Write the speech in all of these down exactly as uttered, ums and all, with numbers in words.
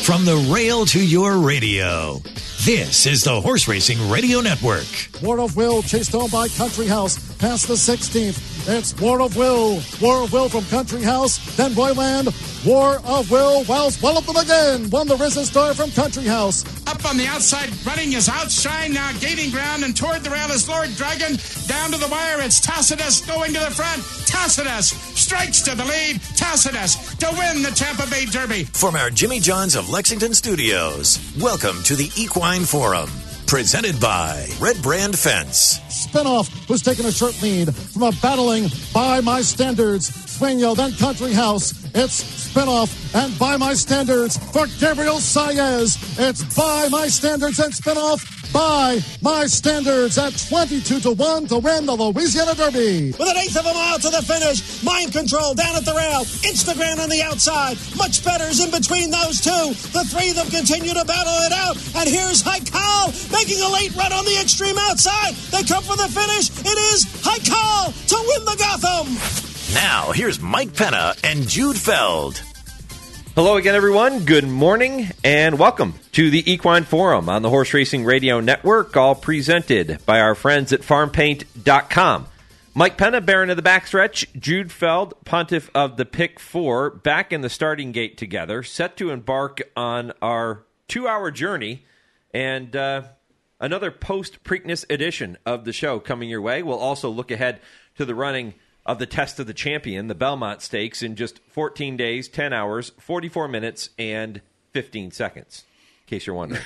From the rail to your radio, this is the Horse Racing Radio Network. War of Will chased on by Country House past the sixteenth. It's War of Will. War of Will from Country House. Then Royland. War of Will. Wells walloped them again. Won the Risen Star from Country House. Up on the outside, running his outshine, now gaining ground, and toward the rail is Lord Dragon. Down to the wire, it's Tacitus going to the front. Tacitus strikes to the lead. Tacitus to win the Tampa Bay Derby. From our Jimmy John's of Lexington studios, welcome to the Equine Forum. Presented by Red Brand Fence. Spinoff, who's taken a short lead from a battling By My Standards. Swingo, then Country House. It's Spinoff and By My Standards for Gabriel Saez. It's By My Standards and Spinoff. By My Standards at twenty-two to one to win the Louisiana Derby. With an eighth of a mile to the finish, Mind Control down at the rail, Instagram on the outside. Much better's in between those two. The three of them continue to battle it out. And here's Haikal making a late run on the extreme outside. They come for the finish. It is Haikal to win the Gotham. Now, here's Mike Penna and Jude Feld. Hello again, everyone. Good morning and welcome to the Equine Forum on the Horse Racing Radio Network, all presented by our friends at farm paint dot com. Mike Penna, Baron of the Backstretch, Jude Feld, Pontiff of the Pick Four, back in the starting gate together, set to embark on our two-hour journey and uh, another post-Preakness edition of the show coming your way. We'll also look ahead to the running of the Test of the Champion, the Belmont Stakes, in just fourteen days, ten hours, forty-four minutes, and fifteen seconds, in case you're wondering.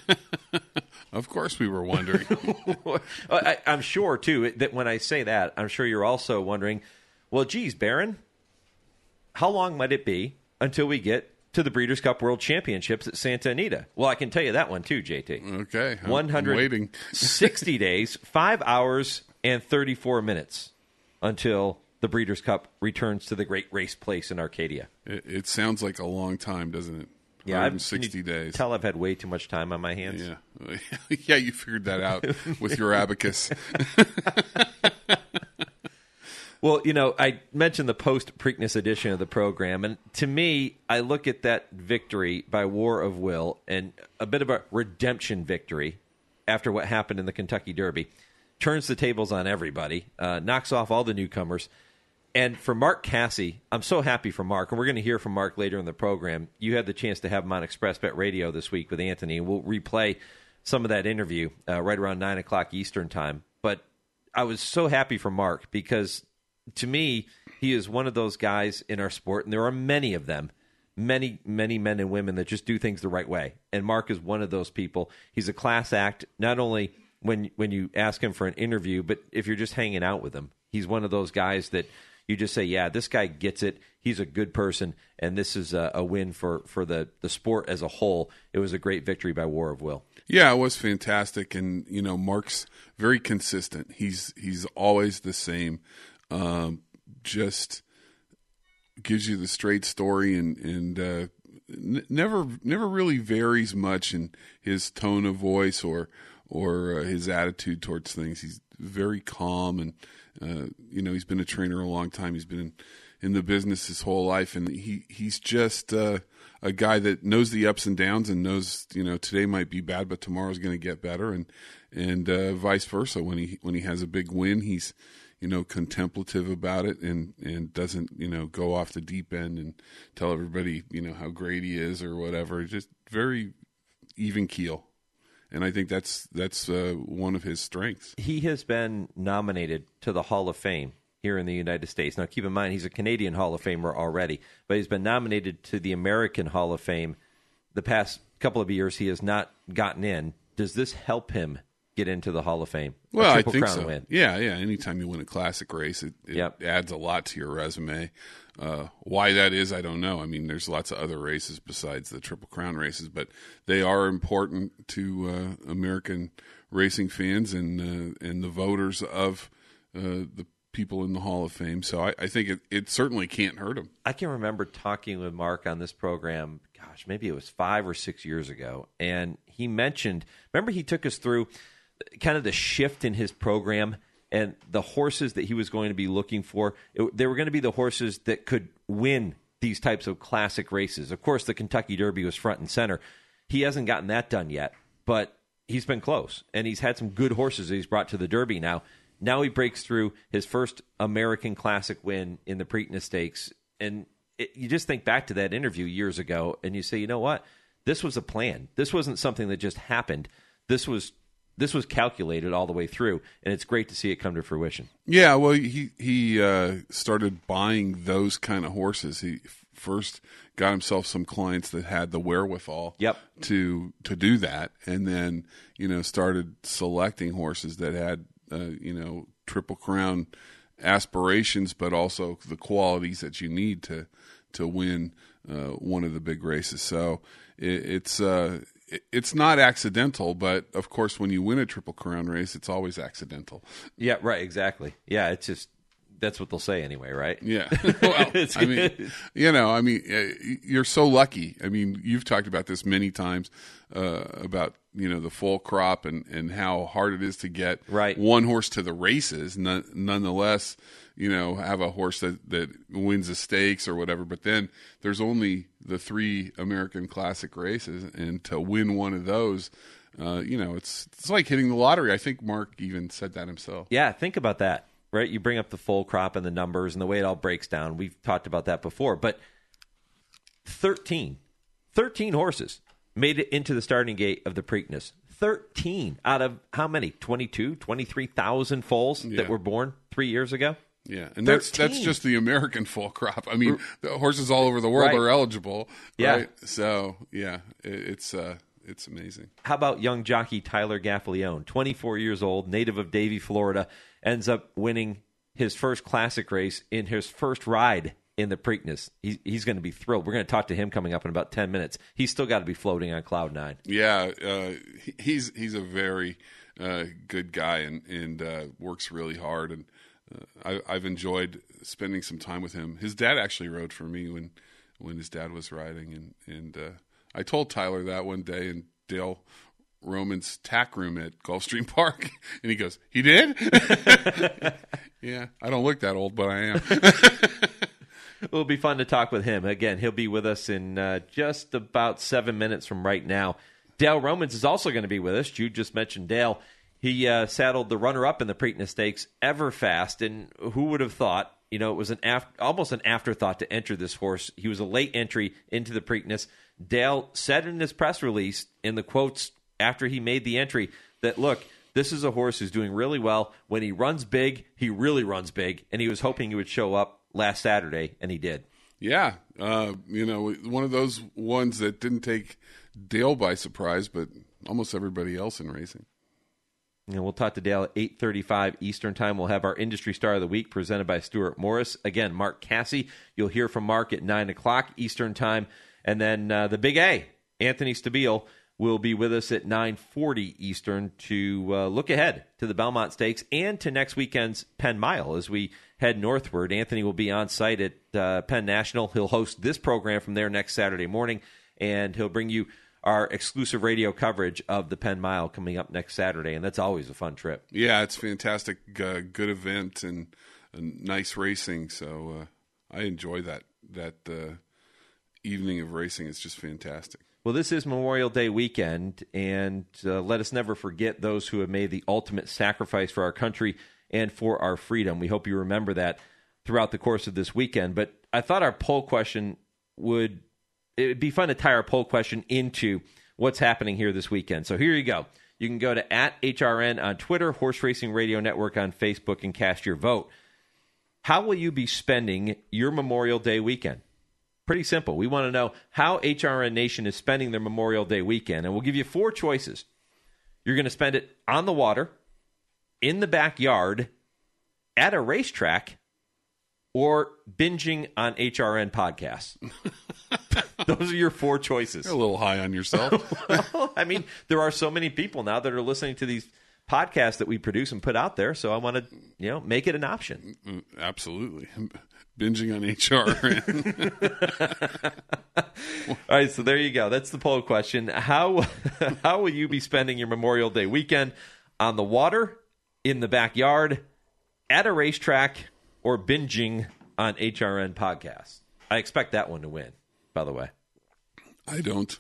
Of course we were wondering. I, I'm sure, too, that when I say that, I'm sure you're also wondering, well, geez, Baron, how long might it be until we get to the Breeders' Cup World Championships at Santa Anita? Well, I can tell you that one, too, J T. Okay, I'm, one hundred waiting. sixty days, five hours, and thirty-four minutes. Until the Breeders' Cup returns to the great race place in Arcadia. It, it sounds like a long time, doesn't it? Yeah, one hundred sixty days. Tell I've had way too much time on my hands. Yeah, yeah, you figured that out with your abacus. Well, you know, I mentioned the post-Preakness edition of the program, and to me, I look at that victory by War of Will and a bit of a redemption victory after what happened in the Kentucky Derby. Turns the tables on everybody, uh, knocks off all the newcomers. And for Mark Casse, I'm so happy for Mark, and we're going to hear from Mark later in the program. You had the chance to have him on Express Bet Radio this week with Anthony, and we'll replay some of that interview uh, right around nine o'clock Eastern time. But I was so happy for Mark because, to me, he is one of those guys in our sport, and there are many of them, many, many men and women that just do things the right way. And Mark is one of those people. He's a class act, not only when when you ask him for an interview, but if you're just hanging out with him. He's one of those guys that you just say, yeah, this guy gets it. He's a good person, and this is a, a win for, for the, the sport as a whole. It was a great victory by War of Will. Yeah, it was fantastic, and, you know, Mark's very consistent. He's he's always the same. Um, just gives you the straight story and, and uh, n- never never really varies much in his tone of voice or or uh, his attitude towards things. He's very calm, and uh, you know, he's been a trainer a long time. He's been in, in the business his whole life, and he he's just uh, a guy that knows the ups and downs and knows, you know, today might be bad, but tomorrow's going to get better, and and uh, vice versa. When he when he has a big win, he's, you know, contemplative about it and and doesn't, you know, go off the deep end and tell everybody, you know, how great he is or whatever. Just very even keel. And I think that's that's uh, one of his strengths. He has been nominated to the Hall of Fame here in the United States. Now, keep in mind, he's a Canadian Hall of Famer already, but he's been nominated to the American Hall of Fame. The past couple of years, he has not gotten in. Does this help him get into the Hall of Fame? Well, I think Crown so. Win. Yeah, yeah. Anytime you win a classic race, it, it Yep. adds a lot to your resume. Uh, why that is, I don't know. I mean, there's lots of other races besides the Triple Crown races, but they are important to uh, American racing fans and uh, and the voters of uh, the people in the Hall of Fame. So I, I think it, it certainly can't hurt him. I can remember talking with Mark on this program, gosh, maybe it was five or six years ago, and he mentioned, remember he took us through kind of the shift in his program and the horses that he was going to be looking for. It, they were going to be the horses that could win these types of classic races. Of course, the Kentucky Derby was front and center. He hasn't gotten that done yet, but he's been close, and he's had some good horses that he's brought to the Derby now. Now he breaks through his first American Classic win in the Preakness Stakes, and it, you just think back to that interview years ago, and you say, you know what? This was a plan. This wasn't something that just happened. This was this was calculated all the way through, and it's great to see it come to fruition. Yeah, well, he he uh, started buying those kind of horses. He first got himself some clients that had the wherewithal yep. to to do that, and then you know started selecting horses that had uh, you know Triple Crown aspirations, but also the qualities that you need to to win uh, one of the big races. So it, it's. Uh, It's not accidental, but of course, when you win a Triple Crown race, it's always accidental. Yeah, right, exactly. Yeah, it's just, that's what they'll say anyway, right? Yeah. Well, I mean, you know, I mean, you're so lucky. I mean, you've talked about this many times uh, about, you know, the full crop and, and how hard it is to get right. one horse to the races. None, nonetheless, you know, have a horse that, that wins the stakes or whatever. But then there's only the three American Classic races, and to win one of those, uh, you know, it's it's like hitting the lottery. I think Mark even said that himself. Yeah, think about that, right? You bring up the full crop and the numbers and the way it all breaks down. We've talked about that before. But thirteen, thirteen horses made it into the starting gate of the Preakness. thirteen out of how many? twenty-two, twenty-three thousand foals Yeah. that were born three years ago? Yeah, and that's that's just the American full crop. I mean, the horses all over the world right. are eligible, yeah. right? So, yeah, it, it's uh, it's amazing. How about young jockey Tyler Gaffalione, twenty-four years old, native of Davie, Florida, ends up winning his first Classic race in his first ride in the Preakness. He, he's going to be thrilled. We're going to talk to him coming up in about ten minutes. He's still got to be floating on cloud nine. Yeah, uh, he, he's he's a very uh, good guy and and uh, works really hard, and uh, I, I've enjoyed spending some time with him. His dad actually rode for me when when his dad was riding, and and uh, I told Tyler that one day in Dale Roman's tack room at Gulfstream Park, and he goes, "He did?" Yeah, I don't look that old, but I am. It'll be fun to talk with him. Again, he'll be with us in uh, just about seven minutes from right now. Dale Romans is also going to be with us. Jude just mentioned Dale. He uh, saddled the runner-up in the Preakness Stakes, Everfast, and who would have thought, you know, it was an af- almost an afterthought to enter this horse. He was a late entry into the Preakness. Dale said in his press release, in the quotes after he made the entry, that, look, this is a horse who's doing really well. When he runs big, he really runs big, and he was hoping he would show up last Saturday, and he did. Yeah, uh, you know, one of those ones that didn't take Dale by surprise, but almost everybody else in racing. And we'll talk to Dale at eight thirty-five Eastern Time. We'll have our Industry Star of the Week presented by Stuart Morris. Again, Mark Casse. You'll hear from Mark at nine o'clock Eastern Time. And then uh, the Big A, Anthony Stabile, will be with us at nine forty Eastern to uh, look ahead to the Belmont Stakes and to next weekend's Penn Mile as we head northward. Anthony will be on site at uh, Penn National. He'll host this program from there next Saturday morning, and he'll bring you our exclusive radio coverage of the Penn Mile coming up next Saturday, and that's always a fun trip. Yeah, it's fantastic, uh, good event and, and nice racing. So uh, I enjoy that that uh, evening of racing. It's just fantastic. Well, this is Memorial Day weekend, and uh, let us never forget those who have made the ultimate sacrifice for our country and for our freedom. We hope you remember that throughout the course of this weekend. But I thought our poll question would it would be fun to tie our poll question into what's happening here this weekend. So here you go. You can go to at H R N on Twitter, Horse Racing Radio Network on Facebook, and cast your vote. How will you be spending your Memorial Day weekend? Pretty simple. We want to know how H R N Nation is spending their Memorial Day weekend, and we'll give you four choices. You're going to spend it on the water, in the backyard, at a racetrack, or binging on H R N podcasts. Those are your four choices. You're a little high on yourself. Well, I mean, there are so many people now that are listening to these podcasts that we produce and put out there, so I want to, you know, make it an option. Absolutely. Binging on H R N. All right, so there you go. That's the poll question. How how will you be spending your Memorial Day weekend? On the water, in the backyard, at a racetrack, or binging on H R N podcasts? I expect that one to win, by the way. I don't.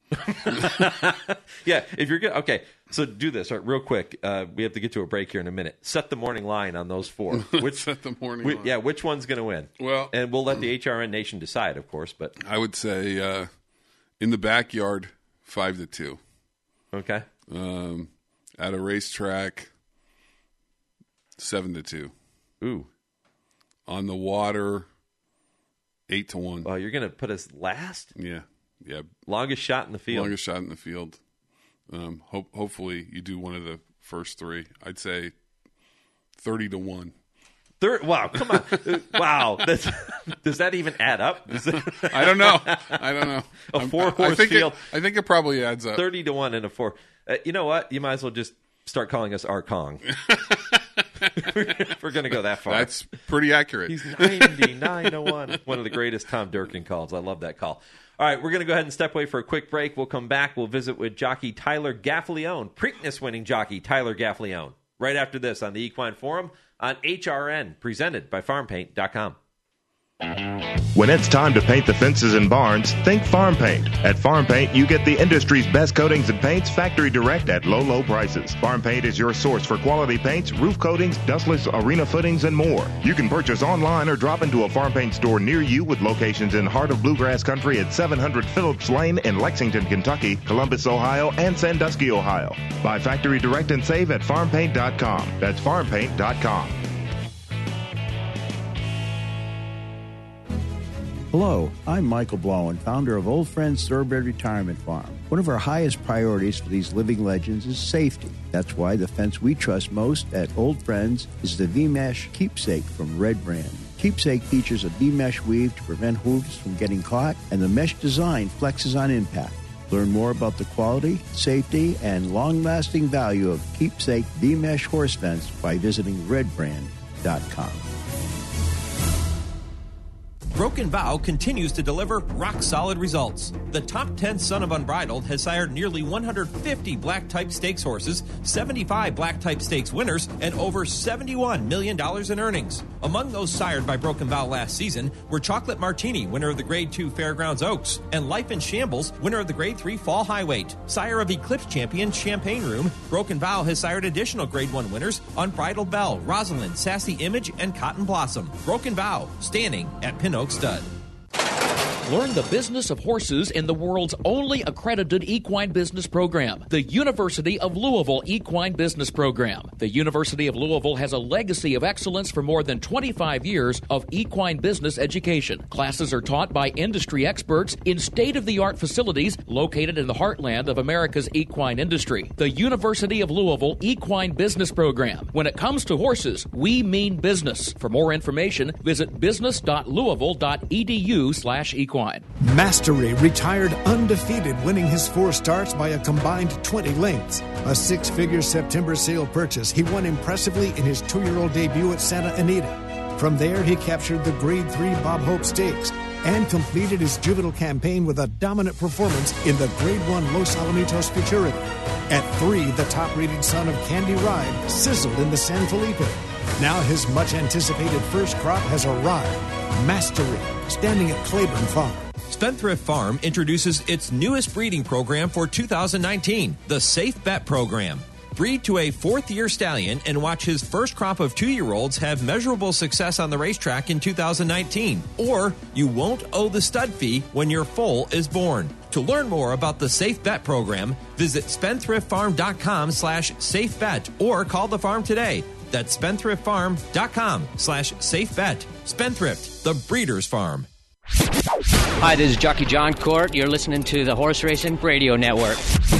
Yeah, if you're good. Okay, so do this all right, real quick. Uh, we have to get to a break here in a minute. Set the morning line on those four. Which, Set the morning we, line. Yeah, which one's going to win? Well, and we'll let the H R N Nation decide, of course. But I would say uh, in the backyard, five to two. Okay. Um, at a racetrack, seven to two. Ooh. On the water, eight to one. Well, you're going to put us last? Yeah, yeah. Longest shot in the field. Longest shot in the field. Um, hope, hopefully, you do one of the first three. I'd say thirty to one. Third, wow, come on. Wow. That's, does that even add up? That, I don't know. I don't know. A four-horse I think field. It, I think it probably adds up. thirty to one and a four. Uh, you know what? You might as well just start calling us our Kong. We're going to go that far. That's pretty accurate. He's ninety-nine to one. One of the greatest Tom Durkin calls. I love that call. All right, we're going to go ahead and step away for a quick break. We'll come back. We'll visit with jockey Tyler Gaffalione, Preakness-winning jockey Tyler Gaffalione, right after this on the Equine Forum on H R N, presented by farm paint dot com. When it's time to paint the fences and barns, think Farm Paint. At Farm Paint, you get the industry's best coatings and paints factory direct at low, low prices. Farm Paint is your source for quality paints, roof coatings, dustless arena footings, and more. You can purchase online or drop into a Farm Paint store near you with locations in Heart of Bluegrass Country at seven hundred Phillips Lane in Lexington, Kentucky, Columbus, Ohio, and Sandusky, Ohio. Buy factory direct and save at farm paint dot com. That's farm paint dot com. Hello, I'm Michael Blowen, founder of Old Friends Thoroughbred Retirement Farm. One of our highest priorities for these living legends is safety. That's why the fence we trust most at Old Friends is the V-Mesh Keepsake from Red Brand. Keepsake features a V-Mesh weave to prevent hooves from getting caught, and the mesh design flexes on impact. Learn more about the quality, safety, and long-lasting value of Keepsake V-Mesh horse fence by visiting red brand dot com. Broken Bow continues to deliver rock-solid results. The top ten son of Unbridled has sired nearly one hundred fifty black-type stakes horses, seventy-five black-type stakes winners, and over seventy-one million dollars in earnings. Among those sired by Broken Bow last season were Chocolate Martini, winner of the Grade two Fairgrounds Oaks, and Life in Shambles, winner of the Grade three Fall Highweight. Sire of Eclipse champion Champagne Room, Broken Bow has sired additional Grade one winners, Unbridled Belle, Rosalind, Sassy Image, and Cotton Blossom. Broken Bow, standing at Pin Oak Stud. Learn the business of horses in the world's only accredited equine business program, the University of Louisville Equine Business Program. The University of Louisville has a legacy of excellence for more than twenty-five years of equine business education. Classes are taught by industry experts in state-of-the-art facilities located in the heartland of America's equine industry. The University of Louisville Equine Business Program. When it comes to horses, we mean business. For more information, visit business dot louisville dot e d u slash equine. Mastery retired undefeated, winning his four starts by a combined twenty lengths. A six-figure September sale purchase, he won impressively in his two-year-old debut at Santa Anita. From there, he captured the Grade three Bob Hope Stakes and completed his juvenile campaign with a dominant performance in the Grade one Los Alamitos Futurity. At three, the top-rated son of Candy Ride sizzled in the San Felipe. Now his much-anticipated first crop has arrived. Mastery, standing at Claiborne Farm. Spendthrift Farm introduces its newest breeding program for two thousand nineteen, the Safe Bet Program. Breed to a fourth-year stallion and watch his first crop of two-year-olds have measurable success on the racetrack in two thousand nineteen. Or you won't owe the stud fee when your foal is born. To learn more about the Safe Bet Program, visit spendthrift farm dot com slash safe bet or call the farm today. That's spendthrift farm dot com slash safe bet. Spendthrift, the breeder's farm. Hi, this is Jockey John Court. You're listening to the Horse Racing Radio Network.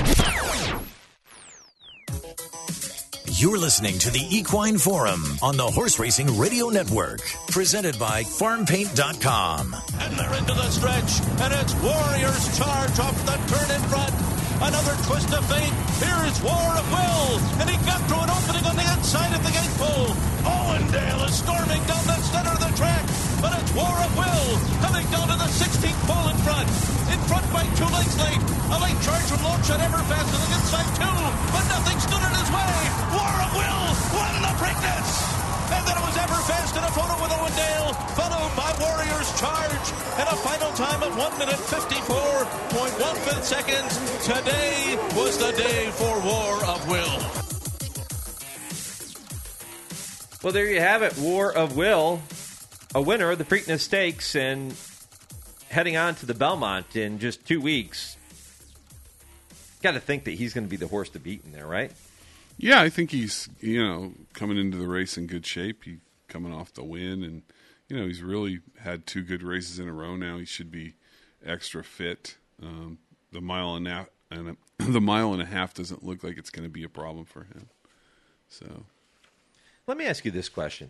You're listening to the Equine Forum on the Horse Racing Radio Network, presented by farm paint dot com. And they're into the stretch, and it's Warriors charge off the turn in front. Another twist of fate. Here's War of Will, and he got to an opening on the inside of the gate pole. Owendale is storming down the center of the track, but it's War of Will coming down to the sixteenth pole in front. In front by two lengths late. A late charge from Longshot Everfast to the inside two, but nothing stood in his way. War of Will won the Preakness, and And then it was Everfast in a photo with Owen Dale, followed by Warriors Charge. And a final time of one minute fifty-four point one seconds. Today was the day for War of Will. Well, there you have it. War of Will, a winner of the Preakness Stakes, and heading on to the Belmont in just two weeks. Got to think that he's going to be the horse to beat in there, right? Yeah, I think he's, you know, coming into the race in good shape. He's coming off the win, and, you know, he's really had two good races in a row now. He should be extra fit. Um, the mile and a half, and a, the mile and a half doesn't look like it's going to be a problem for him. So, let me ask you this question: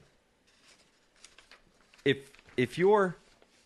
If if you're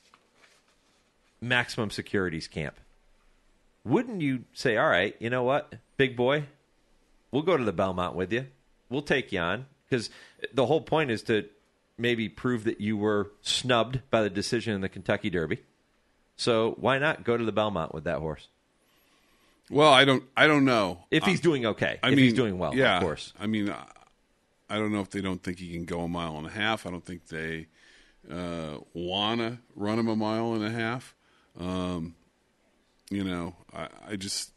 Maximum Securities Camp, wouldn't you say, "All right, you know what, big boy, we'll go to the Belmont with you. We'll take you on," because the whole point is to maybe prove that you were snubbed by the decision in the Kentucky Derby. So why not go to the Belmont with that horse? Well, I don't, I don't know if he's doing okay. I if mean, he's doing well, yeah, of course. I mean, I don't know if they don't think he can go a mile and a half. I don't think they uh, want to run him a mile and a half. Um, you know, I, I just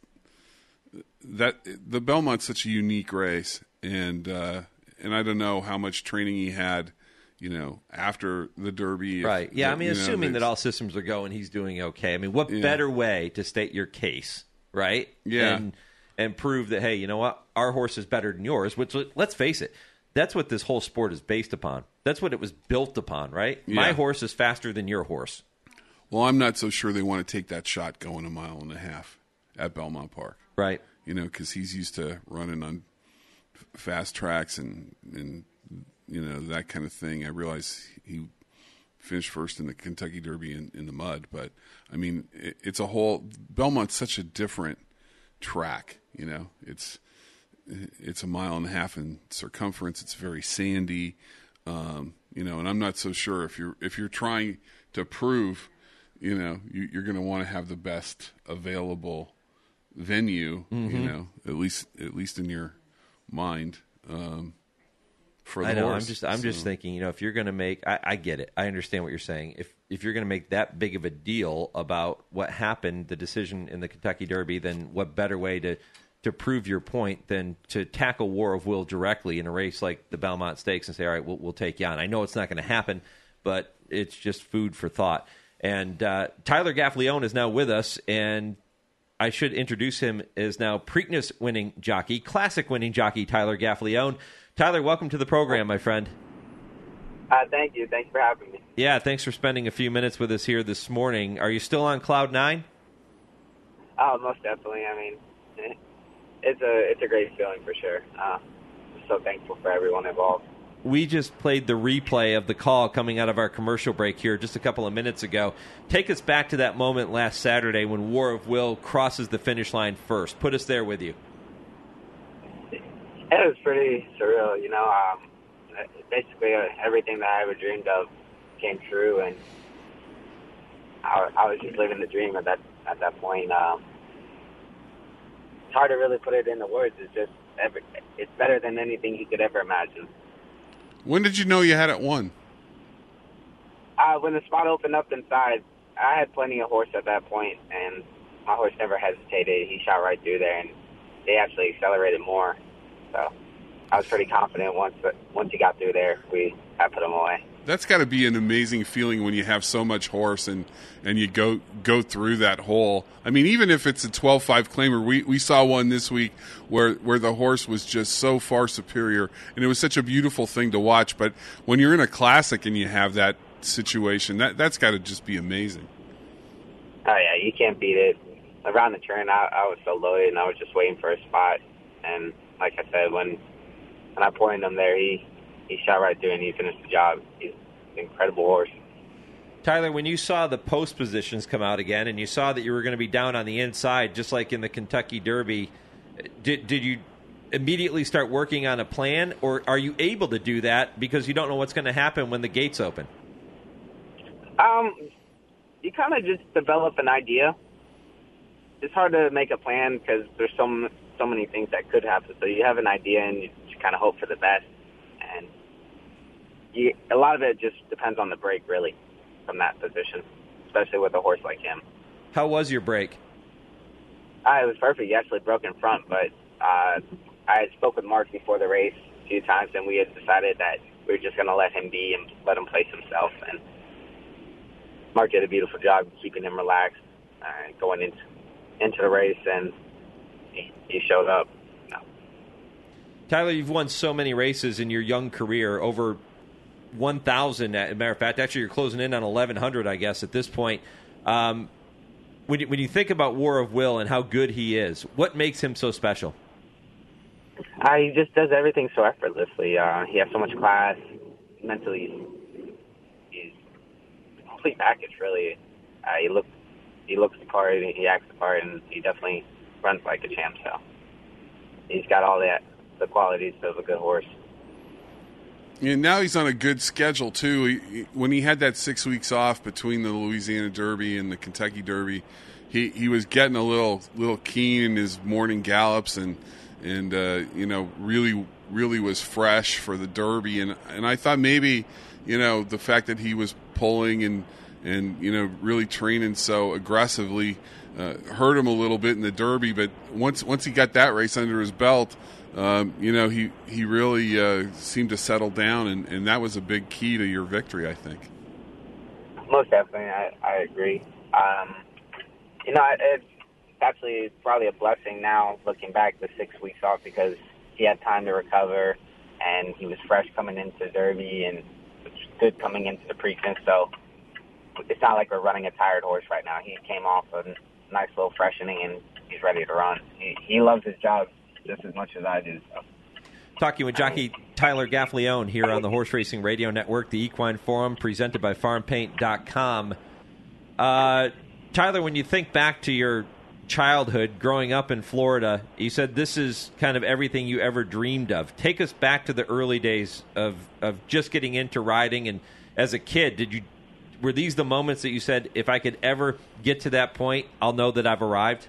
that the Belmont's such a unique race, and uh, and I don't know how much training he had, you know, after the Derby. Right. If, yeah. I mean, you know, assuming that all systems are going, he's doing okay. I mean, what Yeah. better way to state your case, right? Yeah. And, and prove that, hey, you know what? Our horse is better than yours, which, let's face it, that's what this whole sport is based upon. That's what it was built upon, right? Yeah. My horse is faster than your horse. Well, I'm not so sure they want to take that shot going a mile and a half at Belmont Park. Right. You know, because he's used to running on f- fast tracks and, and, you know, that kind of thing. I realize he finished first in the Kentucky Derby in, in the mud, but, I mean, it, it's a whole – Belmont's such a different track, you know. It's it's a mile and a half in circumference. It's very sandy, um, you know, and I'm not so sure if you're if you're trying to prove – you know, you, you're going to want to have the best available venue, Mhm. you know, at least at least in your mind um, for the I know. horse. I'm just I'm just So- thinking, you know, if you're going to make, I, I get it. I understand what you're saying. If if you're going to make that big of a deal about what happened, the decision in the Kentucky Derby, then what better way to to prove your point than to tackle War of Will directly in a race like the Belmont Stakes and say, all right, we'll, we'll take you on. I know it's not going to happen, but it's just food for thought. And uh, Tyler Gaffalione is now with us, and I should introduce him as now Preakness winning jockey, classic winning jockey, Tyler Gaffalione. Tyler, welcome to the program, my friend. Uh, thank you. Thanks for having me. Yeah, thanks for spending a few minutes with us here this morning. Are you still on Cloud Nine? Oh, most definitely. I mean, it's a it's a great feeling for sure. Uh, I'm so thankful for everyone involved. We just played the replay of the call coming out of our commercial break here just a couple of minutes ago. Take us back to that moment last Saturday when War of Will crosses the finish line first. Put us there with you. It was pretty surreal, you know. Um, basically, uh, everything that I ever dreamed of came true, and I, I was just living the dream at that at that point. Um, it's hard to really put it into words. It's just every, it's better than anything you could ever imagine. When did you know you had it won? Uh, when the spot opened up inside, I had plenty of horse at that point, and my horse never hesitated. He shot right through there, and they actually accelerated more. So I was pretty confident once once he got through there, we I put him away. That's got to be an amazing feeling when you have so much horse and, and you go go through that hole. I mean, even if it's a twelve five claimer, we, we saw one this week where, where the horse was just so far superior, and it was such a beautiful thing to watch. But when you're in a classic and you have that situation, that, that's got to just be amazing. Oh, yeah, you can't beat it. Around the turn, I, I was so loaded, and I was just waiting for a spot. And like I said, when, when I pointed him there, he – he shot right through and he finished the job. He's an incredible horse. Tyler, when you saw the post positions come out again and you saw that you were going to be down on the inside, just like in the Kentucky Derby, did did you immediately start working on a plan, or are you able to do that because you don't know what's going to happen when the gates open? Um, you kind of just develop an idea. It's hard to make a plan because there's so, so many things that could happen. So you have an idea and you just kind of hope for the best. And you, a lot of it just depends on the break, really, from that position, especially with a horse like him. How was your break? Uh, it was perfect. He actually broke in front, but uh, I had spoke with Mark before the race a few times, and we had decided that we were just going to let him be and let him place himself. And Mark did a beautiful job keeping him relaxed uh, going into into the race, and he, he showed up. You know. Tyler, you've won so many races in your young career, over one thousand, as a matter of fact. Actually, you're closing in on eleven hundred, I guess, at this point. Um, when, you, when you think about War of Will and how good he is, what makes him so special? Uh, he just does everything so effortlessly. Uh, he has so much class. Mentally, he's a complete package, really. Uh, he looks he looks the part, he acts the part, and he definitely runs like a champ. So he's got all that the qualities of a good horse. And now he's on a good schedule too. He, when he had that six weeks off between the Louisiana Derby and the Kentucky Derby, he, he was getting a little little keen in his morning gallops, and and uh, you know really really was fresh for the Derby. And and I thought maybe you know the fact that he was pulling and and you know really training so aggressively uh, hurt him a little bit in the Derby. But once once he got that race under his belt. Um, you know, he, he really uh, seemed to settle down, and, and that was a big key to your victory, I think. Most definitely, I, I agree. Um, you know, it's actually probably a blessing now, looking back, the six weeks off, because he had time to recover, and he was fresh coming into Derby, and good coming into the Preakness, so it's not like we're running a tired horse right now. He came off a nice little freshening, and he's ready to run. He, he loves his job just as much as I do. So. Talking with jockey Tyler Gaffalione here on the Horse Racing Radio Network, the Equine Forum, presented by farm paint dot com. Uh, Tyler, when you think back to your childhood growing up in Florida, you said this is kind of everything you ever dreamed of. Take us back to the early days of, of just getting into riding, and as a kid, did you were these the moments that you said, if I could ever get to that point, I'll know that I've arrived?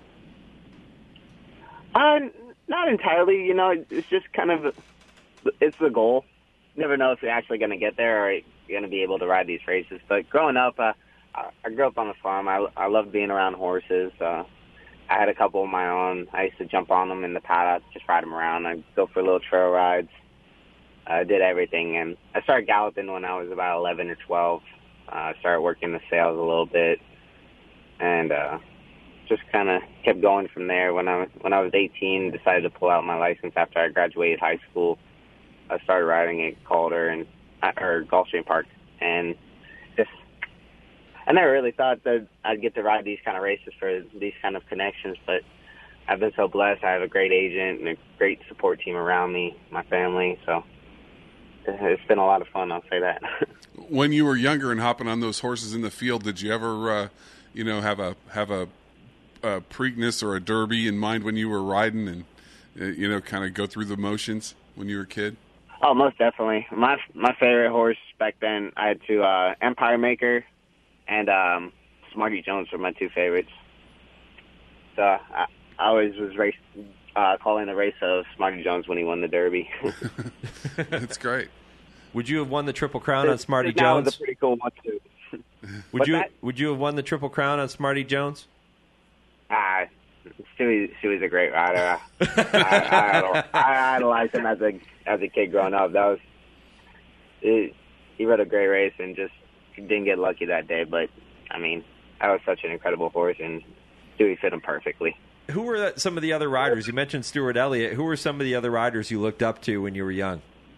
Uh, not entirely. You know, it's just kind of, it's the goal. Never know if you're actually going to get there or you're going to be able to ride these races. But growing up, uh, I grew up on a farm. I, I loved being around horses. Uh, I had a couple of my own. I used to jump on them in the paddock, just ride them around. I'd go for little trail rides. I did everything. And I started galloping when I was about eleven or twelve. Uh, I started working the sales a little bit. And, uh, just kind of kept going from there. When I was when I was eighteen, decided to pull out my license after I graduated high school. I started riding at Calder and or Gulfstream Park, and just I never really thought that I'd get to ride these kind of races for these kind of connections. But I've been so blessed. I have a great agent and a great support team around me, my family. So it's been a lot of fun. I'll say that. When you were younger and hopping on those horses in the field, did you ever, uh, you know, have a have a a Preakness or a Derby in mind when you were riding, and uh, you know, kind of go through the motions when you were a kid? Oh, most definitely. My my favorite horse back then, I had two, uh, Empire Maker and um, Smarty Jones were my two favorites. So I, I always was race, uh, calling the race of Smarty Jones when he won the Derby. That's great. Would you have won the Triple Crown on Smarty that Jones? That was a pretty cool one too. would What's you that? Would you have won the Triple Crown on Smarty Jones? Ah, Stewie, Stewie's a great rider. I, I, I idolized him as a as a kid growing up. That was it, he rode a great race and just didn't get lucky that day. But I mean, that was such an incredible horse, and Stewie fit him perfectly. Who were that, some of the other riders? You mentioned Stuart Elliott. Who were some of the other riders you looked up to when you were young?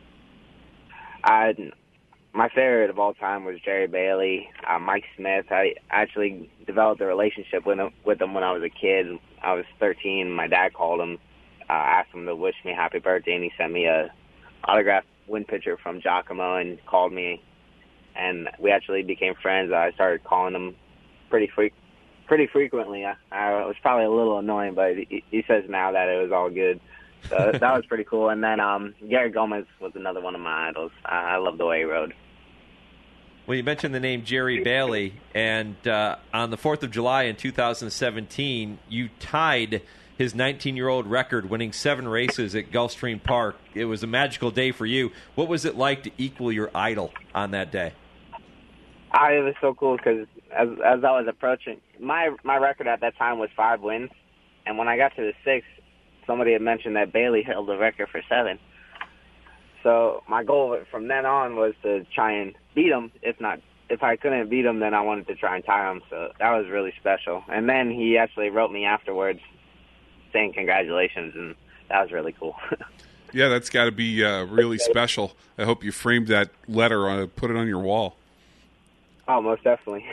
I, my favorite of all time was Jerry Bailey, uh, Mike Smith. I actually developed a relationship with him, with him when I was a kid. I was thirteen. My dad called him, uh, asked him to wish me happy birthday, and he sent me a autographed win picture from Giacomo and called me. And we actually became friends. I started calling him pretty fre- pretty frequently. I, I was probably a little annoying, but he, he says now that it was all good. So that was pretty cool. And then um, Gary Gomez was another one of my idols. I, I love the way he rode. Well, you mentioned the name Jerry Bailey, and uh, on the fourth of July in two thousand seventeen, you tied his nineteen-year-old record, winning seven races at Gulfstream Park. It was a magical day for you. What was it like to equal your idol on that day? Ah, it was so cool because as as I was approaching, my my record at that time was five wins, and when I got to the sixth, somebody had mentioned that Bailey held the record for seven. So my goal from then on was to try and beat him. If not, if I couldn't beat him, then I wanted to try and tie him. So that was really special. And then he actually wrote me afterwards saying congratulations, and that was really cool. Yeah, that's got to be uh, really special. I hope you framed that letter on it, put it on your wall. Oh, most definitely.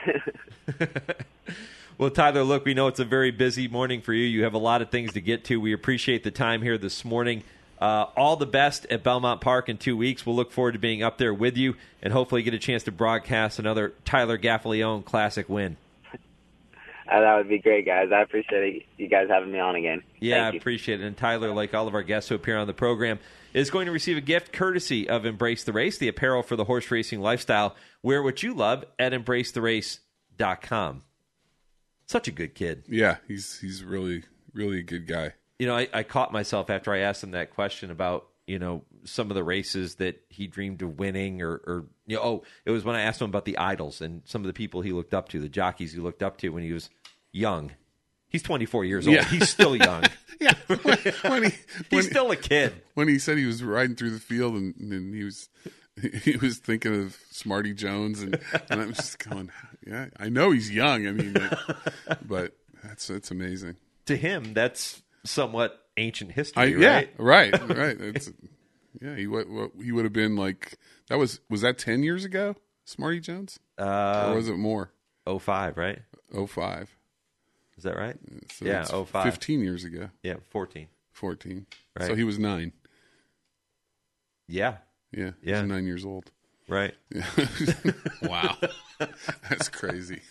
Well, Tyler, look, we know it's a very busy morning for you. You have a lot of things to get to. We appreciate the time here this morning. Uh, all the best at Belmont Park in two weeks. We'll look forward to being up there with you and hopefully get a chance to broadcast another Tyler Gaffalione Classic win. Uh, that would be great, guys. I appreciate you guys having me on again. Yeah, Thank I you. appreciate it. And Tyler, like all of our guests who appear on the program, is going to receive a gift courtesy of Embrace the Race, the apparel for the horse racing lifestyle. Wear what you love at embrace the race dot com. Such a good kid. Yeah, he's he's really, really a good guy. You know, I, I caught myself after I asked him that question about, you know, some of the races that he dreamed of winning or, or you know, oh, it was when I asked him about the idols and some of the people he looked up to, the jockeys he looked up to when he was young. He's twenty-four years old. Yeah. He's still young. Yeah, when, when he, He's when, still a kid. When he said he was riding through the field and, and he was he was thinking of Smarty Jones, and, and I'm just going, yeah, I know he's young. I mean, but, but that's that's amazing. To him, that's somewhat ancient history, I, yeah, right? right, right. It's, yeah, he what, what he would have been like. That was was that ten years ago, Smarty Jones, uh, or was it more? oh five, right? oh five. Is that right? So yeah, oh five. Fifteen years ago. Yeah, fourteen. Fourteen. Right. So he was nine. Yeah. Yeah. Yeah. He was nine years old. Right. Yeah. Wow. That's crazy.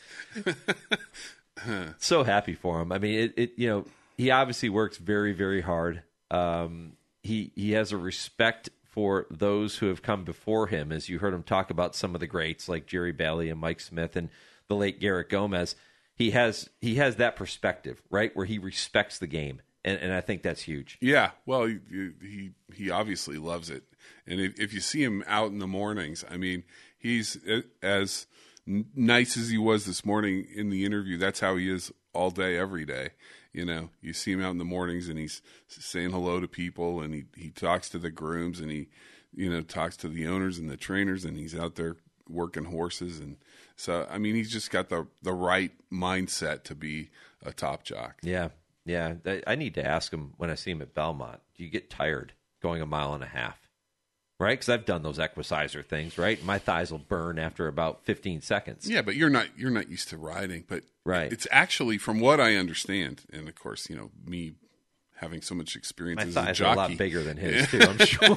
So happy for him. I mean, it, it. You know, he obviously works very, very hard. Um, he he has a respect for those who have come before him, as you heard him talk about some of the greats like Jerry Bailey and Mike Smith and the late Garrett Gomez. He has he has that perspective, right, where he respects the game, and, and I think that's huge. Yeah, well, he he, he obviously loves it, and if, if you see him out in the mornings, I mean, he's as nice as he was this morning in the interview. That's how he is all day, every day. You know, you see him out in the mornings, and he's saying hello to people, and he, he talks to the grooms, and he, you know, talks to the owners and the trainers, and he's out there working horses. And so, I mean, he's just got the the right mindset to be a top jock. Yeah, yeah. I need to ask him when I see him at Belmont, do you get tired going a mile and a half? Right? Because I've done those Equicizer things, right? My thighs will burn after about fifteen seconds. Yeah, but you're not you're not used to riding. But right. It's actually, from what I understand, and of course, you know, me having so much experience My as thighs a jockey. are a lot bigger than his, too, I'm sure.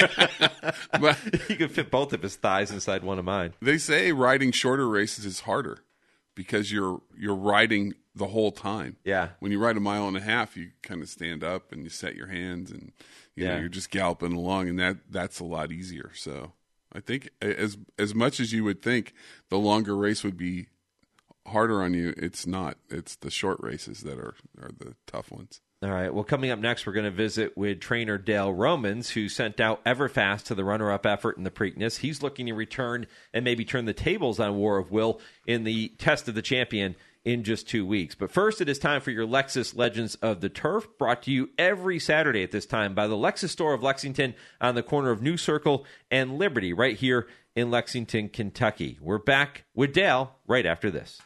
Yeah. But you could fit both of his thighs inside one of mine. They say riding shorter races is harder because you're you're riding the whole time. Yeah. When you ride a mile and a half, you kind of stand up and you set your hands, and you yeah. know, you're just galloping along, and that that's a lot easier. So I think as as much as you would think the longer race would be harder on you, it's not. It's the short races that are, are the tough ones. All right. Well, coming up next, we're going to visit with trainer Dale Romans, who sent out Everfast to the runner-up effort in the Preakness. He's looking to return and maybe turn the tables on War of Will in the Test of the Champion in just two weeks. But first, it is time for your Lexus Legends of the Turf, brought to you every Saturday at this time by the Lexus store of Lexington on the corner of New Circle and Liberty, right here in Lexington, Kentucky. We're back with Dale right after this.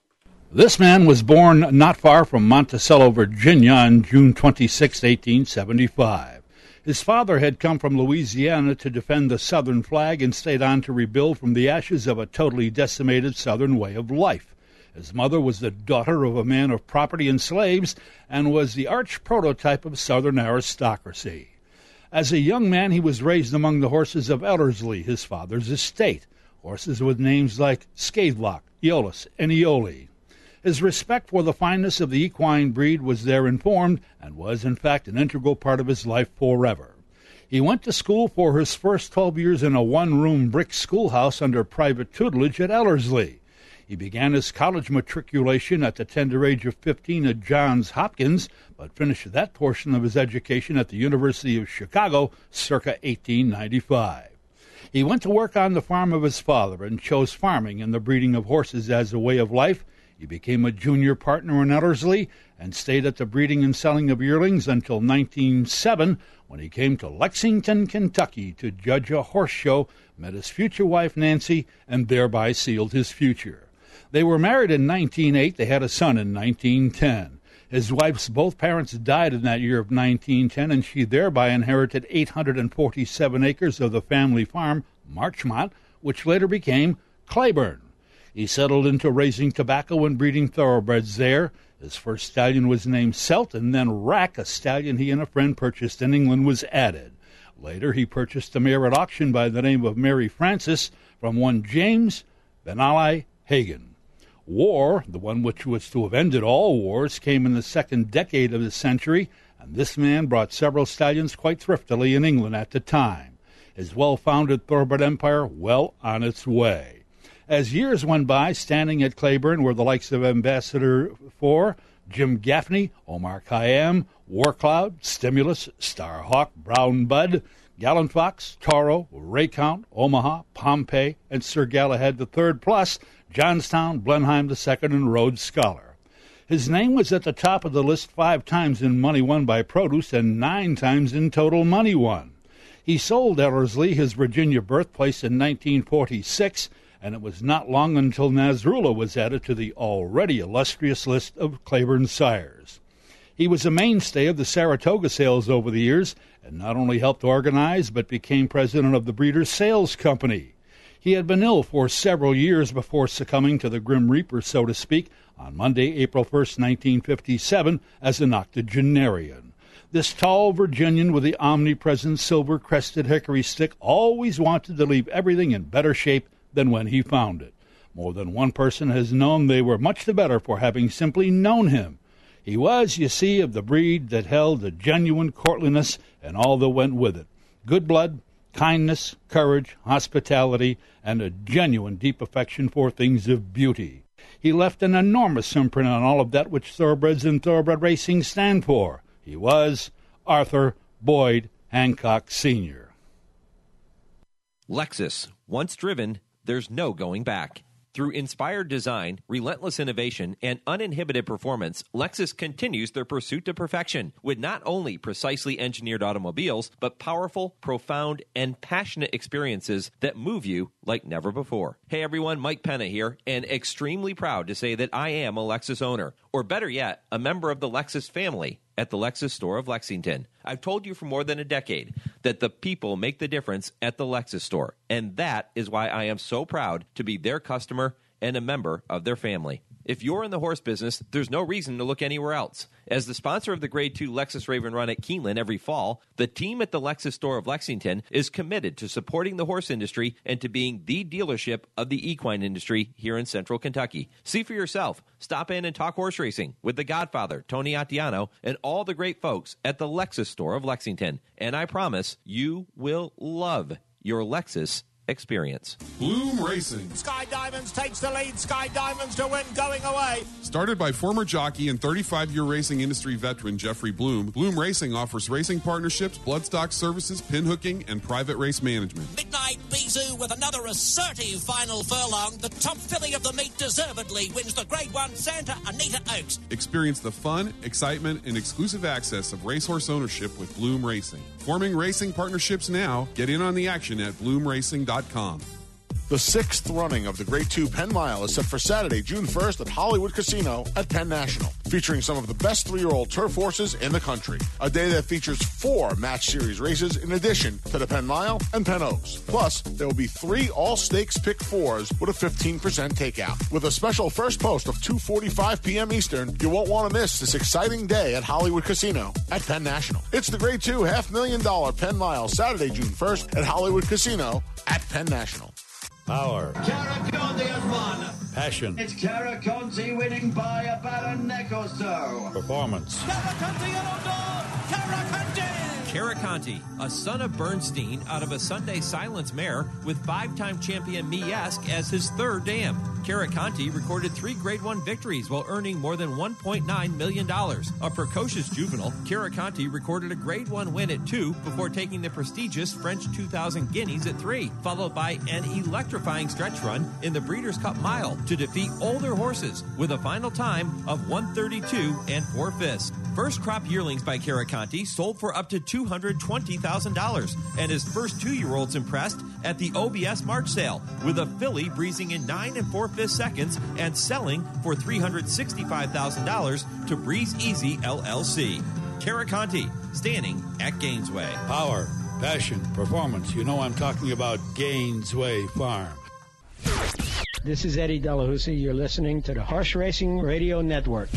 This man was born not far from Monticello, Virginia on June twenty-sixth, eighteen seventy-five. His father had come from Louisiana to defend the Southern flag and stayed on to rebuild from the ashes of a totally decimated Southern way of life. His mother was the daughter of a man of property and slaves and was the arch prototype of Southern aristocracy. As a young man, he was raised among the horses of Ellerslie, his father's estate, horses with names like Scathelock, Eolus, and Eole. His respect for the fineness of the equine breed was there informed and was, in fact, an integral part of his life forever. He went to school for his first twelve years in a one-room brick schoolhouse under private tutelage at Ellerslie. He began his college matriculation at the tender age of fifteen at Johns Hopkins, but finished that portion of his education at the University of Chicago circa eighteen ninety-five. He went to work on the farm of his father and chose farming and the breeding of horses as a way of life. He became a junior partner in Ellerslie and stayed at the breeding and selling of yearlings until nineteen oh seven, when he came to Lexington, Kentucky to judge a horse show, met his future wife Nancy, and thereby sealed his future. They were married in nineteen oh eight. They had a son in nineteen ten. His wife's both parents died in that year of nineteen ten, and she thereby inherited eight hundred forty-seven acres of the family farm, Marchmont, which later became Claiborne. He settled into raising tobacco and breeding thoroughbreds there. His first stallion was named Celt, and then Rack, a stallion he and a friend purchased in England, was added. Later, he purchased a mare at auction by the name of Mary Frances from one James Benali Hagan. War, the one which was to have ended all wars, came in the second decade of the century, and this man brought several stallions quite thriftily in England at the time. His well-founded thoroughbred empire well on its way. As years went by, standing at Claiborne were the likes of Ambassador four, Jim Gaffney, Omar Khayyam, Warcloud, Stimulus, Starhawk, Brown Bud, Gallant Fox, Toro, Raycount, Omaha, Pompey, and Sir Galahad the third, plus Johnstown, Blenheim the second, and Rhodes Scholar. His name was at the top of the list five times in money won by produce and nine times in total money won. He sold Ellerslie, his Virginia birthplace, in nineteen forty-six, and it was not long until Nasrullah was added to the already illustrious list of Claiborne sires. He was a mainstay of the Saratoga sales over the years, and not only helped organize, but became president of the Breeders' Sales Company. He had been ill for several years before succumbing to the Grim Reaper, so to speak, on Monday, April first, nineteen fifty-seven, as an octogenarian. This tall Virginian with the omnipresent silver-crested hickory stick always wanted to leave everything in better shape than when he found it. More than one person has known they were much the better for having simply known him. He was, you see, of the breed that held a genuine courtliness and all that went with it. Good blood, kindness, courage, hospitality, and a genuine deep affection for things of beauty. He left an enormous imprint on all of that which thoroughbreds and thoroughbred racing stand for. He was Arthur Boyd Hancock, Senior Lexus. Once driven, there's no going back. Through inspired design, relentless innovation, and uninhibited performance, Lexus continues their pursuit to perfection with not only precisely engineered automobiles, but powerful, profound, and passionate experiences that move you like never before. Hey everyone, Mike Penna here, and extremely proud to say that I am a Lexus owner, or better yet, a member of the Lexus family at the Lexus store of Lexington. I've told you for more than a decade that the people make the difference at the Lexus store, and that is why I am so proud to be their customer and a member of their family. If you're in the horse business, there's no reason to look anywhere else. As the sponsor of the Grade two Lexus Raven Run at Keeneland every fall, the team at the Lexus store of Lexington is committed to supporting the horse industry and to being the dealership of the equine industry here in central Kentucky. See for yourself. Stop in and talk horse racing with the Godfather, Tony Attiano, and all the great folks at the Lexus store of Lexington. And I promise you will love your Lexus experience. Bloom Racing. Sky Diamonds takes the lead. Sky Diamonds to win going away. Started by former jockey and thirty-five-year racing industry veteran Jeffrey Bloom, Bloom Racing offers racing partnerships, bloodstock services, pinhooking, and private race management. Midnight Bizou with another assertive final furlong. The top filly of the meet deservedly wins the Grade one Santa Anita Oaks. Experience the fun, excitement, and exclusive access of racehorse ownership with Bloom Racing. Forming racing partnerships now. Get in on the action at bloom racing dot com. The sixth running of the Grade two Penn Mile is set for Saturday, June first at Hollywood Casino at Penn National, featuring some of the best three-year-old turf horses in the country. A day that features four match series races in addition to the Penn Mile and Penn Oaks. Plus, there will be three all-stakes pick fours with a fifteen percent takeout. With a special first post of two forty-five p.m. Eastern, you won't want to miss this exciting day at Hollywood Casino at Penn National. It's the Grade two half million dollar Penn Mile, Saturday, June first at Hollywood Casino at Penn National. Power. Passion. It's Caraconti winning by about a neck or so. Performance. Caraconti and O'Donnell. Caraconti. Caraconti, a son of Bernstein out of a Sunday Silence mare with five-time champion Miesk as his third dam. Caraconti recorded three Grade one victories while earning more than one point nine million dollars. A precocious juvenile, Caraconti recorded a Grade one win at two before taking the prestigious French two thousand Guineas at three, followed by an electrifying stretch run in the Breeders' Cup Mile to defeat older horses with a final time of one thirty-two and four fifths. First crop yearlings by Caraconti sold for up to two hundred twenty thousand dollars, and his first two-year-olds impressed at the O B S March sale, with a filly breezing in nine and four fifths seconds and selling for three hundred sixty-five thousand dollars to Breeze Easy L L C. Caraconti, standing at Gainesway. Power, passion, performance. You know I'm talking about Gainesway Farm. This is Eddie Delahousie. You're listening to the Horse Racing Radio Network.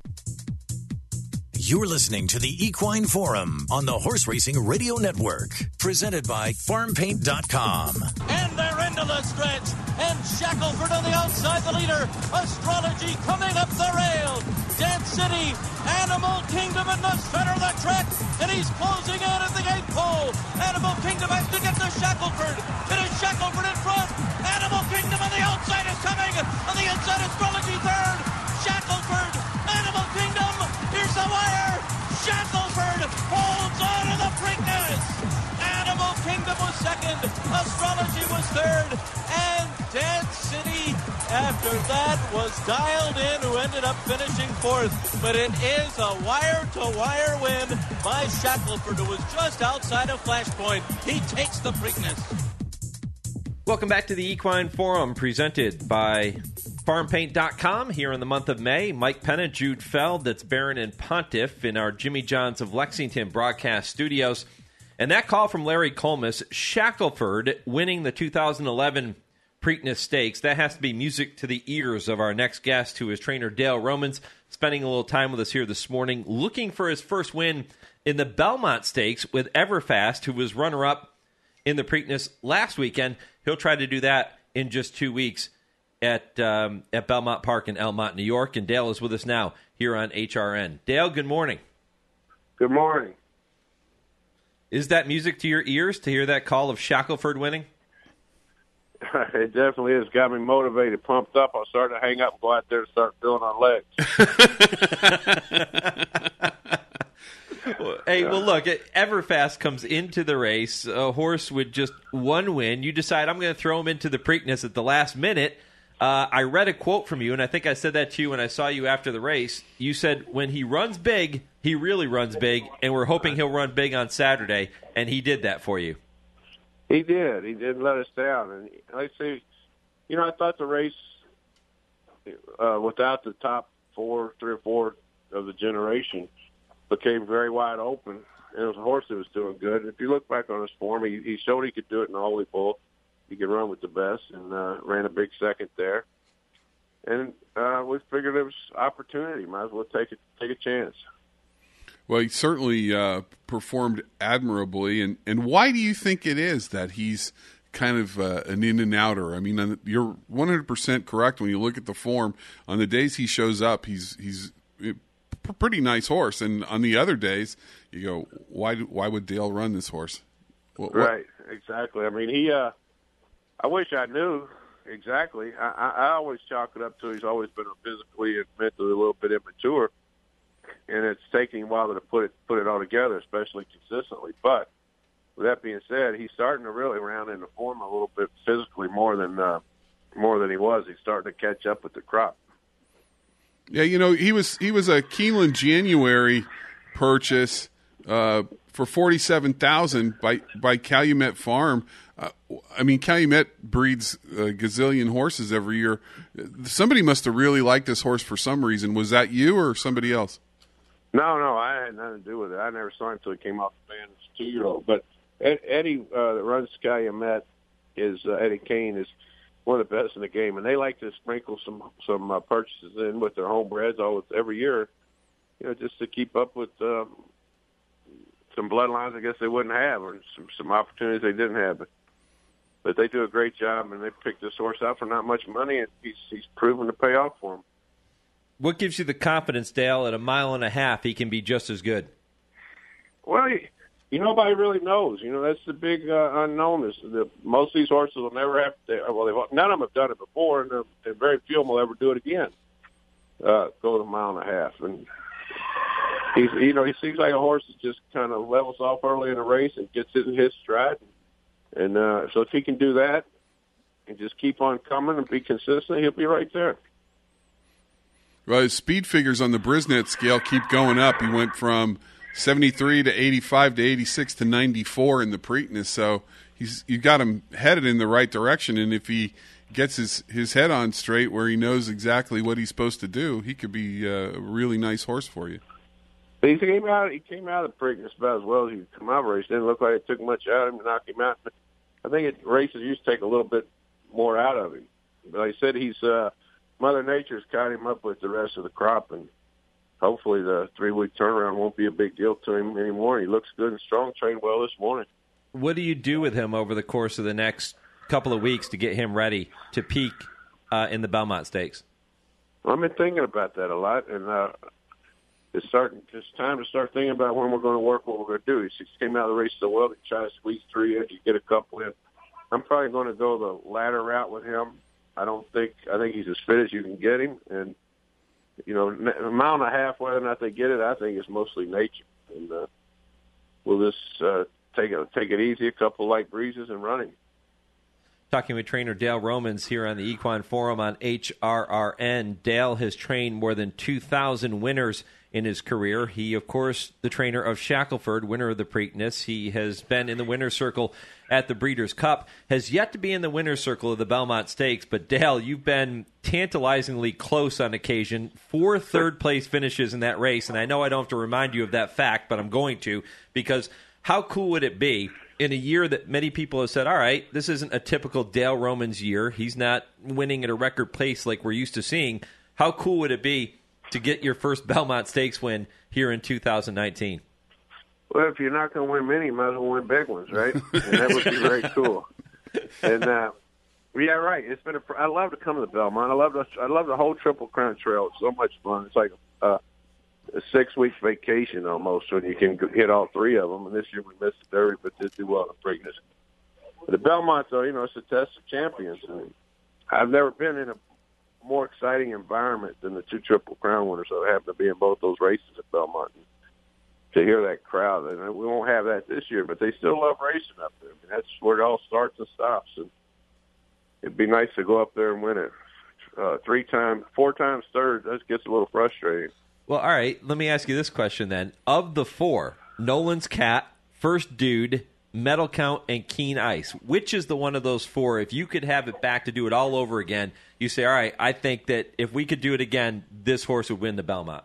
You're listening to the Equine Forum on the Horse Racing Radio Network, presented by farm paint dot com. And they're into the stretch. And Shackelford on the outside, the leader. Astrology coming up the rail. Dance City, Animal Kingdom in the center of the track. And he's closing in at the gate pole. Animal Kingdom has to get to Shackelford. It is Shackelford in front. Animal Kingdom on the outside is coming. On the inside, Astrology third. Shackelford, Animal Kingdom. Here's the wire. Shackelford holds on to the Preakness. Animal Kingdom was second. Astrology was third. And Dance City, after that, was dialed in, who ended up finishing fourth. But it is a wire-to-wire win by Shackelford, who was just outside of Flashpoint. He takes the Preakness. Welcome back to the Equine Forum, presented by farm paint dot com here in the month of May. Mike Pennant, Jude Feld, that's Barron and Pontiff in our Jimmy Johns of Lexington broadcast studios. And that call from Larry Colmus, Shackelford winning the two thousand eleven Preakness Stakes. That has to be music to the ears of our next guest, who is trainer Dale Romans, spending a little time with us here this morning, looking for his first win in the Belmont Stakes with Everfast, who was runner-up in the Preakness last weekend. He'll try to do that in just two weeks at um, at Belmont Park in Elmont, New York. And Dale is with us now here on H R N. Dale, good morning. Good morning. Is that music to your ears to hear that call of Shackelford winning? It definitely is. Got me motivated, pumped up. I'll start to hang up and go out there and start filling on legs. Well, hey, well, look, Everfast comes into the race, a horse with just one win. You decide, I'm going to throw him into the Preakness at the last minute. Uh, I read a quote from you, and I think I said that to you when I saw you after the race. You said, when he runs big, he really runs big, and we're hoping he'll run big on Saturday, and he did that for you. He did. He didn't let us down. And I say, you know, I thought the race, uh, without the top four, three or four of the generation, became very wide open. And it was a horse that was doing good. And if you look back on his form, he, he showed he could do it in the Holy Bull. He could run with the best, and uh, ran a big second there. And uh, we figured it was opportunity. Might as well take it, take a chance. Well, he certainly uh, performed admirably. And, and why do you think it is that he's kind of uh, an in and outer? I mean, you're one hundred percent correct when you look at the form. On the days he shows up, he's he's a pretty nice horse, and on the other days, you go, why why would Dale run this horse? What, what? Right, exactly. I mean, he. Uh, I wish I knew exactly. I, I, I always chalk it up to he's always been physically and mentally a little bit immature, and it's taking a while to put it put it all together, especially consistently. But with that being said, he's starting to really round into form a little bit physically more than uh, more than he was. He's starting to catch up with the crop. Yeah, you know, he was he was a Keeneland January purchase uh, for forty-seven thousand dollars by by Calumet Farm. Uh, I mean, Calumet breeds a gazillion horses every year. Somebody must have really liked this horse for some reason. Was that you or somebody else? No, no, I had nothing to do with it. I never saw him until he came off the band as a two-year-old. But Ed, Eddie uh, that runs Calumet, is uh, Eddie Kane, is one of the best in the game, and they like to sprinkle some some uh, purchases in with their homebreds always every year, you know, just to keep up with um, some bloodlines I guess they wouldn't have, or some some opportunities they didn't have. But but they do a great job, and they picked this horse out for not much money, and he's he's proven to pay off for them. What gives you the confidence, Dale, at a mile and a half he can be just as good? Well, you, you nobody really knows. You know, that's the big uh, unknown. Is that most of these horses will never have to. Well, they've, none of them have done it before, and, and very few of them will ever do it again. Uh, go a mile and a half, and he's you know he seems like a horse that just kind of levels off early in a race and gets it in his stride. And uh, so if he can do that and just keep on coming and be consistent, he'll be right there. Well, his speed figures on the Brisnet scale keep going up. He went from seventy-three to eighty-five to eighty-six to ninety-four in the Preakness. So he's you got him headed in the right direction. And if he gets his, his head on straight where he knows exactly what he's supposed to do, he could be uh, a really nice horse for you. But he came out. He came out of the Preakness about as well as he could come out of the race. Didn't look like it took much out of him to knock him out. I think it, races used to take a little bit more out of him. But like I said, he's uh, Mother Nature's caught him up with the rest of the crop, and hopefully the three-week turnaround won't be a big deal to him anymore. He looks good and strong, trained well this morning. What do you do with him over the course of the next couple of weeks to get him ready to peak uh, in the Belmont Stakes? I've been thinking about that a lot, and uh, it's starting. It's time to start thinking about when we're going to work, what we're going to do. He came out of the race so well to try to squeeze three in, you get a couple in. I'm probably going to go the latter route with him. I don't think I think he's as fit as you can get him, and you know, a mile and a half, whether or not they get it, I think it's mostly nature. And uh, we'll just uh, take it take it easy, a couple light breezes, and running. Talking with trainer Dale Romans here on the Equine Forum on H R R N. Dale has trained more than two thousand winners in his career. He, of course, the trainer of Shackelford, winner of the Preakness. He has been in the winner's circle at the Breeders' Cup, has yet to be in the winner's circle of the Belmont Stakes. But, Dale, you've been tantalizingly close on occasion. Four third-place finishes in that race, and I know I don't have to remind you of that fact, but I'm going to, because how cool would it be in a year that many people have said, all right, this isn't a typical Dale Romans year. He's not winning at a record pace like we're used to seeing. How cool would it be to get your first Belmont Stakes win here in two thousand nineteen? Well, if you're not going to win many, you might as well win big ones, right? And that would be very cool. And uh, yeah, right. It's been. A, I love to come to the Belmont. I love the. I love the whole Triple Crown Trail. It's so much fun. It's like a, a six week vacation almost when you can hit all three of them. And this year we missed the Derby, but did do well in the Preakness. The Belmont, though, you know, it's a test of champions. And I've never been in a more exciting environment than the two Triple Crown winners that happen to be in both those races at Belmont. And to hear that crowd, and we won't have that this year, but they still love racing up there. I mean, that's where it all starts and stops. And it'd be nice to go up there and win it uh, three times, four times third. That gets a little frustrating. Well, all right. Let me ask you this question then: of the four, Nolan's Cat, First Dude, Metal Count, and Keen Ice, which is the one of those four, if you could have it back to do it all over again, you say, all right, I think that if we could do it again, this horse would win the Belmont?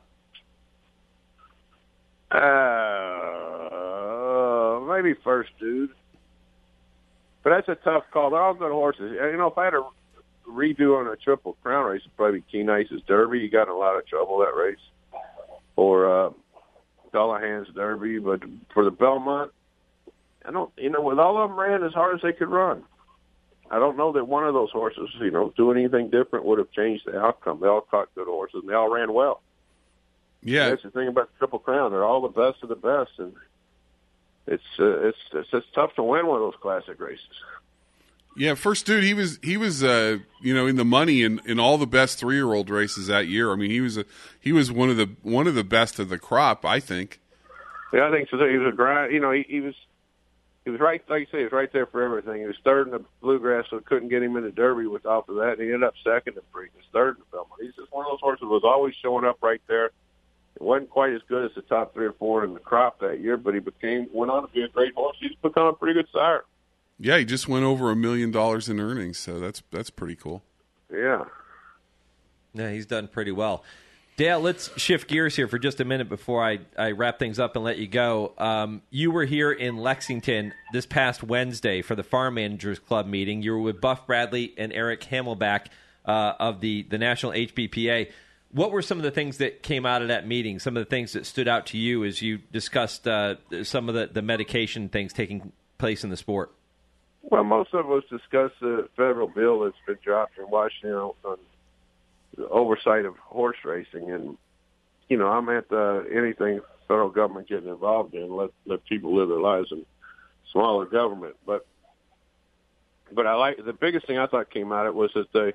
Uh, maybe First Dude. But that's a tough call. They're all good horses. You know, if I had a redo on a Triple Crown race, it'd probably be Keen Ice's Derby. You got in a lot of trouble that race. Or uh, Dullahan's Derby. But for the Belmont, I don't, you know, with all of them ran as hard as they could run. I don't know that one of those horses, you know, doing anything different would have changed the outcome. They all caught good horses, and they all ran well. Yeah, that's the thing about the Triple Crown. They're all the best of the best, and it's uh, it's, it's it's tough to win one of those classic races. Yeah, First Dude, he was he was uh, you know in the money in, in all the best three year old races that year. I mean, he was a, he was one of the one of the best of the crop, I think. Yeah, I think so. He was a grind. You know, he, he was. He was right, like you say, he was right there for everything. He was third in the Bluegrass, so couldn't get him in the Derby with off of that, and he ended up second in Preakness, third in the Belmont. He's just one of those horses that was always showing up right there. It wasn't quite as good as the top three or four in the crop that year, but he became went on to be a great horse. He's become a pretty good sire. Yeah, he just went over a million dollars in earnings, so that's that's pretty cool. Yeah. Yeah, he's done pretty well. Dale, let's shift gears here for just a minute before I, I wrap things up and let you go. Um, you were here in Lexington this past Wednesday for the Farm Managers Club meeting. You were with Buff Bradley and Eric Hamelback uh, of the, the National H B P A. What were some of the things that came out of that meeting, some of the things that stood out to you as you discussed uh, some of the, the medication things taking place in the sport? Well, most of us discuss the federal bill that's been dropped in Washington on the oversight of horse racing, and you know, I'm at uh, anything federal government getting involved in. Let let people live their lives in smaller government, but but I like the biggest thing I thought came out of it was that the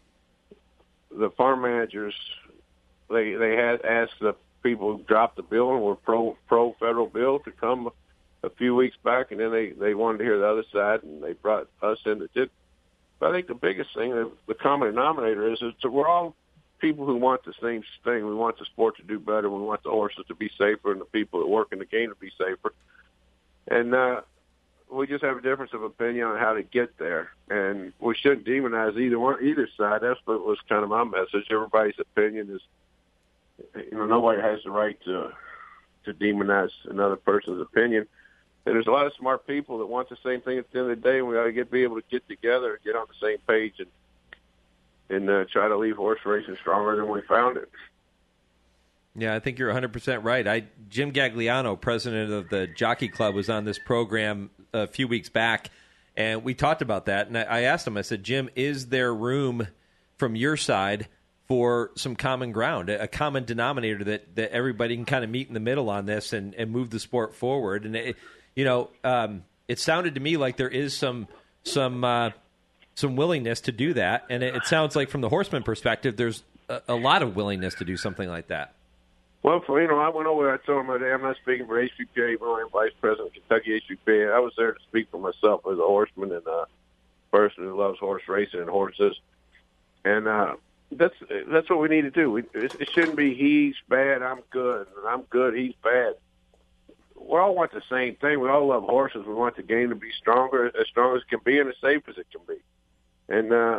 the farm managers they they had asked the people who dropped the bill and were pro pro federal bill to come a few weeks back, and then they, they wanted to hear the other side, and they brought us in that did. But I think the biggest thing, the common denominator is, is that we're all people who want the same thing. We want the sport to do better. We want the horses to be safer and the people that work in the game to be safer. And uh, we just have a difference of opinion on how to get there. And we shouldn't demonize either one, either side. That's what was kind of my message. Everybody's opinion is, you know, nobody has the right to to demonize another person's opinion. And there's a lot of smart people that want the same thing at the end of the day, and we got to get be able to get together and get on the same page and and uh, try to leave horse racing stronger than we found it. Yeah, I think you're one hundred percent right. I Jim Gagliano, president of the Jockey Club, was on this program a few weeks back, and we talked about that. And I, I asked him, I said, Jim, is there room from your side for some common ground, a common denominator that, that everybody can kind of meet in the middle on this and, and move the sport forward? And it, You know, um, it sounded to me like there is some some uh, some willingness to do that, and it, it sounds like from the horseman perspective, there's a, a lot of willingness to do something like that. Well, for, you know, I went over. I told him, I'm not speaking for H P P A, but I'm vice president of Kentucky H P P A. I was there to speak for myself as a horseman and a person who loves horse racing and horses, and uh, that's that's what we need to do. We, it, it shouldn't be he's bad, I'm good, and I'm good, he's bad. We all want the same thing. We all love horses. We want the game to be stronger, as strong as it can be, and as safe as it can be. And uh,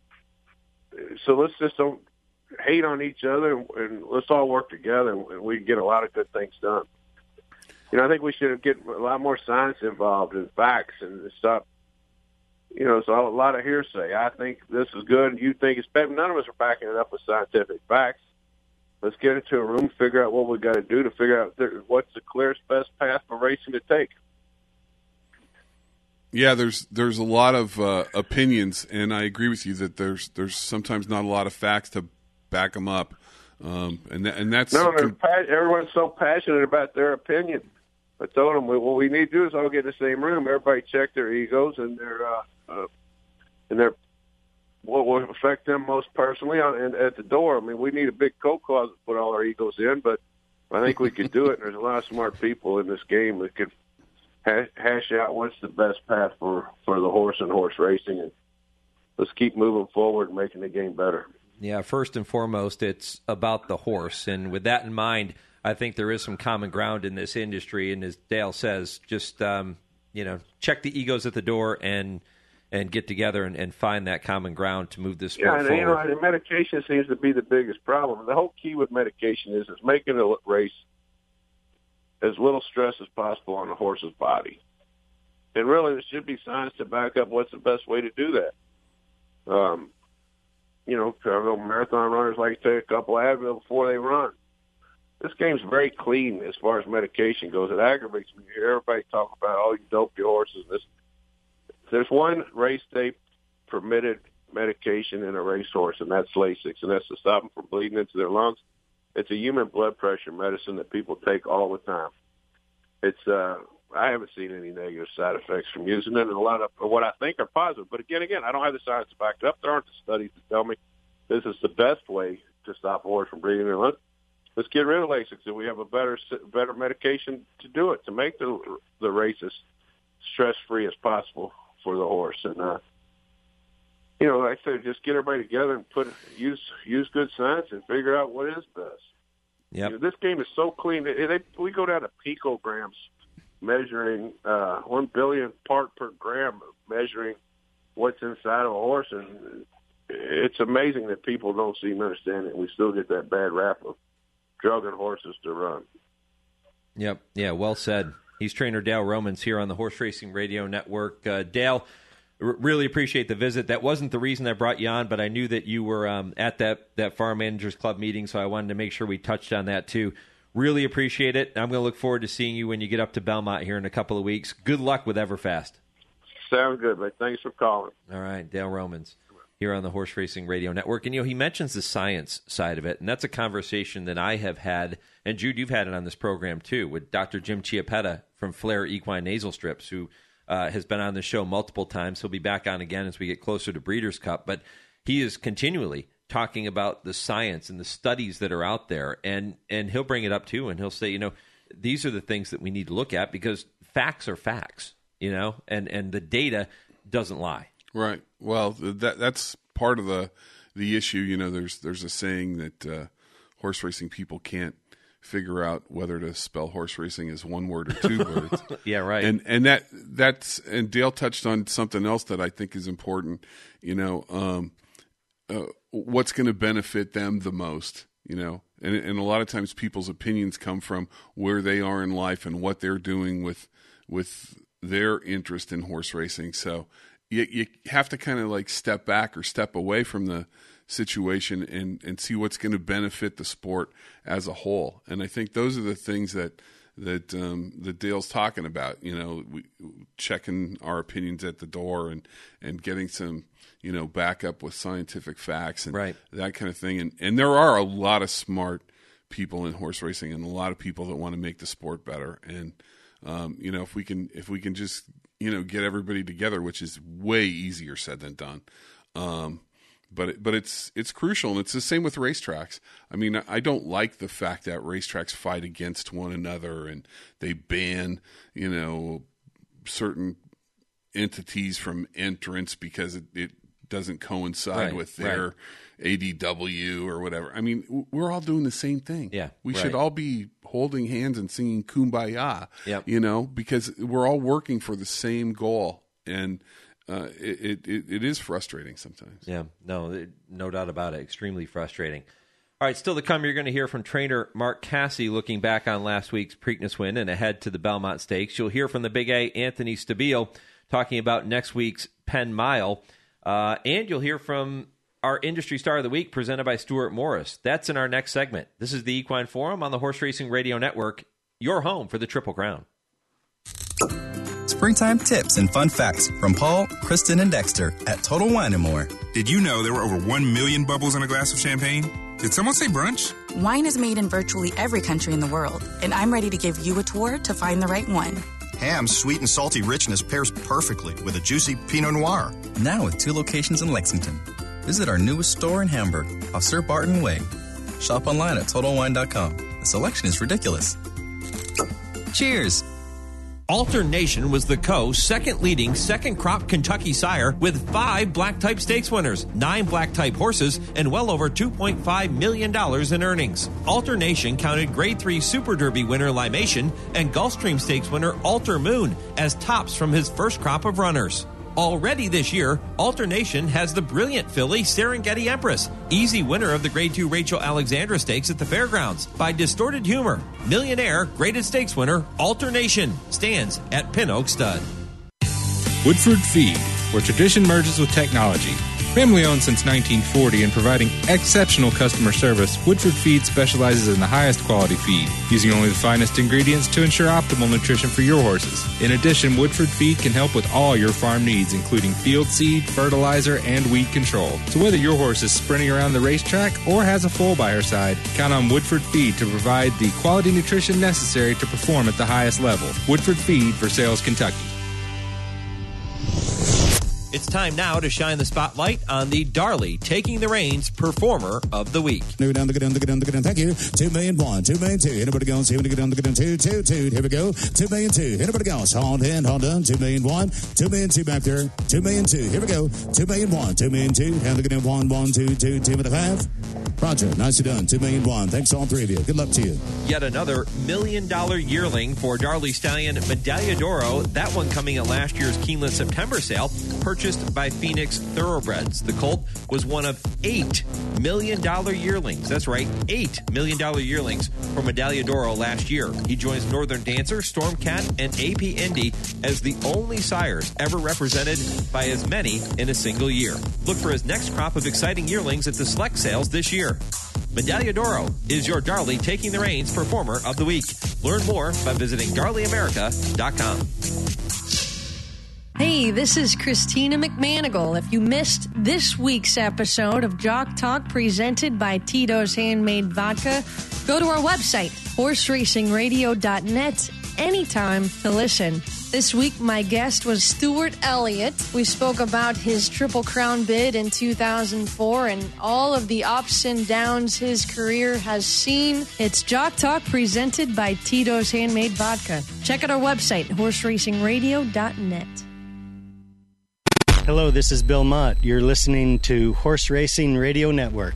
so let's just don't hate on each other, and, and let's all work together, and we can get a lot of good things done. You know, I think we should get a lot more science involved and facts and stuff. You know, it's a lot of hearsay. I think this is good, and you think it's bad. None of us are backing it up with scientific facts. Let's get into a room, figure out what we got to do to figure out what's the clearest, best path for racing to take. Yeah, there's there's a lot of uh, opinions, and I agree with you that there's there's sometimes not a lot of facts to back them up, um, and th- and that's no, com- pa- everyone's so passionate about their opinion. I told them what we need to do is all get in the same room. Everybody check their egos and their uh, uh, and their. What will affect them most personally on, and at the door. I mean, we need a big coat closet to put all our egos in, but I think we could do it. And there's a lot of smart people in this game that could hash, hash out what's the best path for, for the horse and horse racing. And let's keep moving forward and making the game better. Yeah, first and foremost, it's about the horse. And with that in mind, I think there is some common ground in this industry. And as Dale says, just, um, you know, check the egos at the door and and get together and, and find that common ground to move this sport yeah, and, forward. You know, and medication seems to be the biggest problem. The whole key with medication is is making a race as little stress as possible on the horse's body. And really, there should be science to back up what's the best way to do that. Um, you know, I know marathon runners like to take a couple of Advil before they run. This game's very clean as far as medication goes. It aggravates me to hear everybody talk about, oh, you dope your horses. This. There's one race day permitted medication in a racehorse, and that's Lasix, and that's to stop them from bleeding into their lungs. It's a human blood pressure medicine that people take all the time. It's uh, I haven't seen any negative side effects from using it, and a lot of what I think are positive. But again, again, I don't have the science to back it up. There aren't the studies to tell me this is the best way to stop a horse from bleeding in their lungs. Let's get rid of Lasix, and we have a better better medication to do it, to make the the races stress-free as possible for the horse. And, uh, you know, like I said, just get everybody together and put use use good science and figure out what is best. Yep. You know, this game is so clean. They, they, we go down to picograms measuring uh, one billion part per gram, measuring what's inside of a horse. And it's amazing that people don't seem to understand it. We still get that bad rap of drugging horses to run. Yep. Yeah, well said. He's trainer Dale Romans here on the Horse Racing Radio Network. Uh, Dale, r- really appreciate the visit. That wasn't the reason I brought you on, but I knew that you were um, at that, that Farm Managers Club meeting, so I wanted to make sure we touched on that too. Really appreciate it. I'm going to look forward to seeing you when you get up to Belmont here in a couple of weeks. Good luck with Everfast. Sounds good, man. Thanks for calling. All right, Dale Romans here on the Horse Racing Radio Network. And, you know, he mentions the science side of it, and that's a conversation that I have had, and Jude, you've had it on this program too, with Doctor Jim Chiappetta from Flair Equine Nasal Strips, who uh, has been on the show multiple times. He'll be back on again as we get closer to Breeders' Cup, but he is continually talking about the science and the studies that are out there, and and he'll bring it up too, and he'll say, you know, these are the things that we need to look at because facts are facts, you know, and, and the data doesn't lie. Right. Well, that that's part of the the issue. You know, there's there's a saying that uh, horse racing people can't figure out whether to spell horse racing as one word or two words. Yeah, right. And and that that's and Dale touched on something else that I think is important. You know, um, uh, what's going to benefit them the most. You know, and and a lot of times people's opinions come from where they are in life and what they're doing with with their interest in horse racing. So you you have to kind of like step back or step away from the situation and, and see what's going to benefit the sport as a whole. And I think those are the things that that um, that Dale's talking about. You know, we, checking our opinions at the door and, and getting some, you know, backup with scientific facts and right. that kind of thing. And and there are a lot of smart people in horse racing and a lot of people that want to make the sport better. And um, you know, if we can if we can just, you know, get everybody together, which is way easier said than done. Um, But it, but it's it's crucial, and it's the same with racetracks. I mean, I don't like the fact that racetracks fight against one another and they ban, you know, certain entities from entrance because it, it doesn't coincide Right, with their right. A D W or whatever. I mean, we're all doing the same thing. Yeah, we right. should all be holding hands and singing Kumbaya. Yep. You know, because we're all working for the same goal, and Uh, it, it it is frustrating sometimes. Yeah, no, it, no doubt about it. Extremely frustrating. All right, still to come, you're going to hear from trainer Mark Casse looking back on last week's Preakness win and ahead to the Belmont Stakes. You'll hear from the Big A, Anthony Stabile, talking about next week's Penn Mile. Uh, and you'll hear from our Industry Star of the Week presented by Stuart Morris. That's in our next segment. This is the Equine Forum on the Horse Racing Radio Network, your home for the Triple Crown. Springtime tips and fun facts from Paul, Kristen, and Dexter at Total Wine and More. Did you know there were over one million bubbles in a glass of champagne? Did someone say brunch? Wine is made in virtually every country in the world, and I'm ready to give you a tour to find the right one. Ham's sweet and salty richness pairs perfectly with a juicy Pinot Noir. Now with two locations in Lexington. Visit our newest store in Hamburg, off Sir Barton Way. Shop online at Total Wine dot com. The selection is ridiculous. Cheers! Alternation was the Co.'s second leading second crop Kentucky sire with five black type stakes winners, nine black type horses, and well over two point five million dollars in earnings. Alternation counted Grade three Super Derby winner Limation and Gulfstream Stakes winner Alter Moon as tops from his first crop of runners. Already this year, Alternation has the brilliant filly Serengeti Empress, easy winner of the Grade two Rachel Alexandra Stakes at the Fairgrounds by Distorted Humor. Millionaire Graded Stakes winner Alternation stands at Pin Oak Stud. Woodford Feed, where tradition merges with technology. Family owned since nineteen forty and providing exceptional customer service, Woodford Feed specializes in the highest quality feed, using only the finest ingredients to ensure optimal nutrition for your horses. In addition, Woodford Feed can help with all your farm needs, including field seed, fertilizer, and weed control. So whether your horse is sprinting around the racetrack or has a foal by her side, count on Woodford Feed to provide the quality nutrition necessary to perform at the highest level. Woodford Feed for Sales, Kentucky. It's time now to shine the spotlight on the Darley Taking the Reins Performer of the Week. Down, down, down, down, down, thank you. Two million one, two million two. Anybody else? Here we go. Down, down, two, two, two. Here we go. Two million two. Anybody else? Hold in, hold on. Two million one, two million two back there. Two million two. Here we go. Two million one, two million two. Down, down, one, one, two, two, two and a half. Roger, nicely done. Two million one. Thanks all three of you. Good luck to you. Yet another million dollar yearling for Darley Stallion Medaglia d'Oro. That one coming at last year's Keeneland September sale, purchased by Phoenix Thoroughbreds. The colt was one of eight million dollar yearlings. That's right, eight million dollar yearlings for Medaglia d'Oro last year. He joins Northern Dancer, Stormcat, and A P Indy as the only sires ever represented by as many in a single year. Look for his next crop of exciting yearlings at the select sales this year. Medaglia d'Oro is your Darley Taking the Reins Performer of the Week. Learn more by visiting darley america dot com. Hey, this is Christina McManigal. If you missed this week's episode of Jock Talk presented by Tito's Handmade Vodka, go to our website, horse racing radio dot net, anytime to listen. This week, my guest was Stuart Elliott. We spoke about his Triple Crown bid in two thousand four and all of the ups and downs his career has seen. It's Jock Talk presented by Tito's Handmade Vodka. Check out our website, horse racing radio dot net. Hello, this is Bill Mott. You're listening to Horse Racing Radio Network.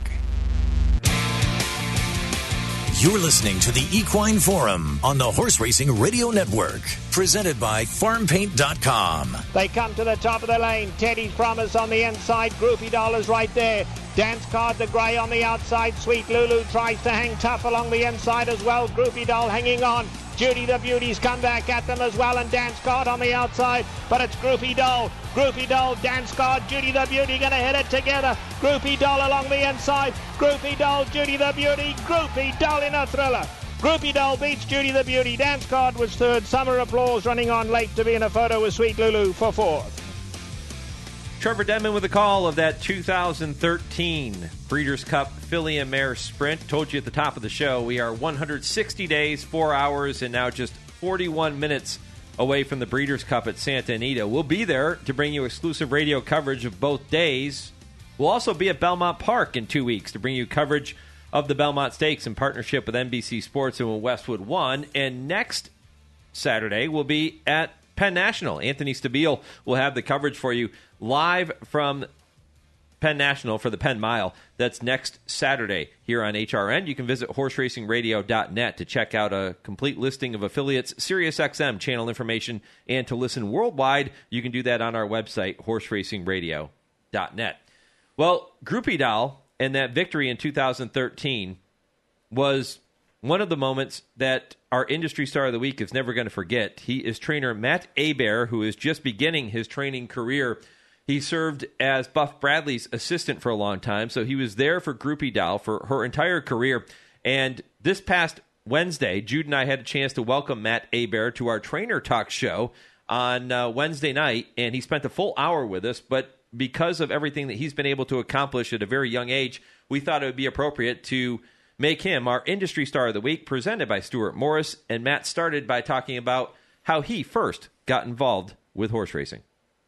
You're listening to the Equine Forum on the Horse Racing Radio Network, presented by farm paint dot com. They come to the top of the lane. Teddy's Promise on the inside. Groupie Doll is right there. Dance Card the Grey on the outside. Sweet Lulu tries to hang tough along the inside as well. Groupie Doll hanging on. Judy the Beauty's come back at them as well, and Dance Card on the outside, but it's Groupie Doll. Groupie Doll, Dance Card, Judy the Beauty going to hit it together. Groupie Doll along the inside. Groupie Doll, Judy the Beauty. Groupie Doll in a thriller. Groupie Doll beats Judy the Beauty. Dance Card was third. Summer Applause running on late to be in a photo with Sweet Lulu for fourth. Trevor Denman with a call of that two thousand thirteen Breeders' Cup Filly and Mare Sprint. Told you at the top of the show, we are one hundred sixty days, four hours, and now just forty-one minutes away from the Breeders' Cup at Santa Anita. We'll be there to bring you exclusive radio coverage of both days. We'll also be at Belmont Park in two weeks to bring you coverage of the Belmont Stakes in partnership with N B C Sports and with Westwood One. And next Saturday, we'll be at Penn National. Anthony Stabile will have the coverage for you live from Penn National for the Penn Mile. That's next Saturday here on H R N. You can visit horse racing radio dot net to check out a complete listing of affiliates, SiriusXM channel information, and to listen worldwide. You can do that on our website, horse racing radio dot net. Well, Groupie Doll and that victory in two thousand thirteen was one of the moments that our industry star of the week is never going to forget. He is trainer Matt Hebert, who is just beginning his training career. He served as Buff Bradley's assistant for a long time, so he was there for Groupie Doll for her entire career. And this past Wednesday, Jude and I had a chance to welcome Matt Hebert to our Trainer Talk show on uh, Wednesday night, and he spent a full hour with us. But because of everything that he's been able to accomplish at a very young age, we thought it would be appropriate to make him our industry star of the week, presented by Stuart Morris. And Matt started by talking about how he first got involved with horse racing.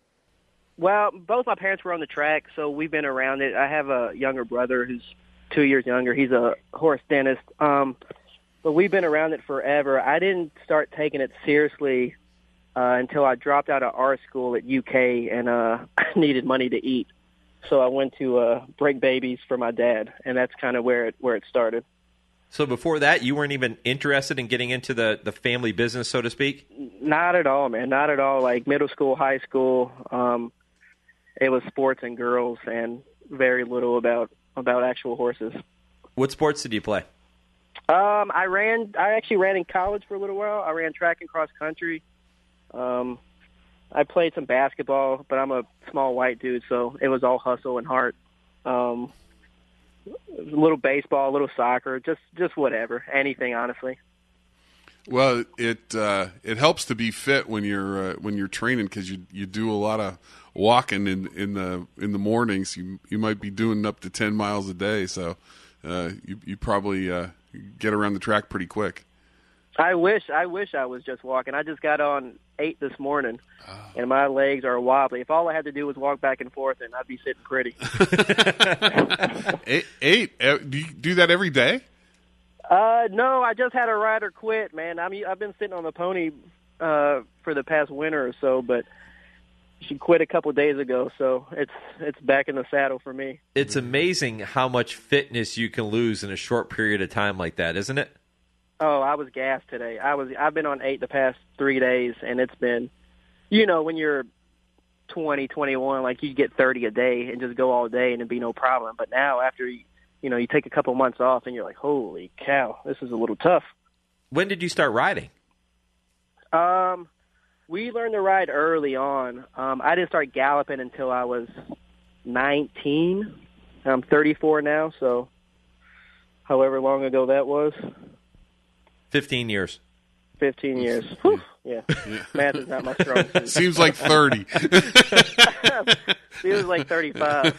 Well, both my parents were on the track, so we've been around it. I have a younger brother who's two years younger. He's a horse dentist. Um, but we've been around it forever. I didn't start taking it seriously uh, until I dropped out of art school at U K, and uh, I needed money to eat. So I went to uh, break babies for my dad, and that's kind of where it where it started. So before that, you weren't even interested in getting into the, the family business, so to speak? Not at all, man. Not at all. Like middle school, high school, um, it was sports and girls, and very little about about actual horses. What sports did you play? Um, I ran. I actually ran in college for a little while. I ran track and cross country. Um, I played some basketball, but I'm a small white dude, so it was all hustle and heart. Um, a little baseball, a little soccer, just just whatever, anything, honestly. Well, it uh, it helps to be fit when you're uh, when you're training, because you you do a lot of walking in, in the in the mornings. You you might be doing up to ten miles a day, so uh, you you probably uh, get around the track pretty quick. I wish I wish I was just walking. I just got on eight this morning, oh. and my legs are wobbly. If all I had to do was walk back and forth, then I'd be sitting pretty. eight, eight? Do you do that every day? Uh, no, I just had a rider quit, man. I'm I've been sitting on the pony uh, for the past winter or so, but she quit a couple days ago, so it's it's back in the saddle for me. It's amazing how much fitness you can lose in a short period of time like that, isn't it? Oh, I was gassed today. I was. I've been on eight the past three days, and it's been, you know, when you're twenty, twenty-one, like you get thirty a day and just go all day and it'd be no problem. But now, after you, you know, you take a couple months off, and you're like, holy cow, this is a little tough. When did you start riding? Um, we learned to ride early on. Um, I didn't start galloping until I was nineteen. I'm thirty-four now, so however long ago that was. Fifteen years. Fifteen years. Whew. yeah. Math is not my strong suit. Seems like thirty. Feels like thirty-five.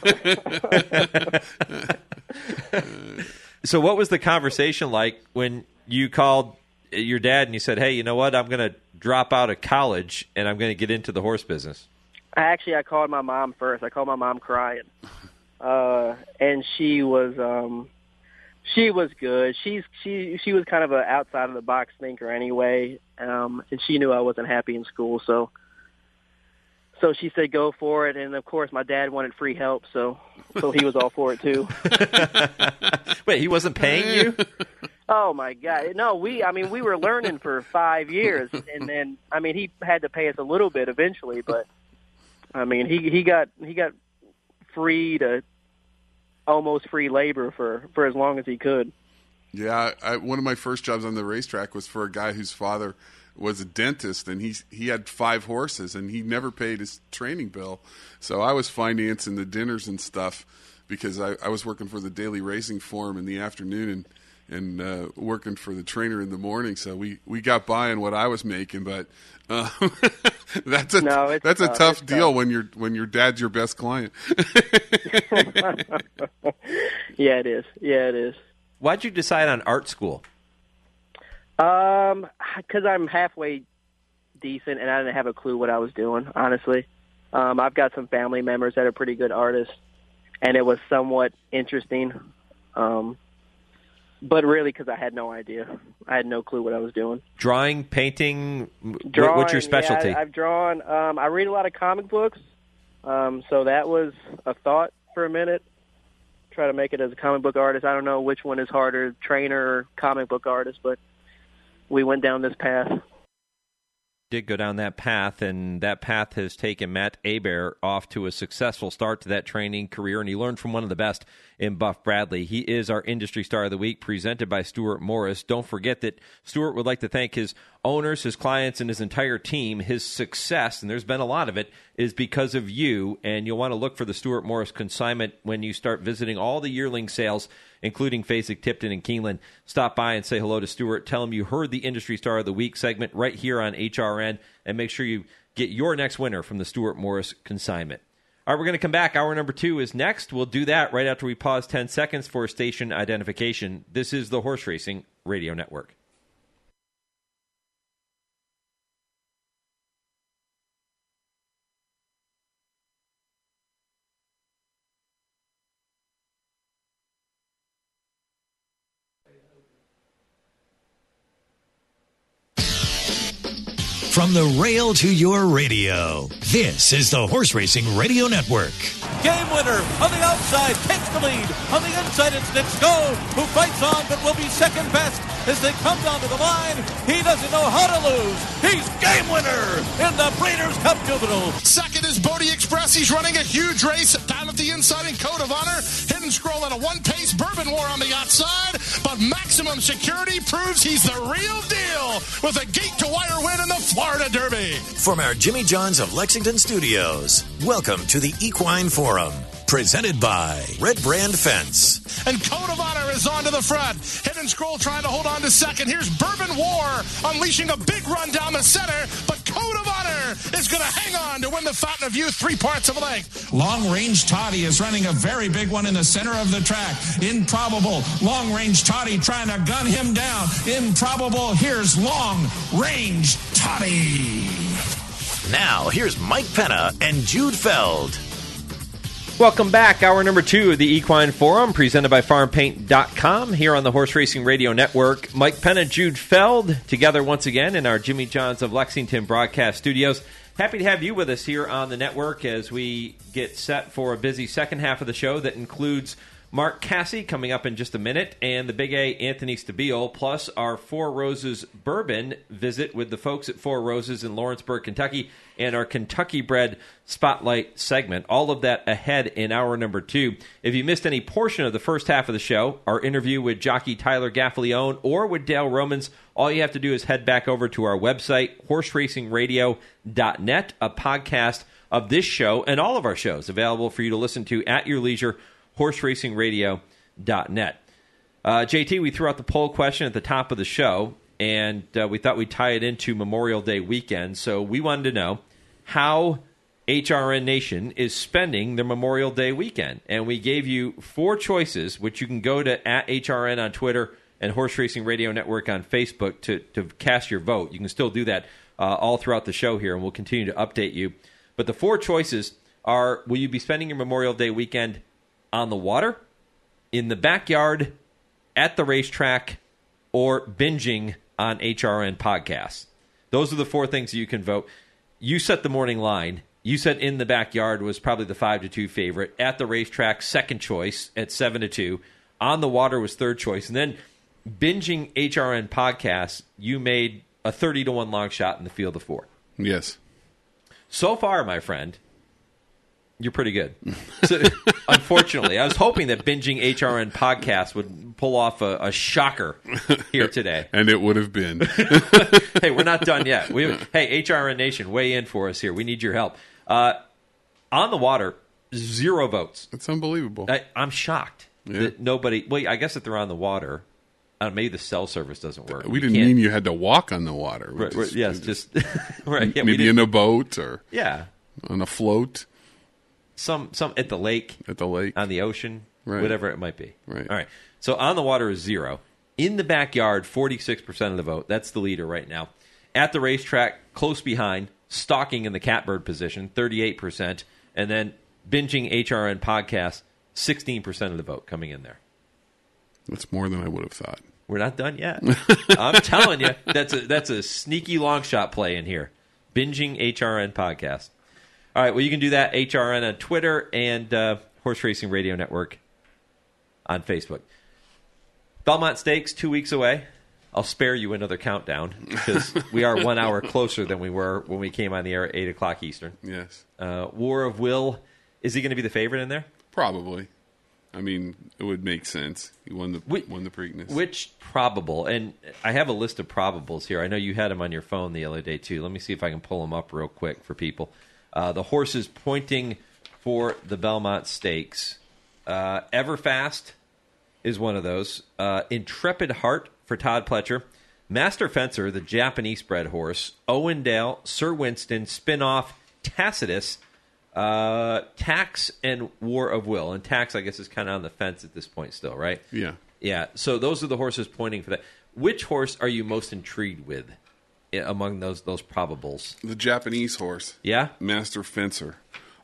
So what was the conversation like when you called your dad and you said, hey, you know what, I'm going to drop out of college and I'm going to get into the horse business? I actually, I called my mom first. I called my mom crying. Uh, and she was, um, she was good. She's, she, she was kind of an outside of the box thinker anyway. Um, and she knew I wasn't happy in school. So, so she said, go for it. And of course my dad wanted free help. So, so he was all for it too. Wait, he wasn't paying you? Oh my God. No, we, I mean, we were learning for five years and then, I mean, he had to pay us a little bit eventually, but I mean, he, he got, he got free to almost free labor for, for as long as he could. Yeah, I, one of my first jobs on the racetrack was for a guy whose father was a dentist, and he he had five horses, and he never paid his training bill. So I was financing the dinners and stuff because I, I was working for the Daily Racing Forum in the afternoon and and uh, working for the trainer in the morning. So we, we got by on what I was making, but uh, that's a no, that's a tough, tough it's deal tough. when your when your dad's your best client. Yeah, it is. Yeah, it is. Why'd you decide on art school? Um, because I'm halfway decent, and I didn't have a clue what I was doing, honestly. Um, I've got some family members that are pretty good artists, and it was somewhat interesting. Um, but really, because I had no idea. I had no clue what I was doing. Drawing, painting, wh- Drawing, what's your specialty? Yeah, I, I've drawn. Um, I read a lot of comic books, um, so that was a thought for a minute. Try to make it as a comic book artist. I don't know which one is harder, trainer or comic book artist, but we went down this path. Did go down that path, and that path has taken Matt Hebert off to a successful start to that training career, and he learned from one of the best in Buff Bradley. He is our Industry Star of the Week, presented by Stuart Morris. Don't forget that Stuart would like to thank his owners, his clients, and his entire team. His success, and there's been a lot of it, is because of you, and you'll want to look for the Stuart Morris consignment when you start visiting all the yearling sales, including Fasig, Tipton, and Keeneland. Stop by and say hello to Stuart. Tell him you heard the Industry Star of the Week segment right here on H R N, and make sure you get your next winner from the Stuart Morris consignment. All right, we're going to come back. Hour number two is next. We'll do that right after we pause ten seconds for station identification. This is the Horse Racing Radio Network. From the rail to your radio, this is the Horse Racing Radio Network. Game winner on the outside takes the lead. On the inside, it's Nick Stone, who fights on but will be second best as they come down to the line. He doesn't know how to lose. He's game winner in the Breeders' Cup Juvenile. Second is Bodie Express. He's running a huge race down at the inside in Code of Honor. Hidden Scroll at a one-pace Bourbon War on the outside. But Maximum Security proves he's the real deal with a gate-to-wire win in the Florida Derby. From our Jimmy John's of Lexington studios, welcome to the Equine Forum, presented by Red Brand Fence. And Code of Honor is on to the front. Hidden Scroll trying to hold on to second. Here's Bourbon War unleashing a big run down the center. But Code of Honor is going to hang on to win the Fountain of Youth three parts of a length. Long Range Toddy is running a very big one in the center of the track. Improbable. Long Range Toddy trying to gun him down. Improbable. Here's Long Range Toddy. Now, here's Mike Penna and Jude Feld. Welcome back. Hour number two of the Equine Forum, presented by farm paint dot com, here on the Horse Racing Radio Network. Mike Penna, Jude Feld, together once again in our Jimmy John's of Lexington broadcast studios. Happy to have you with us here on the network as we get set for a busy second half of the show that includes Mark Casse coming up in just a minute, and the Big A, Anthony Stabile, plus our Four Roses Bourbon visit with the folks at Four Roses in Lawrenceburg, Kentucky, and our Kentucky-bred Spotlight segment. All of that ahead in hour number two. If you missed any portion of the first half of the show, our interview with jockey Tyler Gaffalione or with Dale Romans, all you have to do is head back over to our website, horse racing radio dot net, a podcast of this show and all of our shows available for you to listen to at your leisure, horse racing radio dot net. Uh, J T, we threw out the poll question at the top of the show, and uh, we thought we'd tie it into Memorial Day weekend. So we wanted to know how H R N Nation is spending their Memorial Day weekend. And we gave you four choices, which you can go to at H R N on Twitter and Horse Racing Radio Network on Facebook to, to cast your vote. You can still do that uh, all throughout the show here, and we'll continue to update you. But the four choices are, will you be spending your Memorial Day weekend on the water, in the backyard, at the racetrack, or binging on H R N podcasts? Those are the four things that you can vote. You set the morning line. You said in the backyard was probably the five to two favorite. At the racetrack, second choice at seven to two. On the water was third choice. And then binging H R N podcasts, you made a thirty to one long shot in the field of four. Yes. So far, my friend, you're pretty good. So, unfortunately, I was hoping that binging H R N podcasts would pull off a, a shocker here today. And it would have been. Hey, we're not done yet. We, hey, H R N Nation, weigh in for us here. We need your help. Uh, on the water, zero votes. That's unbelievable. I, I'm shocked Yeah. that nobody. Well, I guess if they're on the water, uh, maybe the cell service doesn't work. We You didn't can't- mean you had to walk on the water. We Right, just- right, yes, we just right. Yeah, we maybe in a boat or Yeah. on a float. Some some at the lake, at the lake, on the ocean, Right. whatever it might be. Right. All right. So on the water is zero. In the backyard, forty-six percent of the vote. That's the leader right now. At the racetrack, close behind, stalking in the catbird position, thirty-eight percent. And then binging H R N podcast, sixteen percent of the vote coming in there. That's more than I would have thought. We're not done yet. I'm telling you, that's a that's a sneaky long shot play in here. Binging H R N podcast. All right, well, you can do that, H R N on Twitter and uh, Horse Racing Radio Network on Facebook. Belmont Stakes, two weeks away. I'll spare you another countdown because we are one hour closer than we were when we came on the air at eight o'clock Eastern. Yes. Uh, War of Will, is he going to be the favorite in there? Probably. I mean, it would make sense. He won the We- won the Preakness. Which probable? And I have a list of probables here. I know you had them on your phone the other day, too. Let me see if I can pull them up real quick for people. Uh, the horses pointing for the Belmont Stakes. Uh, Everfast is one of those. Uh, Intrepid Heart for Todd Pletcher. Master Fencer, the Japanese bred horse. Owendale, Sir Winston, Spinoff, Tacitus, uh, Tax, and War of Will. And Tax, I guess, is kind of on the fence at this point still, right? Yeah. Yeah. So those are the horses pointing for that. Which horse are you most intrigued with i- among those those probables? The Japanese horse. Yeah? Master Fencer.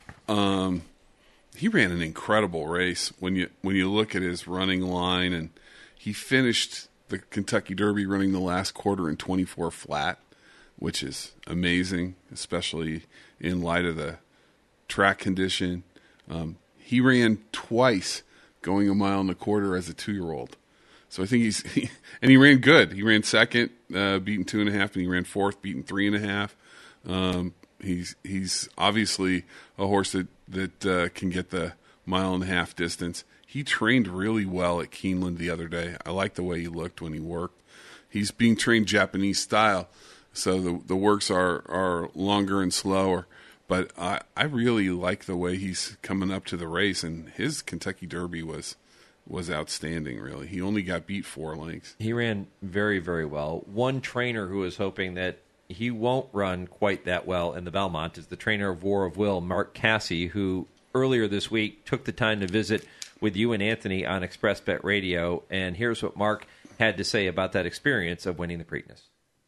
Um, he ran an incredible race when you when you look at his running line, and he finished the Kentucky Derby running the last quarter in twenty-four flat, which is amazing, especially in light of the track condition. Um, he ran twice going a mile and a quarter as a two-year-old. So I think he's he, and he ran good. He ran second, uh, beating two and a half, and he ran fourth, beating three and a half. Um, he's he's obviously a horse that that uh, can get the mile and a half distance. He trained really well at Keeneland the other day. I like the way he looked when he worked. He's being trained Japanese style, so the the works are are longer and slower. But I I really like the way he's coming up to the race, and his Kentucky Derby was. was outstanding, really. He only got beat four lengths. He ran very, very well. One trainer who is hoping that he won't run quite that well in the Belmont is the trainer of War of Will, Mark Cassey, who earlier this week took the time to visit with you and Anthony on Express Bet Radio. And here's what Mark had to say about that experience of winning the Preakness.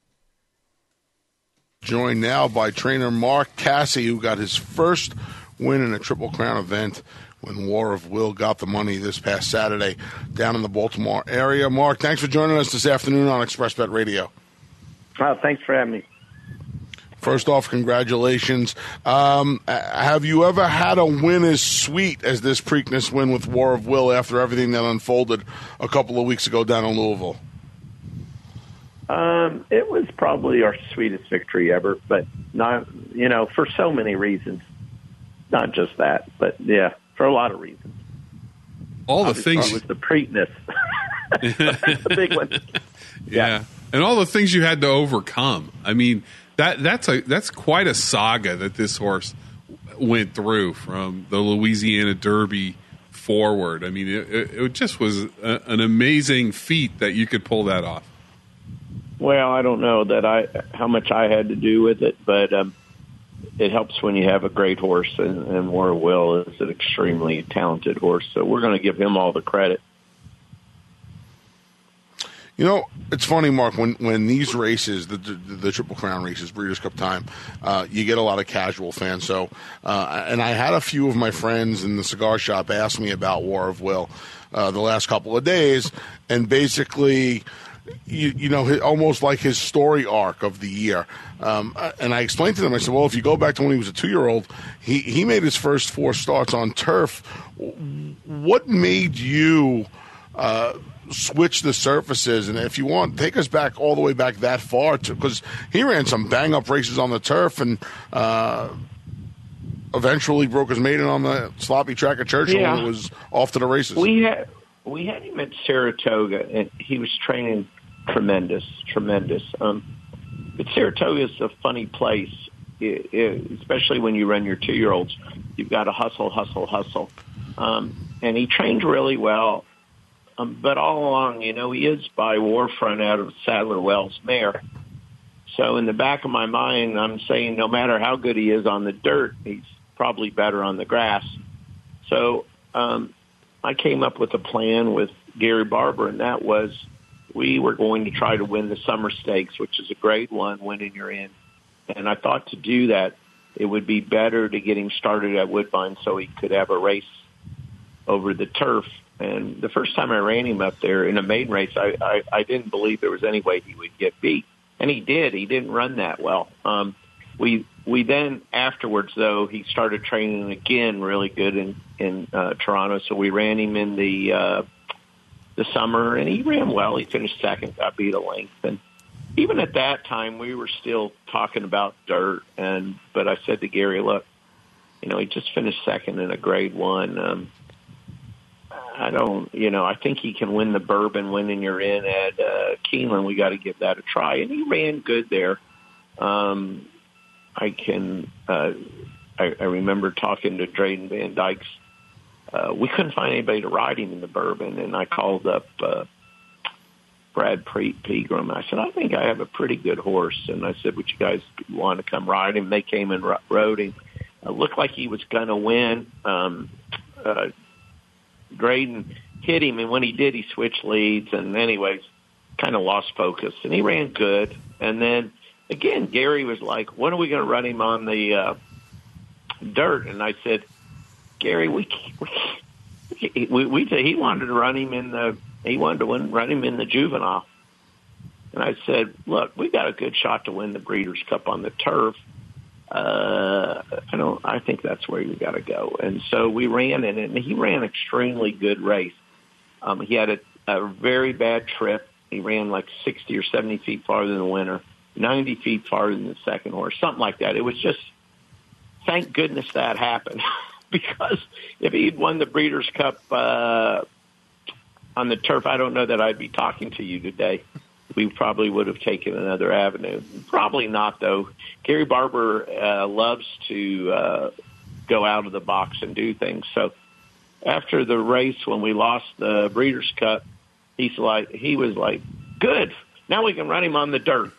Joined now by trainer Mark Cassey, who got his first win in a Triple Crown event when War of Will got the money this past Saturday down in the Baltimore area. Mark, thanks for joining us this afternoon on Express Bet Radio. Oh, thanks for having me. First off, congratulations. Um, have you ever had a win as sweet as this Preakness win with War of Will after everything that unfolded a couple of weeks ago down in Louisville? Um, it was probably our sweetest victory ever, but not, you know, for so many reasons. Not just that, but yeah, for a lot of reasons. All the Obviously, things it was the Preakness. That's the big one. Yeah. yeah, and all the things you had to overcome. I mean, that that's a that's quite a saga that this horse went through from the Louisiana Derby forward. I mean, it, it just was a, an amazing feat that you could pull that off. well, I don't know that I how much I had to do with it, but um, it helps when you have a great horse, and, and War of Will is an extremely talented horse, so we're going to give him all the credit. You know, it's funny, Mark, when, when these races, the, the the Triple Crown races, Breeders' Cup time, uh, you get a lot of casual fans. So, uh, and I had a few of my friends in the cigar shop ask me about War of Will uh, the last couple of days, and basically, you, you know, almost like his story arc of the year. Um, and I explained to them, I said, well, if you go back to when he was a two-year-old, he, he made his first four starts on turf. What made you uh, switch the surfaces? And if you want, take us back all the way back that far, because he ran some bang-up races on the turf and uh, eventually broke his maiden on the sloppy track at Churchill Yeah. and it was off to the races. We had we had him at Saratoga, and he was training tremendous, tremendous. Um, but Saratoga is a funny place, it, it, especially when you run your two-year-olds. You've got to hustle, hustle, hustle. Um, and he trained really well. Um, but all along, you know, he is by Warfront out of Sadler Wells mare. So in the back of my mind, I'm saying no matter how good he is on the dirt, he's probably better on the grass. So um, I came up with a plan with Gary Barber, and that was we were going to try to win the Summer Stakes, which is a grade one, winning you're in. And I thought to do that, it would be better to get him started at Woodbine so he could have a race over the turf. And the first time I ran him up there in a maiden race, I, I, I didn't believe there was any way he would get beat. And he did. He didn't run that well. Um, we we then, afterwards, though, he started training again really good in, in uh, Toronto. So we ran him in the uh, the summer, and he ran well. He finished second, got beat a length. And even at that time, we were still talking about dirt. And But I said to Gary, look, you know, he just finished second in a grade one. Um I don't, you know, I think he can win the Bourbon winning you're in at uh, Keeneland. We got to give that a try. And he ran good there. Um, I can, uh, I, I remember talking to Drayden Van Dykes. Uh, we couldn't find anybody to ride him in the Bourbon. And I called up uh, Brad Pre- Pegram. I said, I think I have a pretty good horse. And I said, would you guys want to come ride him? They came and rode him. It looked like he was going to win. Um, uh, Drayden hit him, and when he did, he switched leads, and anyways, kind of lost focus. And he ran good. And then, again, Gary was like, when are we going to run him on the uh, dirt? And I said, Gary, we we, we, we he wanted to run him in the he wanted to win, run him in the juvenile. And I said, look, we got a good shot to win the Breeders' Cup on the turf. Uh, I don't. I think that's where you got to go. And so we ran in it, and he ran an extremely good race. Um, he had a, a very bad trip. He ran like sixty or seventy feet farther than the winner, ninety feet farther than the second horse, something like that. It was just, thank goodness that happened, because if he'd won the Breeders' Cup uh, on the turf, I don't know that I'd be talking to you today. We probably would have taken another avenue. Probably not, though. Gary Barber uh, loves to uh, go out of the box and do things. So after the race, when we lost the Breeders' Cup, he's like, he was like, good. Now we can run him on the dirt.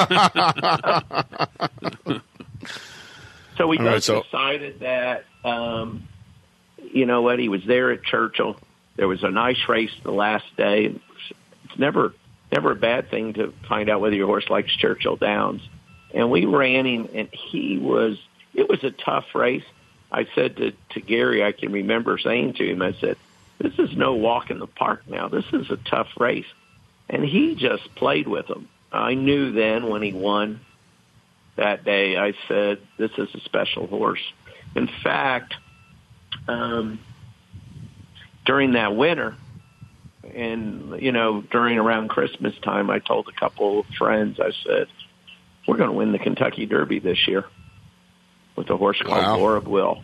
So we All right, both so- decided that, um, you know what, he was there at Churchill. There was a nice race the last day. It's never... Never a bad thing to find out whether your horse likes Churchill Downs. And we ran him, and he was, it was a tough race. I said to, to Gary, I can remember saying to him, I said, this is no walk in the park now. This is a tough race. And he just played with him. I knew then when he won that day, I said, this is a special horse. In fact, um, during that winter, and, you know, during around Christmas time, I told a couple of friends, I said, we're going to win the Kentucky Derby this year with a horse called Wow. War of Will.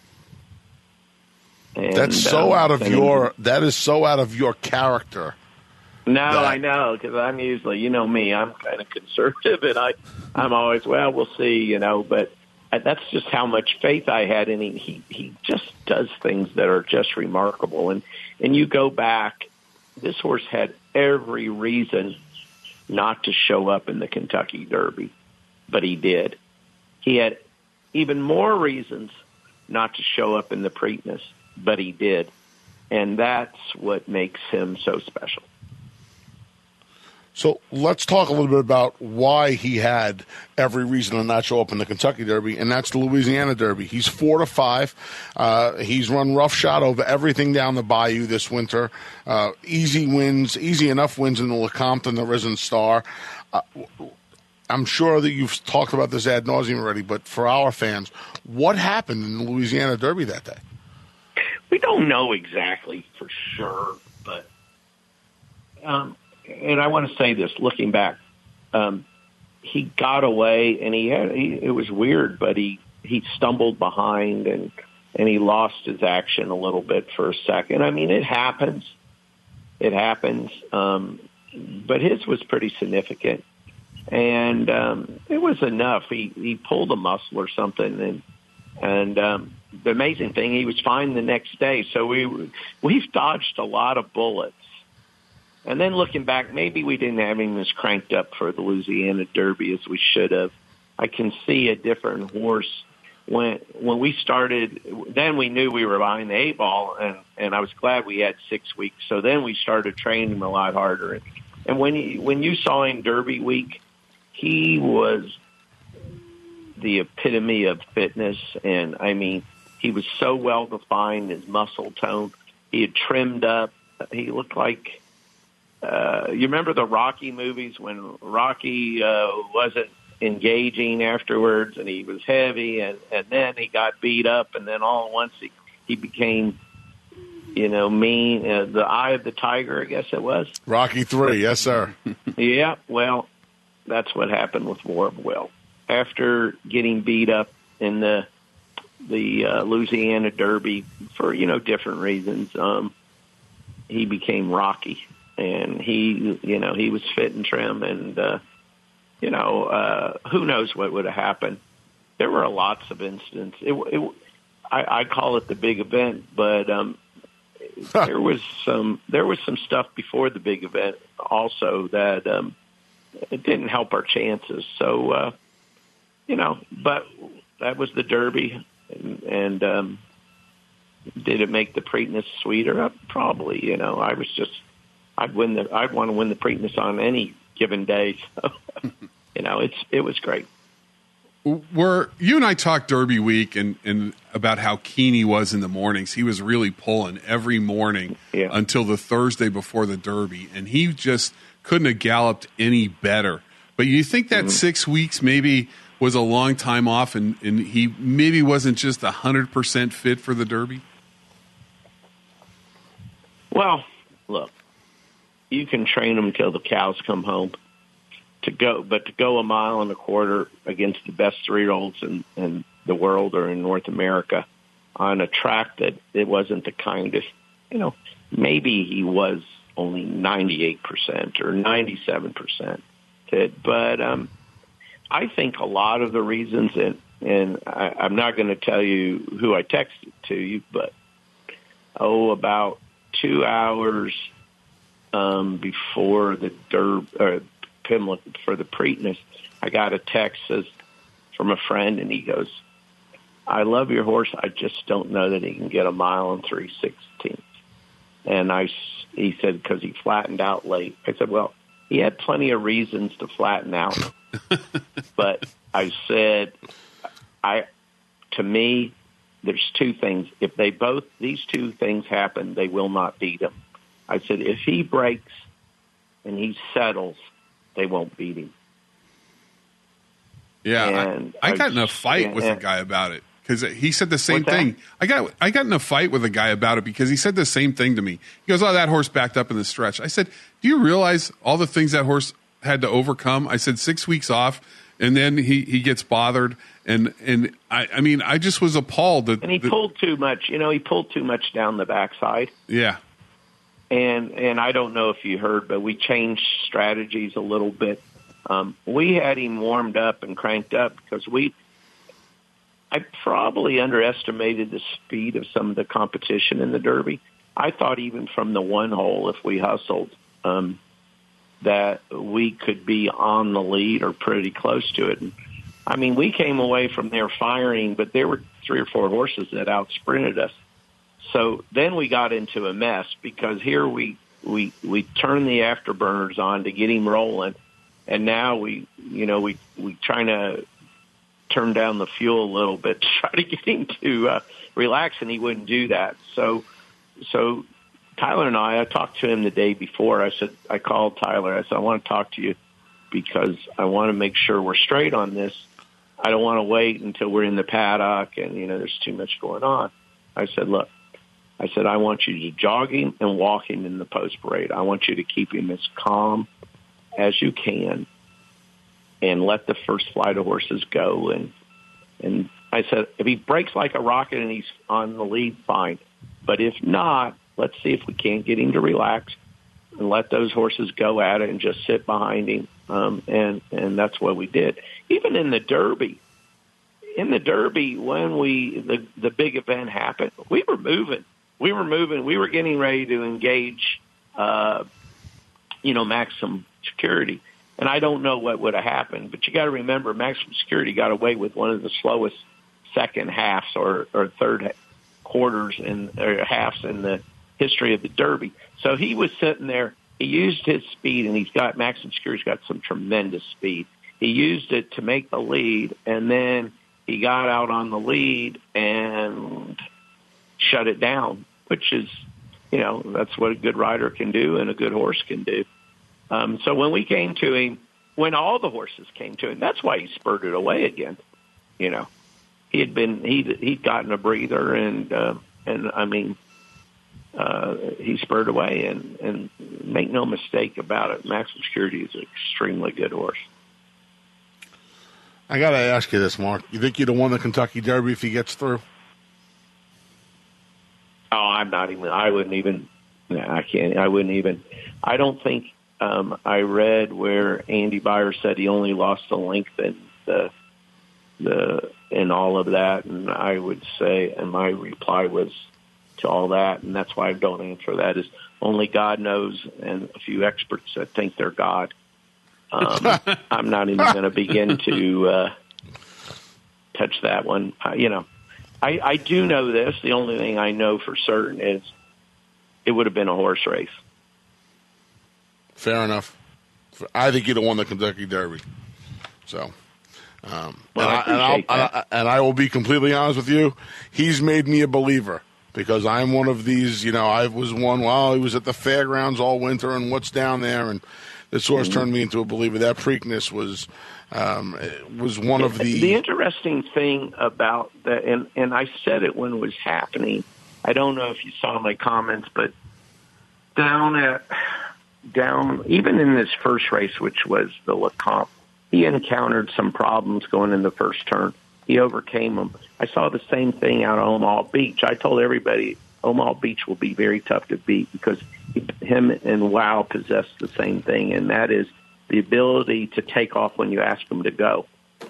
And, That's so um, out of and- your. That is so out of your character. No, that- I know, because I'm usually, you know me, I'm kind of conservative, and I, I'm always, well, we'll see, you know, but I, that's just how much faith I had in him. He, he just does things that are just remarkable. And, and you go back, this horse had every reason not to show up in the Kentucky Derby, but he did. He had even more reasons not to show up in the Preakness, but he did. And that's what makes him so special. So let's talk a little bit about why he had every reason to not show up in the Kentucky Derby, and that's the Louisiana Derby. He's four to five. Uh, he's run roughshod over everything down the bayou this winter. Uh, easy wins, easy enough wins in the Lecompton, the Risen Star. Uh, I'm sure that you've talked about this ad nauseum already, but for our fans, what happened in the Louisiana Derby that day? We don't know exactly for sure, but um, and I want to say this, looking back, um, he got away, and he had he, it was weird, but he, he stumbled behind, and and he lost his action a little bit for a second. I mean, it happens. It happens. Um, but his was pretty significant. And um, it was enough. He he pulled a muscle or something, and and um, the amazing thing, he was fine the next day. So we we've dodged a lot of bullets. And then looking back, maybe we didn't have him as cranked up for the Louisiana Derby as we should have. I can see a different horse when when we started. Then we knew we were behind the eight ball, and and I was glad we had six weeks. So then we started training him a lot harder. And, and when you, when you saw him Derby week, he was the epitome of fitness, and I mean, he was so well defined. His muscle tone, he had trimmed up. He looked like uh, you remember the Rocky movies when Rocky uh, wasn't engaging afterwards, and he was heavy, and and then he got beat up, and then all at once he he became, you know, mean. Uh, the Eye of the Tiger, I guess it was Rocky three. Yes, sir. Yeah, well. That's what happened with War of Will. After getting beat up in the the uh, Louisiana Derby for, you know, different reasons, um, he became Rocky, and he, you know, he was fit and trim, and uh, you know, uh, who knows what would have happened. There were lots of incidents. It, it, I, I call it the big event, but um, there was some there was some stuff before the big event also that. Um, It didn't help our chances. So, uh, you know, but that was the Derby. And, and um, did it make the Preakness sweeter? Uh, probably, you know. I was just, I'd win the, I'd want to win the Preakness on any given day. So, you know, it's it was great. Were you and I talked Derby week and, and about how keen he was in the mornings. He was really pulling every morning yeah. until the Thursday before the Derby, and he just couldn't have galloped any better. But you think that mm-hmm. six weeks maybe was a long time off, and, and he maybe wasn't just one hundred percent fit for the Derby? Well, look, you can train them until the cows come home. To go, but to go a mile and a quarter against the best three-year-olds in, in the world or in North America on a track that it wasn't the kindest, you know, maybe he was only ninety-eight percent or ninety-seven percent fit. But um, I think a lot of the reasons, and, and I, I'm not going to tell you who I texted to you, but, oh, about two hours um, before the Derby, or Pimlick for the Preakness, I got a text says, from a friend, and he goes, I love your horse. I just don't know that he can get a mile and three sixteenths. And I, he said, because he flattened out late. I said, well, he had plenty of reasons to flatten out. But I said, I, to me, there's two things. If they both, these two things happen, they will not beat him. I said, if he breaks and he settles, they won't beat him. Yeah, and I, I got I, in a fight and, with a guy about it because he said the same What's that? thing. I got I got in a fight with a guy about it because he said the same thing to me. He goes, "Oh, that horse backed up in the stretch." I said, "Do you realize all the things that horse had to overcome?" I said, six weeks off, and then he, he gets bothered, and and I, I mean, I just was appalled that. And he that, pulled too much. You know, he pulled too much down the backside. Yeah. And and I don't know if you heard, but we changed strategies a little bit. Um, we had him warmed up and cranked up because we, I probably underestimated the speed of some of the competition in the Derby. I thought even from the one hole, if we hustled, um, that we could be on the lead or pretty close to it. And, I mean, we came away from there firing, but there were three or four horses that out-sprinted us. So then we got into a mess because here we, we, we turned the afterburners on to get him rolling. And now we, you know, we, we trying to turn down the fuel a little bit to try to get him to uh, relax, and he wouldn't do that. So, so Tyler and I, I talked to him the day before. I said, I called Tyler. I said, I want to talk to you because I want to make sure we're straight on this. I don't want to wait until we're in the paddock and, you know, there's too much going on. I said, look, I said, I want you to jog him and walk him in the post parade. I want you to keep him as calm as you can and let the first flight of horses go. And, and I said, if he breaks like a rocket and he's on the lead, fine. But if not, let's see if we can't get him to relax and let those horses go at it and just sit behind him. Um, and, and that's what we did. Even in the Derby, in the Derby, when we, the, the big event happened, we were moving. We were moving. We were getting ready to engage, uh, you know, Maximum Security. And I don't know what would have happened, but you got to remember Maximum Security got away with one of the slowest second halves or, or third quarters in or halves in the history of the Derby. So he was sitting there. He used his speed, and he's got Maximum Security's got some tremendous speed. He used it to make the lead, and then he got out on the lead and shut it down, which is, you know, that's what a good rider can do and a good horse can do. Um, so when we came to him, when all the horses came to him, that's why he spurted away again. You know, he had been, he'd, he'd gotten a breather and, uh, and I mean, uh, he spurred away and, and make no mistake about it. Maximum Security is an extremely good horse. I got to ask you this, Mark. You think you'd have won the Kentucky Derby if he gets through? Oh, I'm not even, I wouldn't even, no, I can't, I wouldn't even, I don't think, um, I read where Andy Beyer said he only lost a length in the, the, in all of that. And I would say, and my reply was to all that, and that's why I don't answer that, is only God knows and a few experts that think they're God. Um, I'm not even going to begin to uh, touch that one. Uh, you know, I, I do know this. The only thing I know for certain is it would have been a horse race. Fair enough. I think you'd have won the Kentucky Derby. So, um, well, and, I, I and, I'll, and, I, and I will be completely honest with you. He's made me a believer because I'm one of these, you know, I was one, well, he was at the fairgrounds all winter and what's down there, and this horse mm-hmm. turned me into a believer. That Preakness was um, was one of the... The interesting thing about that, and, and I said it when it was happening, I don't know if you saw my comments, but down at, down, even in this first race, which was the Lecomte, he encountered some problems going in the first turn. He overcame them. I saw the same thing out on Omaha Beach. I told everybody Omaha Beach will be very tough to beat because he, him and Wow possess the same thing, and that is the ability to take off when you ask them to go.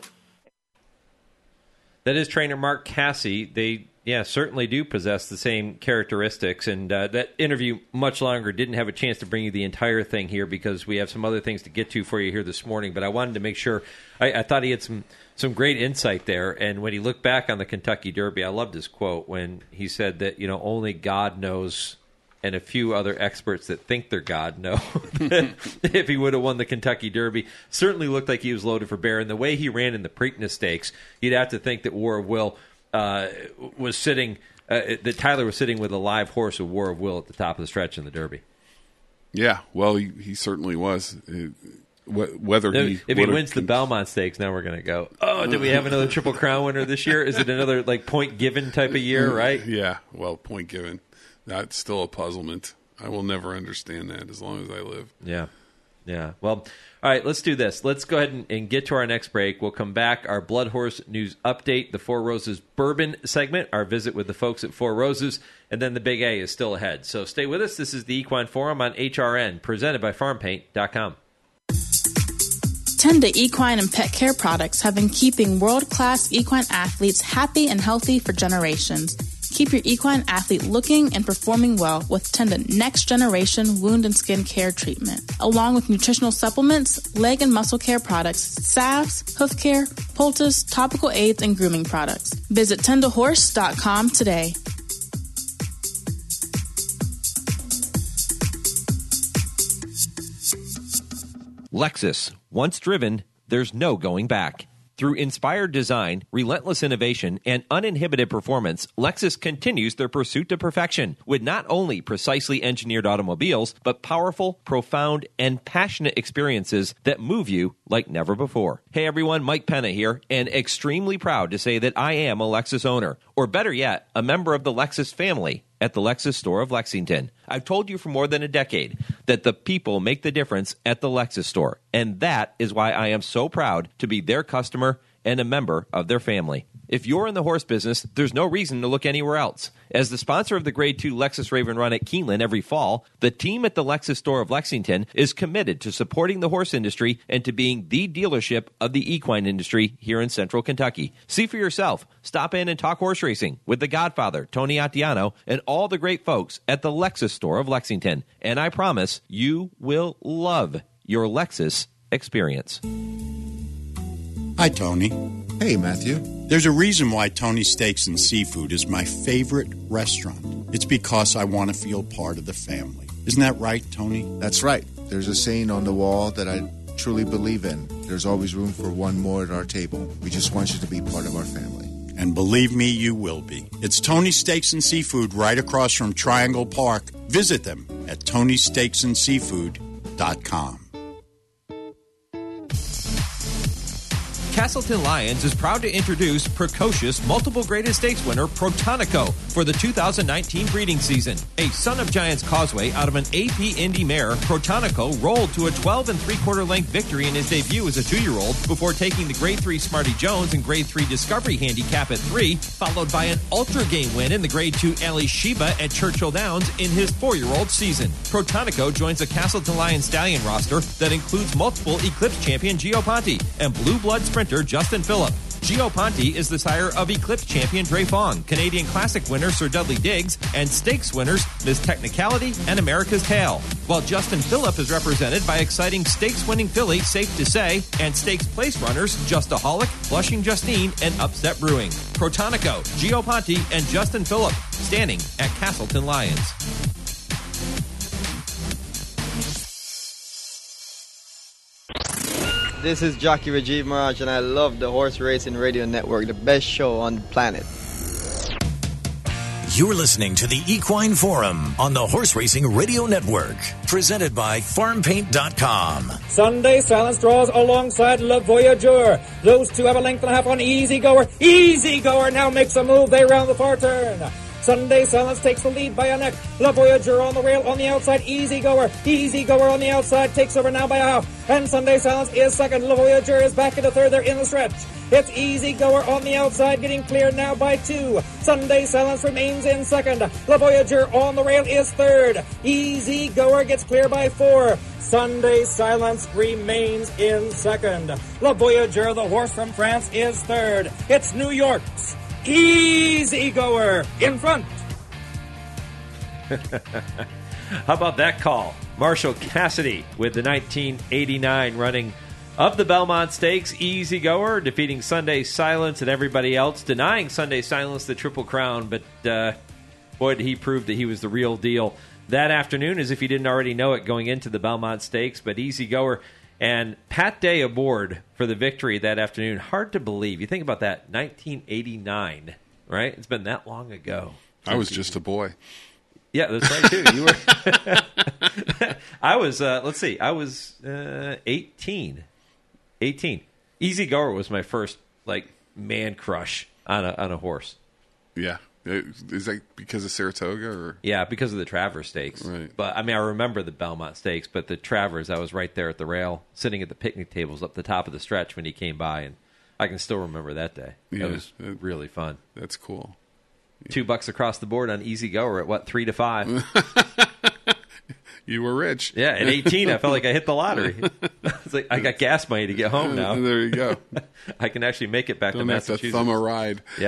That is trainer Mark Casse. They, yeah, certainly do possess the same characteristics. And uh, that interview, much longer, didn't have a chance to bring you the entire thing here because we have some other things to get to for you here this morning. But I wanted to make sure, I, I thought he had some, some great insight there. And when he looked back on the Kentucky Derby, I loved his quote when he said that, you know, only God knows and a few other experts that think they're God know that if he would have won the Kentucky Derby. Certainly looked like he was loaded for bear. And the way he ran in the Preakness Stakes, you'd have to think that War of Will uh, was sitting, uh, that Tyler was sitting with a live horse of War of Will at the top of the stretch in the Derby. Yeah, well, he, he certainly was. Uh, whether he if he wins the Belmont Stakes, now we're going to go, oh, did we have another Triple Crown winner this year? Is it another like point given type of year, right? Yeah, well, point given. That's still a puzzlement. I will never understand that as long as I live. Yeah. Yeah. Well, all right, let's do this. Let's go ahead and, and get to our next break. We'll come back. Our Blood Horse News Update, the Four Roses Bourbon segment, our visit with the folks at Four Roses, and then the Big A is still ahead. So stay with us. This is the Equine Forum on H R N, presented by farm paint dot com. Tenda Equine and Pet Care products have been keeping world-class equine athletes happy and healthy for generations. Keep your equine athlete looking and performing well with Tenda Next Generation Wound and Skin Care Treatment, along with nutritional supplements, leg and muscle care products, salves, hoof care, poultice, topical aids, and grooming products. Visit tenda horse dot com today. Lexus. Once driven, there's no going back. Through inspired design, relentless innovation, and uninhibited performance, Lexus continues their pursuit to perfection with not only precisely engineered automobiles, but powerful, profound, and passionate experiences that move you like never before. Hey everyone, Mike Penna here, and extremely proud to say that I am a Lexus owner, or better yet, a member of the Lexus family at the Lexus store of Lexington. I've told you for more than a decade that the people make the difference at the Lexus store, and that is why I am so proud to be their customer and a member of their family. If you're in the horse business, there's no reason to look anywhere else. As the sponsor of the Grade two Lexus Raven Run at Keeneland every fall, the team at the Lexus store of Lexington is committed to supporting the horse industry and to being the dealership of the equine industry here in central Kentucky. See for yourself. Stop in and talk horse racing with the Godfather, Tony Attiano, and all the great folks at the Lexus store of Lexington. And I promise you will love your Lexus experience. Hi, Tony. Hey, Matthew. There's a reason why Tony Steaks and Seafood is my favorite restaurant. It's because I want to feel part of the family. Isn't that right, Tony? That's right. There's a saying on the wall that I truly believe in. There's always room for one more at our table. We just want you to be part of our family. And believe me, you will be. It's Tony Steaks and Seafood right across from Triangle Park. Visit them at tony steaks and seafood dot com. Castleton Lions is proud to introduce precocious multiple graded stakes winner Protonico for the two thousand nineteen breeding season. A Son of Giants Causeway out of an A P Indy mare, Protonico rolled to a twelve and three quarter length victory in his debut as a two-year-old before taking the Grade three Smarty Jones and Grade three Discovery Handicap at three, followed by an Ultra Game win in the Grade two Ali Sheba at Churchill Downs in his four-year-old season. Protonico joins the Castleton Lions stallion roster that includes multiple Eclipse champion Gio Ponte and Blue Blood sprinter Justin Phillip. Gio Ponte is the sire of Eclipse champion Dre Fong, Canadian Classic winner Sir Dudley Diggs, and stakes winners Miss Technicality and America's Tale. While Justin Phillip is represented by exciting stakes-winning filly Safe to Say and stakes place runners Justaholic, Blushing Justine, and Upset Brewing. Protonico, Gio Ponte, and Justin Phillip standing at Castleton Lions. This is jockey Rajiv Maharaj, and I love the Horse Racing Radio Network, the best show on the planet. You're listening to the Equine Forum on the Horse Racing Radio Network, presented by farm paint dot com. Sunday Silence draws alongside Le Voyageur. Those two have a length and a half on Easy Goer. Easy Goer now makes a move. They round the far turn. Sunday Silence takes the lead by a neck. Le Voyageur on the rail on the outside. Easy Goer. Easy Goer on the outside takes over now by a half. And Sunday Silence is second. Le Voyageur is back into third. They're in the stretch. It's Easy Goer on the outside, getting clear now by two. Sunday Silence remains in second. Le Voyageur on the rail is third. Easy Goer gets clear by four. Sunday Silence remains in second. Le Voyageur, the horse from France, is third. It's New York's Easy Goer in front. How about that call? Marshall Cassidy with the nineteen eighty-nine running of the Belmont Stakes. Easy Goer defeating Sunday Silence and everybody else, denying Sunday Silence the Triple Crown. But uh, boy, did he prove that he was the real deal that afternoon, as if you didn't already know it going into the Belmont Stakes. But Easy Goer and Pat Day aboard for the victory that afternoon. Hard to believe. You think about that, nineteen eighty-nine, right? It's been that long ago. I was just a boy. Yeah, that's right, too. You were. I was, uh, let's see, I was uh, eighteen. eighteen. Easy Goer was my first, like, man crush on a on a horse. Yeah. Is that because of Saratoga? Or? Yeah, because of the Travers Stakes. Right. But, I mean, I remember the Belmont Stakes, but the Travers, I was right there at the rail, sitting at the picnic tables up the top of the stretch when he came by, and I can still remember that day. Yeah, it was that, really fun. That's cool. Yeah. Two bucks across the board on Easy Goer at, what, three to five? You were rich. Yeah, at eighteen, I felt like I hit the lottery. It's like I got gas money to get home now. There you go. I can actually make it back Don't to have Massachusetts. to thumb a ride. Yeah.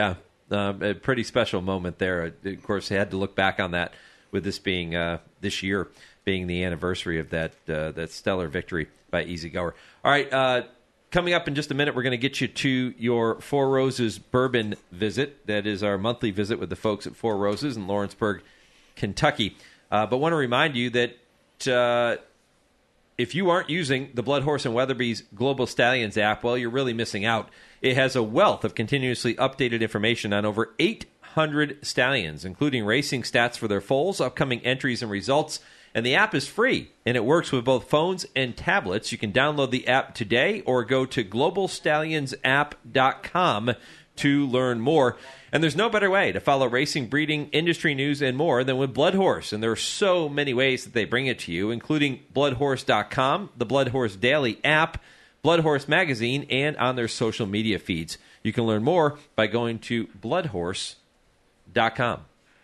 um, a pretty special moment there. Of course, I had to look back on that with this being uh, this year being the anniversary of that uh, that stellar victory by Easy Goer. All right, uh, coming up in just a minute, we're going to get you to your Four Roses bourbon visit. That is our monthly visit with the folks at Four Roses in Lawrenceburg, Kentucky. Uh, but want to remind you that uh, if you aren't using the Blood Horse and Weatherby's Global Stallions app, well, you're really missing out. It has a wealth of continuously updated information on over eight hundred stallions, including racing stats for their foals, upcoming entries and results. And the app is free, and it works with both phones and tablets. You can download the app today or go to global stallions app dot com to learn more. And there's no better way to follow racing, breeding, industry news, and more than with Blood Horse. And there are so many ways that they bring it to you, including blood horse dot com, the Blood Horse Daily app, Blood Horse Magazine, and on their social media feeds. You can learn more by going to blood horse dot com.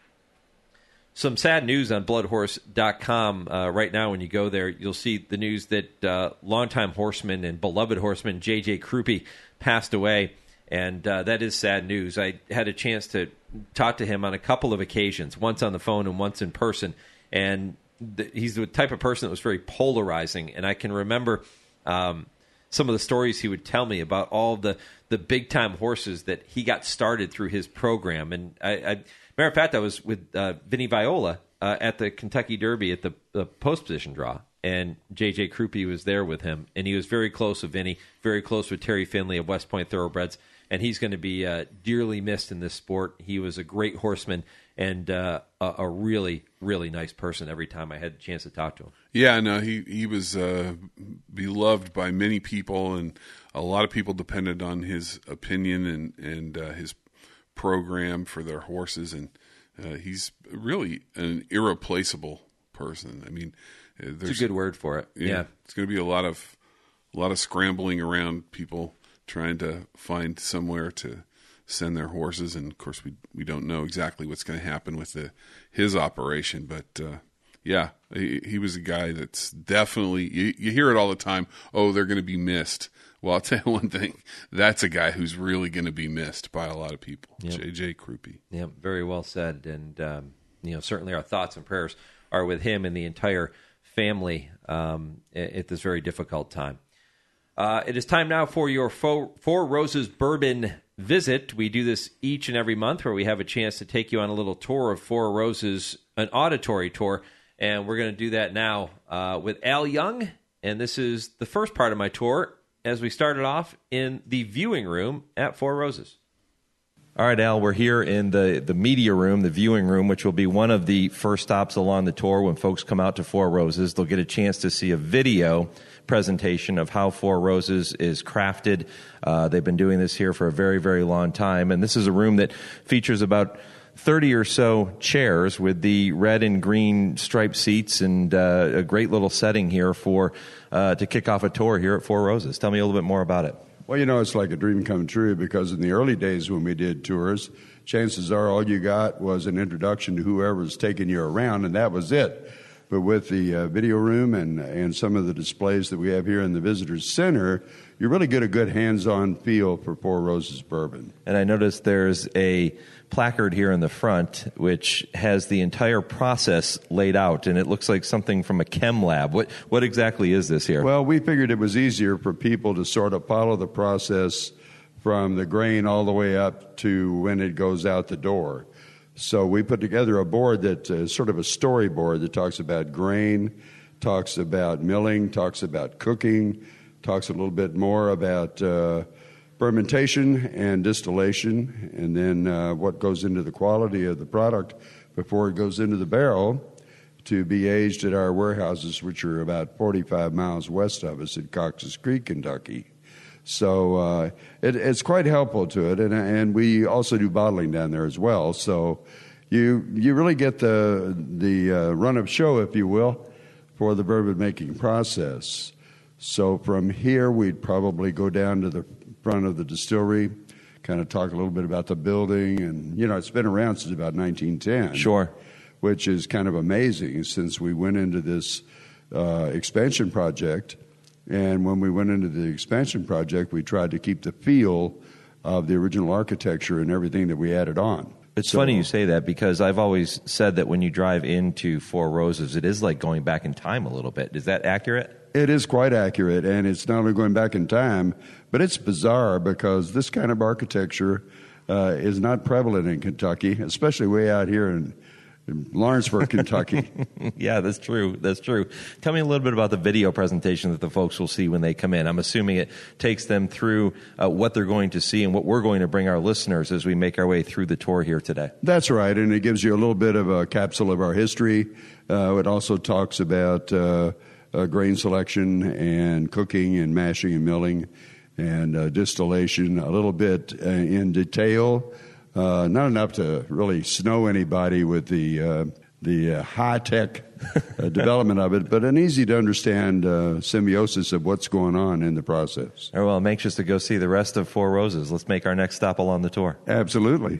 Some sad news on blood horse dot com uh, right now. When you go there, you'll see the news that uh, longtime horseman and beloved horseman J J Krupe passed away, and uh, that is sad news. I had a chance to talk to him on a couple of occasions, once on the phone and once in person, and th- he's the type of person that was very polarizing, and I can remember um, some of the stories he would tell me about all the, the big-time horses that he got started through his program, and I... I Matter of fact, I was with uh, Vinny Viola uh, at the Kentucky Derby at the, the post position draw, and J J Krupe was there with him, and he was very close with Vinny, very close with Terry Finley of West Point Thoroughbreds, and he's going to be uh, dearly missed in this sport. He was a great horseman and uh, a, a really, really nice person every time I had a chance to talk to him. Yeah, no, he, he was uh, beloved by many people, and a lot of people depended on his opinion and, and uh, his program for their horses, and uh, he's really an irreplaceable person. I mean, uh, there's it's a good word for it. Yeah, yeah. It's going to be a lot of a lot of scrambling around, people trying to find somewhere to send their horses, and of course we we don't know exactly what's going to happen with the his operation, but uh, yeah, he, he was a guy that's definitely you, you hear it all the time. Oh, they're going to be missed. Well, I'll tell you one thing. That's a guy who's really going to be missed by a lot of people. Yep. J J Krupe. Yeah, very well said. And, um, you know, certainly our thoughts and prayers are with him and the entire family um, at this very difficult time. Uh, it is time now for your Four, Four Roses Bourbon visit. We do this each and every month where we have a chance to take you on a little tour of Four Roses, an auditory tour. And we're going to do that now uh, with Al Young. And this is the first part of my tour, as we started off in the viewing room at Four Roses. All right, Al, we're here in the, the media room, the viewing room, which will be one of the first stops along the tour when folks come out to Four Roses. They'll get a chance to see a video presentation of how Four Roses is crafted. Uh, they've been doing this here for a very, very long time, and this is a room that features about thirty or so chairs with the red and green striped seats, and uh, a great little setting here for uh, to kick off a tour here at Four Roses. Tell me a little bit more about it. Well, you know, it's like a dream come true, because in the early days when we did tours, chances are all you got was an introduction to whoever's taking you around, and that was it. But with the uh, video room and and some of the displays that we have here in the Visitors Center, you really get a good hands-on feel for Four Roses Bourbon. And I noticed there's a placard here in the front which has the entire process laid out, and it looks like something from a chem lab. What what exactly is this here? Well, we figured it was easier for people to sort of follow the process from the grain all the way up to when it goes out the door. So we put together a board that is sort of a storyboard that talks about grain, talks about milling, talks about cooking, talks a little bit more about uh, fermentation and distillation, and then uh, what goes into the quality of the product before it goes into the barrel to be aged at our warehouses, which are about forty-five miles west of us at Cox's Creek, Kentucky. So uh, it, it's quite helpful to it, and and we also do bottling down there as well. So you you really get the the uh, run of show, if you will, for the bourbon making process. So from here, we'd probably go down to the front of the distillery, kind of talk a little bit about the building, and you know it's been around since about nineteen ten. Sure, which is kind of amazing since we went into this uh, expansion project. And when we went into the expansion project, we tried to keep the feel of the original architecture and everything that we added on. It's So- funny you say that because I've always said that when you drive into Four Roses, it is like going back in time a little bit. Is that accurate? It is quite accurate, and it's not only going back in time, but it's bizarre because this kind of architecture uh, is not prevalent in Kentucky, especially way out here in, in Lawrenceburg, Kentucky. Yeah, that's true. That's true. Tell me a little bit about the video presentation that the folks will see when they come in. I'm assuming it takes them through uh, what they're going to see and what we're going to bring our listeners as we make our way through the tour here today. That's right, and it gives you a little bit of a capsule of our history. Uh, it also talks about uh, uh, grain selection and cooking and mashing and milling and uh, distillation a little bit uh, in detail. Uh, not enough to really snow anybody with the uh, the uh, high-tech uh, development of it, but an easy-to-understand uh, symbiosis of what's going on in the process. Oh, well, I'm anxious to go see the rest of Four Roses. Let's make our next stop along the tour. Absolutely.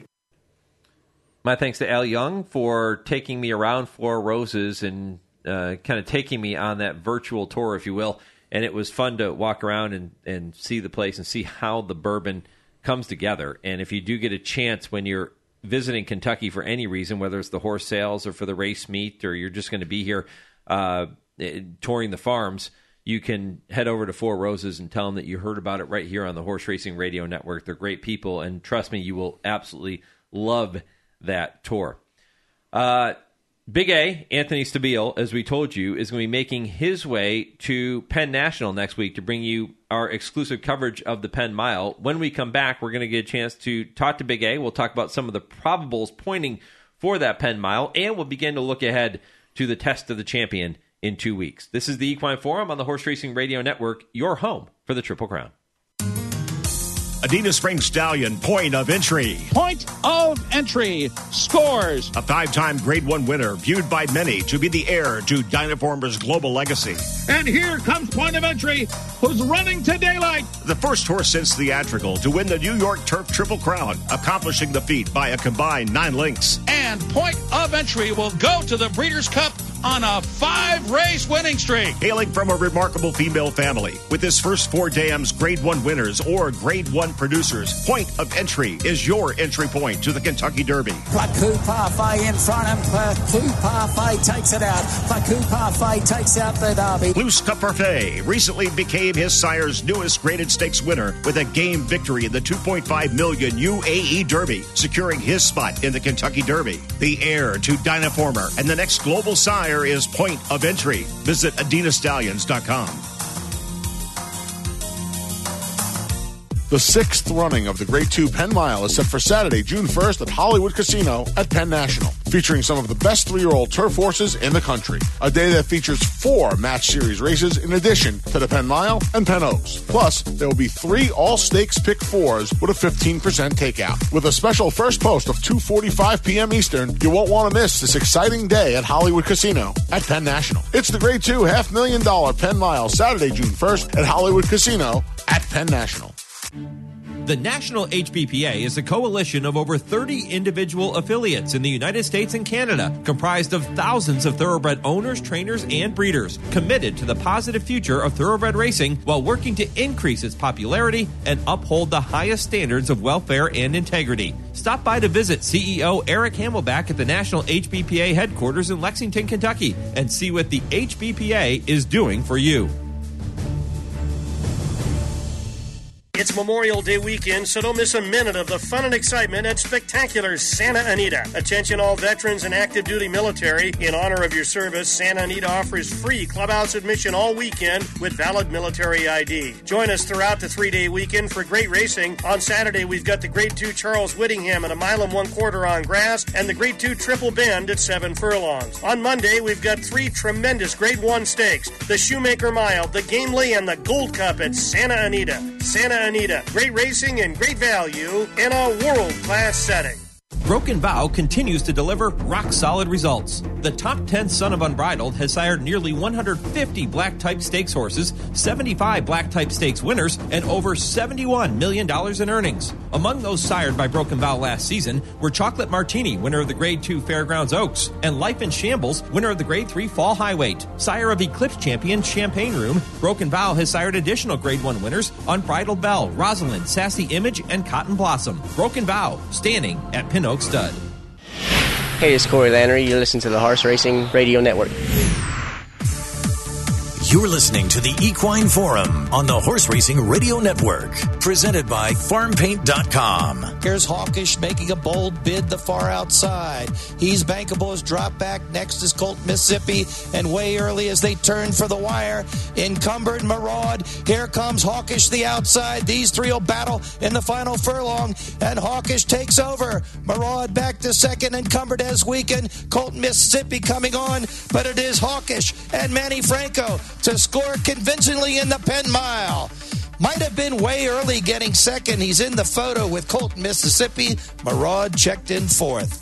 My thanks to Al Young for taking me around Four Roses and uh, kind of taking me on that virtual tour, if you will. And it was fun to walk around and, and see the place and see how the bourbon comes together. And if you do get a chance when you're visiting Kentucky for any reason, whether it's the horse sales or for the race meet, or you're just going to be here uh, touring the farms, you can head over to Four Roses and tell them that you heard about it right here on the Horse Racing Radio Network. They're great people, and trust me, you will absolutely love that tour. Uh, Big A, Anthony Stabile, as we told you, is going to be making his way to Penn National next week to bring you our exclusive coverage of the Penn Mile. When we come back, we're going to get a chance to talk to Big A. We'll talk about some of the probables pointing for that Penn Mile, and we'll begin to look ahead to the Test of the Champion in two weeks. This is the Equine Forum on the Horse Racing Radio Network, your home for the Triple Crown. Adina Spring Stallion, point of entry. Point of entry. Scores. A five-time Grade One winner, viewed by many to be the heir to Dynaformer's global legacy. And here comes point of entry, who's running to daylight. The first horse since Theatrical to win the New York Turf Triple Crown, accomplishing the feat by a combined nine lengths. And point of entry will go to the Breeders' Cup on a five-race winning streak. Hailing from a remarkable female family, with his first four dams Grade One winners or Grade One producers, point of entry is your entry point to the Kentucky Derby. Plaku Parfait in front, and Plaku Parfait takes it out. Plaku Parfait takes out the Derby. Luce Parfait recently became his sire's newest graded stakes winner with a game victory in the two point five million U A E Derby, securing his spot in the Kentucky Derby. The heir to Dynaformer and the next global sire is point of entry. Visit Adina Stallions dot com. The sixth running of the Grade Two Penn Mile is set for Saturday, June first at Hollywood Casino at Penn National, featuring some of the best three-year-old turf horses in the country. A day that features four match series races in addition to the Penn Mile and Penn Oaks. Plus, there will be three all-stakes pick fours with a fifteen percent takeout. With a special first post of two forty-five p.m. Eastern, you won't want to miss this exciting day at Hollywood Casino at Penn National. It's the Grade Two half million dollar Penn Mile, Saturday, June first at Hollywood Casino at Penn National. The National H B P A is a coalition of over thirty individual affiliates in the United States and Canada, comprised of thousands of thoroughbred owners, trainers, and breeders, committed to the positive future of thoroughbred racing while working to increase its popularity and uphold the highest standards of welfare and integrity. Stop by to visit C E O Eric Hamelback at the National H B P A headquarters in Lexington, Kentucky, and see what the H B P A is doing for you. It's Memorial Day weekend, so don't miss a minute of the fun and excitement at spectacular Santa Anita. Attention all veterans and active duty military. In honor of your service, Santa Anita offers free clubhouse admission all weekend with valid military I D. Join us throughout the three-day weekend for great racing. On Saturday, we've got the Grade Two Charles Whittingham at a mile and one quarter on grass and the Grade Two Triple Bend at seven furlongs. On Monday, we've got three tremendous Grade One stakes, the Shoemaker Mile, the Gamely, and the Gold Cup at Santa Anita. Santa Anita, great racing and great value in a world-class setting. Broken Bow continues to deliver rock-solid results. The top ten Son of Unbridled has sired nearly one hundred fifty black-type stakes horses, seventy-five black-type stakes winners, and over seventy-one million dollars in earnings. Among those sired by Broken Vow last season were Chocolate Martini, winner of the Grade two Fairgrounds Oaks, and Life in Shambles, winner of the Grade three Fall Highweight. Sire of Eclipse champion Champagne Room, Broken Vow has sired additional Grade one winners Unbridled Belle, Rosalind, Sassy Image, and Cotton Blossom. Broken Vow, standing at Pin Oak Stud. Hey, it's Corey Lannery. You listen to the Horse Racing Radio Network. You're listening to the Equine Forum on the Horse Racing Radio Network, presented by farm paint dot com. Here's Hawkish making a bold bid the far outside. He's bankable as drop back. Next is Colt Mississippi, and way early as they turn for the wire, Encumbered Maraud. Here comes Hawkish the outside. These three will battle in the final furlong, and Hawkish takes over. Maraud back to second, Encumbered has weakened. Colt Mississippi coming on, but it is Hawkish and Manny Franco to score convincingly in the Penn Mile. Might have been way early getting second. He's in the photo with Colt Mississippi. Maraud checked in fourth.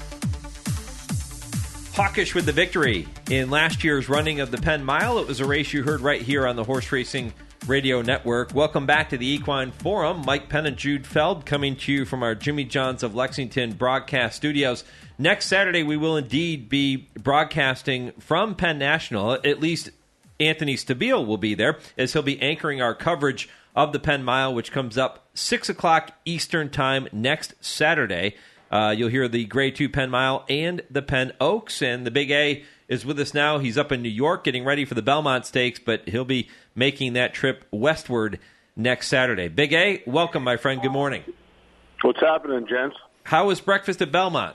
Hawkish with the victory in last year's running of the Penn Mile. It was a race you heard right here on the Horse Racing Radio Network. Welcome back to the Equine Forum. Mike Penn and Jude Feld coming to you from our Jimmy John's of Lexington broadcast studios. Next Saturday, we will indeed be broadcasting from Penn National, at least Anthony Stabile will be there, as he'll be anchoring our coverage of the Penn Mile, which comes up six o'clock Eastern Time next Saturday. Uh, you'll hear the Grade two Penn Mile and the Penn Oaks, and the Big A is with us now. He's up in New York getting ready for the Belmont Stakes, but he'll be making that trip westward next Saturday. Big A, welcome, my friend. Good morning. What's happening, gents? How was breakfast at Belmont?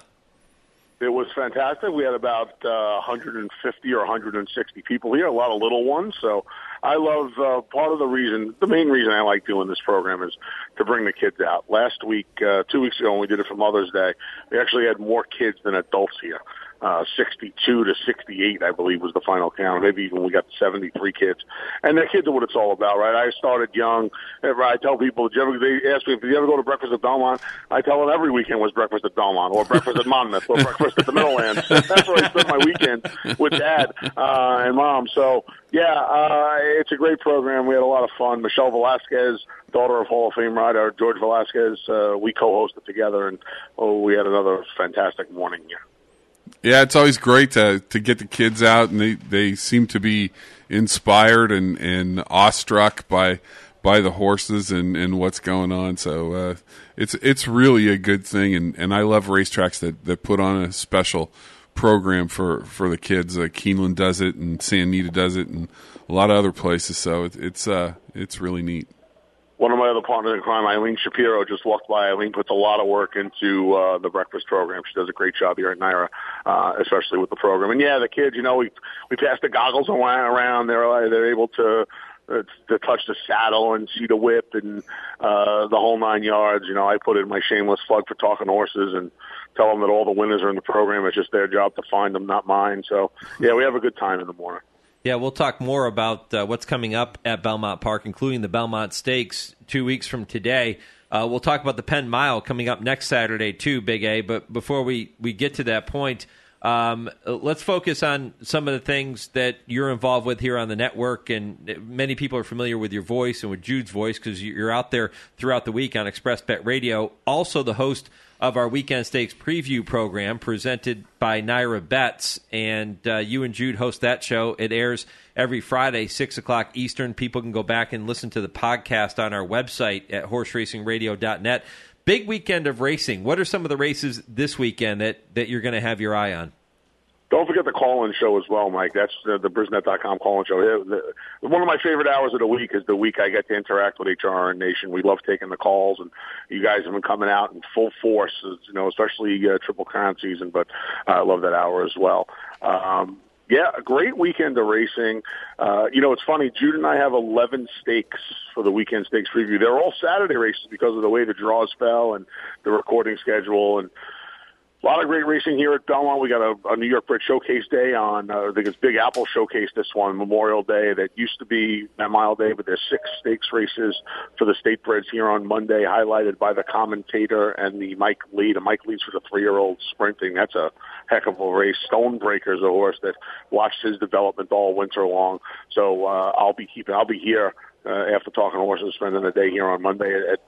It was fantastic. We had about uh, one hundred fifty or one hundred sixty people here, a lot of little ones. So I love uh, part of the reason, the main reason I like doing this program is to bring the kids out. Last week, uh, two weeks ago when we did it for Mother's Day, we actually had more kids than adults here. Uh, sixty-two to sixty-eight, I believe, was the final count. Maybe even we got seventy-three kids. And the kids are what it's all about, right? I started young. I tell people, did you ever, they ask me, did you ever go to breakfast at Belmont? I tell them every weekend was breakfast at Belmont, or breakfast at Monmouth, or breakfast at the Meadowlands. That's where I spent my weekend with Dad uh, and Mom. So, yeah, uh, it's a great program. We had a lot of fun. Michelle Velasquez, daughter of Hall of Fame rider George Velasquez, uh, we co-hosted together, and oh, we had another fantastic morning here. Yeah, it's always great to to get the kids out, and they, they seem to be inspired and, and awestruck by by the horses and, and what's going on. So uh, it's it's really a good thing, and, and I love racetracks that, that put on a special program for, for the kids. Uh, Keeneland does it, and Santa Anita does it, and a lot of other places. So it, it's uh it's really neat. One of my other partners in crime, Eileen Shapiro, just walked by. Eileen puts a lot of work into uh, the breakfast program. She does a great job here at Naira, uh, especially with the program. And, yeah, the kids, you know, we we pass the goggles around. They're, they're able to, uh, to touch the saddle and see the whip and uh, the whole nine yards. You know, I put in my shameless plug for Talking Horses and tell them that all the winners are in the program. It's just their job to find them, not mine. So, yeah, we have a good time in the morning. Yeah, we'll talk more about uh, what's coming up at Belmont Park, including the Belmont Stakes two weeks from today. Uh, we'll talk about the Penn Mile coming up next Saturday too, Big A. But before we, we get to that point, um, let's focus on some of the things that you're involved with here on the network. And many people are familiar with your voice and with Jude's voice because you're out there throughout the week on Express Bet Radio. Also the host of our Weekend Stakes preview program presented by Naira Bets, and uh, you and Jude host that show. It airs every Friday, six o'clock Eastern. People can go back and listen to the podcast on our website at horse racing radio dot net. Big weekend of racing. What are some of the races this weekend that, that you're going to have your eye on? Don't forget the call-in show as well, Mike. That's the, the Brisnet dot com call-in show. The, the, one of my favorite hours of the week is the week I get to interact with H R R Nation. We love taking the calls, and you guys have been coming out in full force, you know, especially uh, Triple Crown season, but uh, I love that hour as well. Um, yeah, a great weekend of racing. Uh, you know, it's funny, Jude and I have eleven stakes for the Weekend Stakes preview. They're all Saturday races because of the way the draws fell and the recording schedule, and a lot of great racing here at Belmont. We got a, a New York Bred Showcase Day on, uh, I think it's Big Apple Showcase this one, Memorial Day. That used to be Met Mile Day, but there's six stakes races for the State Breds here on Monday, highlighted by the commentator and the Mike Lee. The Mike Lee's for the three-year-old sprinting. That's a heck of a race. Stonebreaker's a horse that watched his development all winter long. So uh, I'll be keeping, I'll be here Uh, after Talking Horses, spending the day here on Monday at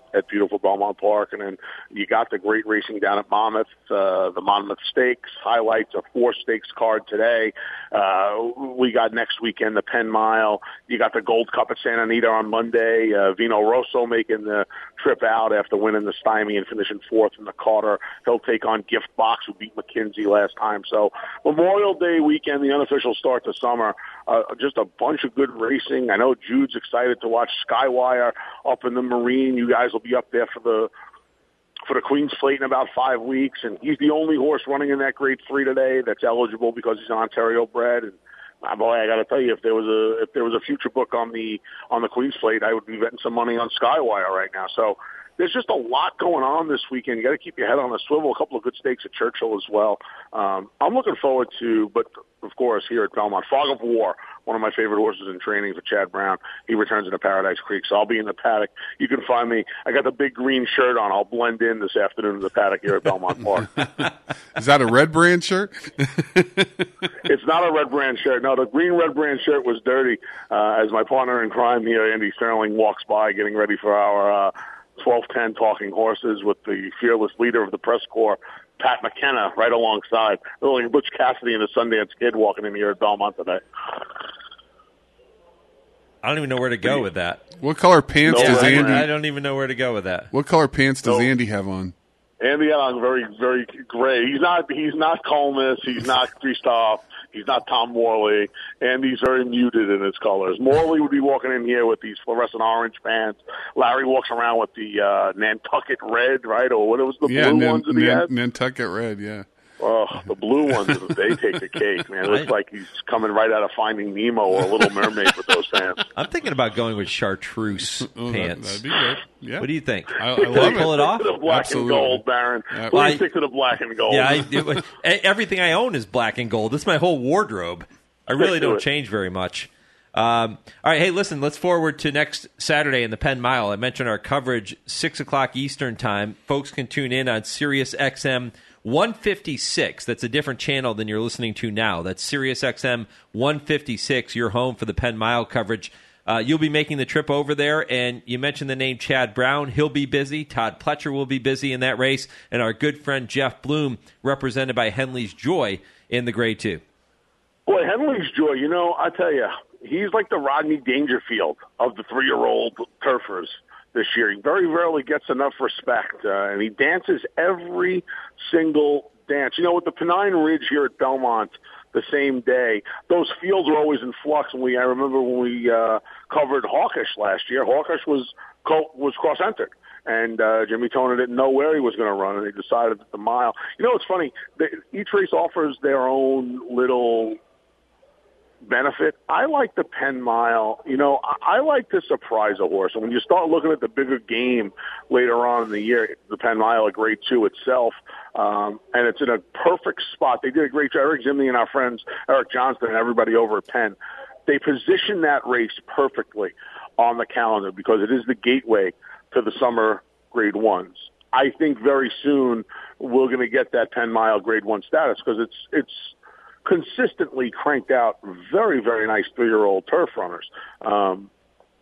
at beautiful Belmont Park. And then you got the great racing down at Monmouth, uh, the Monmouth Stakes, highlights a four stakes card today. Uh, we got next weekend the Penn Mile. You got the Gold Cup at Santa Anita on Monday. Uh, Vino Rosso making the trip out after winning the Stymie and finishing fourth in the Carter. He'll take on Gift Box, who beat McKinsey last time. So Memorial Day weekend, the unofficial start to summer, uh, just a bunch of good racing. I know Jude's excited to watch Skywire up in the Marine. You guys will be up there for the for the Queen's Plate in about five weeks, and he's the only horse running in that Grade Three today that's eligible because he's an Ontario bred. And my boy, I got to tell you, if there was a if there was a future book on the on the Queen's Plate, I would be betting some money on Skywire right now. So there's just a lot going on this weekend. You got to keep your head on a swivel. A couple of good stakes at Churchill as well. Um, I'm looking forward to, but of course, here at Belmont, Fog of War, one of my favorite horses in training for Chad Brown. He returns into Paradise Creek, so I'll be in the paddock. You can find me. I got the big green shirt on. I'll blend in this afternoon in the paddock here at Belmont Park. Is that a Red Brand shirt? It's not a Red Brand shirt. No, the green Red Brand shirt was dirty uh, as my partner in crime here, Andy Sterling, walks by getting ready for our uh, twelve ten Talking Horses with the fearless leader of the press corps, Pat McKenna, right alongside. Little Butch Cassidy and the Sundance Kid walking in here at Belmont today. I don't even know where to go with that. What color pants No, does I, Andy? I don't even know where to go with that. What color pants does No. Andy have on? Andy had on very, very gray. He's not. He's not Colmus. He's not Christoph. He's not Tom Morley. Andy's very muted in his colors. Morley would be walking in here with these fluorescent orange pants. Larry walks around with the uh, Nantucket red, right? Or what was the yeah, blue Nan- ones that he Nan- had? Nantucket red, yeah. Oh, the blue ones, they take the cake, man. It looks like he's coming right out of Finding Nemo or Little Mermaid with those pants. I'm thinking about going with chartreuse Oh, that- pants. that'd be good. Yeah. What do you think? I, I Can love I pull it, Stick off? to the black Absolutely. and gold, Baron. Yeah. Please Well, I- stick to the black and gold. Yeah, I, it, everything I own is black and gold. This is my whole wardrobe. I really Stick to don't it. change very much. Um, all right, hey, listen, let's forward to next Saturday in the Penn Mile. I mentioned our coverage, six o'clock Eastern time. Folks can tune in on Sirius X M one fifty-six. That's a different channel than you're listening to now. That's Sirius X M one fifty-six, your home for the Penn Mile coverage. Uh, you'll be making the trip over there, and you mentioned the name Chad Brown. He'll be busy. Todd Pletcher will be busy in that race, and our good friend Jeff Bloom, represented by Henley's Joy in the Grade Two. Boy, Henley's Joy, you know, I tell you, he's like the Rodney Dangerfield of the three-year-old turfers this year. He very rarely gets enough respect, uh, and he dances every single dance. You know, with the Pennine Ridge here at Belmont the same day, those fields are always in flux. And we, I remember when we uh, covered Hawkish last year, Hawkish was co- was cross-entered. And uh, Jimmy Toner didn't know where he was going to run, and he decided that the mile. You know, it's funny. They, each race offers their own little benefit. I like the Penn Mile. You know, I, I like to surprise a horse. And when you start looking at the bigger game later on in the year, the Penn Mile at Grade Two itself, um, and it's in a perfect spot. They did a great job. Eric Zimney and our friends, Eric Johnston and everybody over at Penn, they position that race perfectly on the calendar because it is the gateway to the summer Grade Ones. I think very soon we're going to get that Penn Mile Grade One status because it's it's consistently cranked out very, very nice three-year-old turf runners. Um,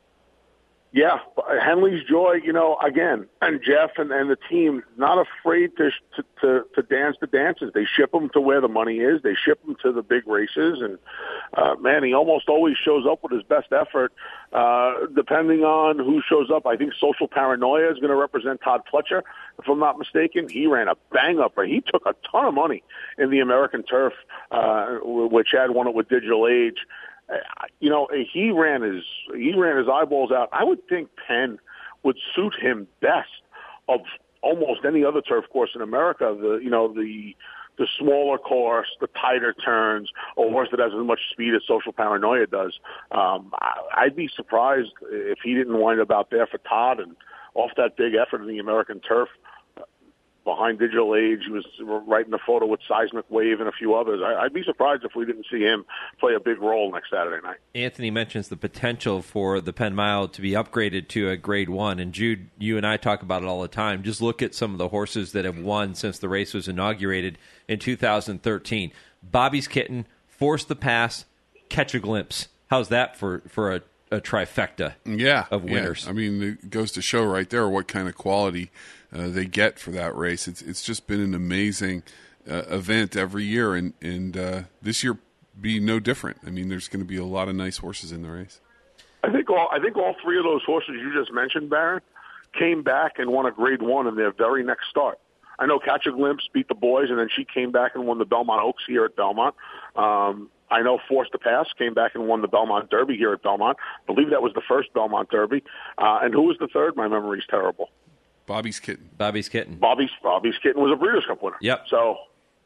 yeah, Henley's Joy, you know, again, and Jeff and, and the team, not afraid to, to to to dance the dances. They ship them to where the money is. They ship them to the big races. And, uh, man, he almost always shows up with his best effort, uh, depending on who shows up. I think Social Paranoia is going to represent Todd Pletcher. If I'm not mistaken, he ran a bang-up. He took a ton of money in the American Turf, uh, which had won it with Digital Age. You know, he ran his he ran his eyeballs out. I would think Penn would suit him best of almost any other turf course in America. The you know the the smaller course, the tighter turns, a horse that has as much speed as Social Paranoia does. Um, I, I'd be surprised if he didn't wind up out there for Todd and off that big effort in the American Turf. Behind Digital Age, he was writing the photo with Seismic Wave and a few others. I, I'd be surprised if we didn't see him play a big role next Saturday night. Anthony mentions the potential for the Penn Mile to be upgraded to a Grade One, and Jude, you and I talk about it all the time. Just look at some of the horses that have won since the race was inaugurated in two thousand thirteen. Bobby's Kitten, Force the Pass, Catch a Glimpse. How's that for, for a a trifecta yeah, of winners. Yeah. I mean, it goes to show right there what kind of quality uh, they get for that race. It's it's just been an amazing uh, event every year, and and uh, this year be no different. I mean, there's going to be a lot of nice horses in the race. I think all I think all three of those horses you just mentioned, Barron, came back and won a Grade One in their very next start. I know Catch a Glimpse beat the boys, and then she came back and won the Belmont Oaks here at Belmont. Um, I know Force to Pass came back and won the Belmont Derby here at Belmont. I believe that was the first Belmont Derby. Uh, and who was the third? My memory's terrible. Bobby's Kitten. Bobby's Kitten. Bobby's Bobby's Kitten was a Breeders' Cup winner. Yep. So,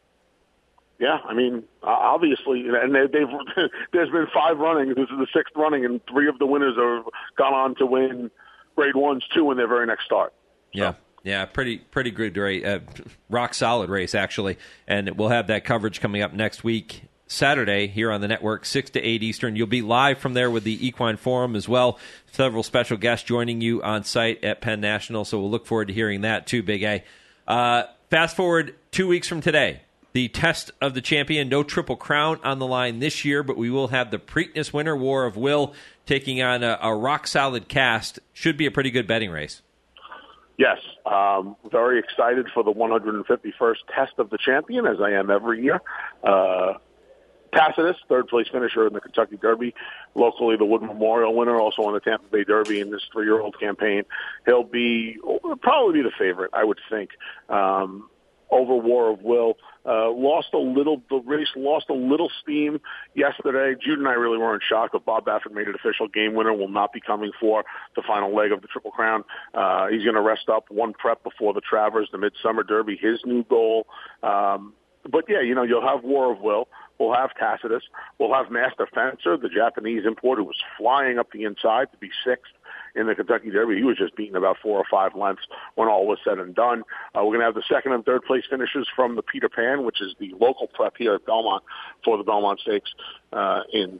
yeah, I mean, uh, obviously, and they, they've there's been five runnings. This is the sixth running, and three of the winners have gone on to win Grade Ones, two in their very next start. So. Yeah. Yeah, pretty pretty good race, uh, rock solid race actually, and we'll have that coverage coming up next week, Saturday here on the network, six to eight Eastern. You'll be live from there with the Equine Forum as well. Several special guests joining you on site at Penn National, so we'll look forward to hearing that too, Big A. Uh, fast forward two weeks from today, the Test of the Champion, no Triple Crown on the line this year, but we will have the Preakness winner, War of Will, taking on a, a rock solid cast. Should be a pretty good betting race. Yes, um, very excited for the one hundred fifty-first Test of the Champion, as I am every year. Uh, Tacitus, third place finisher in the Kentucky Derby, locally the Wood Memorial winner, also on the Tampa Bay Derby in this three-year-old campaign. He'll be will probably be the favorite, I would think, um, over War of Will. Uh, lost a little, the race lost a little steam yesterday. Jude and I really weren't shocked, but Bob Baffert made it official. Game winner will not be coming for the final leg of the Triple Crown. Uh, he's going to rest up one prep before the Travers, the Midsummer Derby, his new goal. Um, but yeah, you know, you'll have War of Will. We'll have Tacitus. We'll have Master Fencer, the Japanese import who was flying up the inside to be sixth in the Kentucky Derby. He was just beaten about four or five lengths when all was said and done. Uh, we're going to have the second and third place finishes from the Peter Pan, which is the local prep here at Belmont for the Belmont Stakes uh, in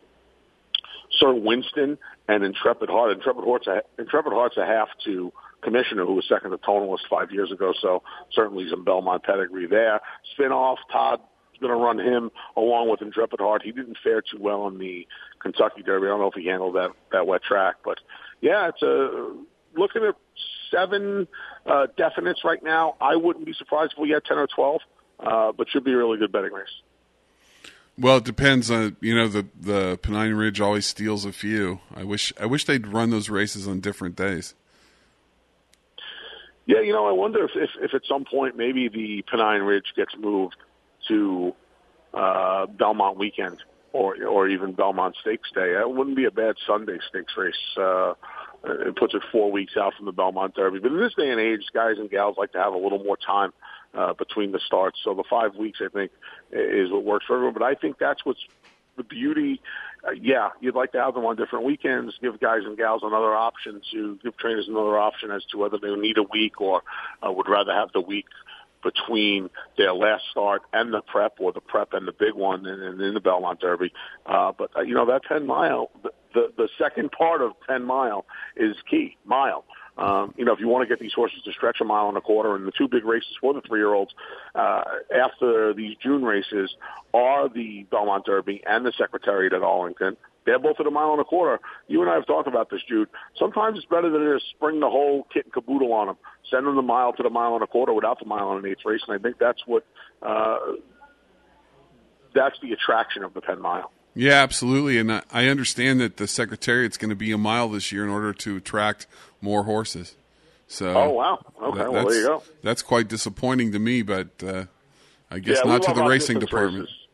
Sir Winston and Intrepid Heart. Intrepid Heart's a, Intrepid Heart's a half to Commissioner, who was second to Tonalist five years ago, so certainly some Belmont pedigree there. Spin-off, Todd going to run him along with Intrepid Heart. He didn't fare too well in the Kentucky Derby. I don't know if he handled that, that wet track, but yeah, it's a, looking at seven uh, definites right now. I wouldn't be surprised if we had ten or twelve, uh, but should be a really good betting race. Well, it depends on, you know, the, the Pennine Ridge always steals a few. I wish I wish they'd run those races on different days. Yeah, you know, I wonder if, if, if at some point maybe the Pennine Ridge gets moved to uh, Belmont weekend or or even Belmont Stakes Day. It wouldn't be a bad Sunday stakes race. Uh, it puts it four weeks out from the Belmont Derby. But in this day and age, guys and gals like to have a little more time uh, between the starts. So the five weeks, I think, is what works for everyone. But I think that's what's the beauty. Uh, yeah, you'd like to have them on different weekends, give guys and gals another option to give trainers another option as to whether they need a week or uh, would rather have the week between their last start and the prep, or the prep and the big one in, in, in the Belmont Derby. Uh, but, uh, you know, that ten mile, the, the, the second part of ten mile is key, mile. Um, you know, if you want to get these horses to stretch a mile and a quarter, and the two big races for the three-year-olds uh, after these June races are the Belmont Derby and the Secretariat at Arlington. They're both at a mile and a quarter. You and I have talked about this, Jude. Sometimes it's better than to spring the whole kit and caboodle on them. Send them the mile to the mile and a quarter without the mile and an eighth race, and I think that's what uh, that's the attraction of the Penn Mile. Yeah, absolutely, and I, I understand that the Secretariat's going to be a mile this year in order to attract more horses. So, oh wow, okay, that, well there you go. That's quite disappointing to me, but uh, I guess yeah, not to the racing department. Races.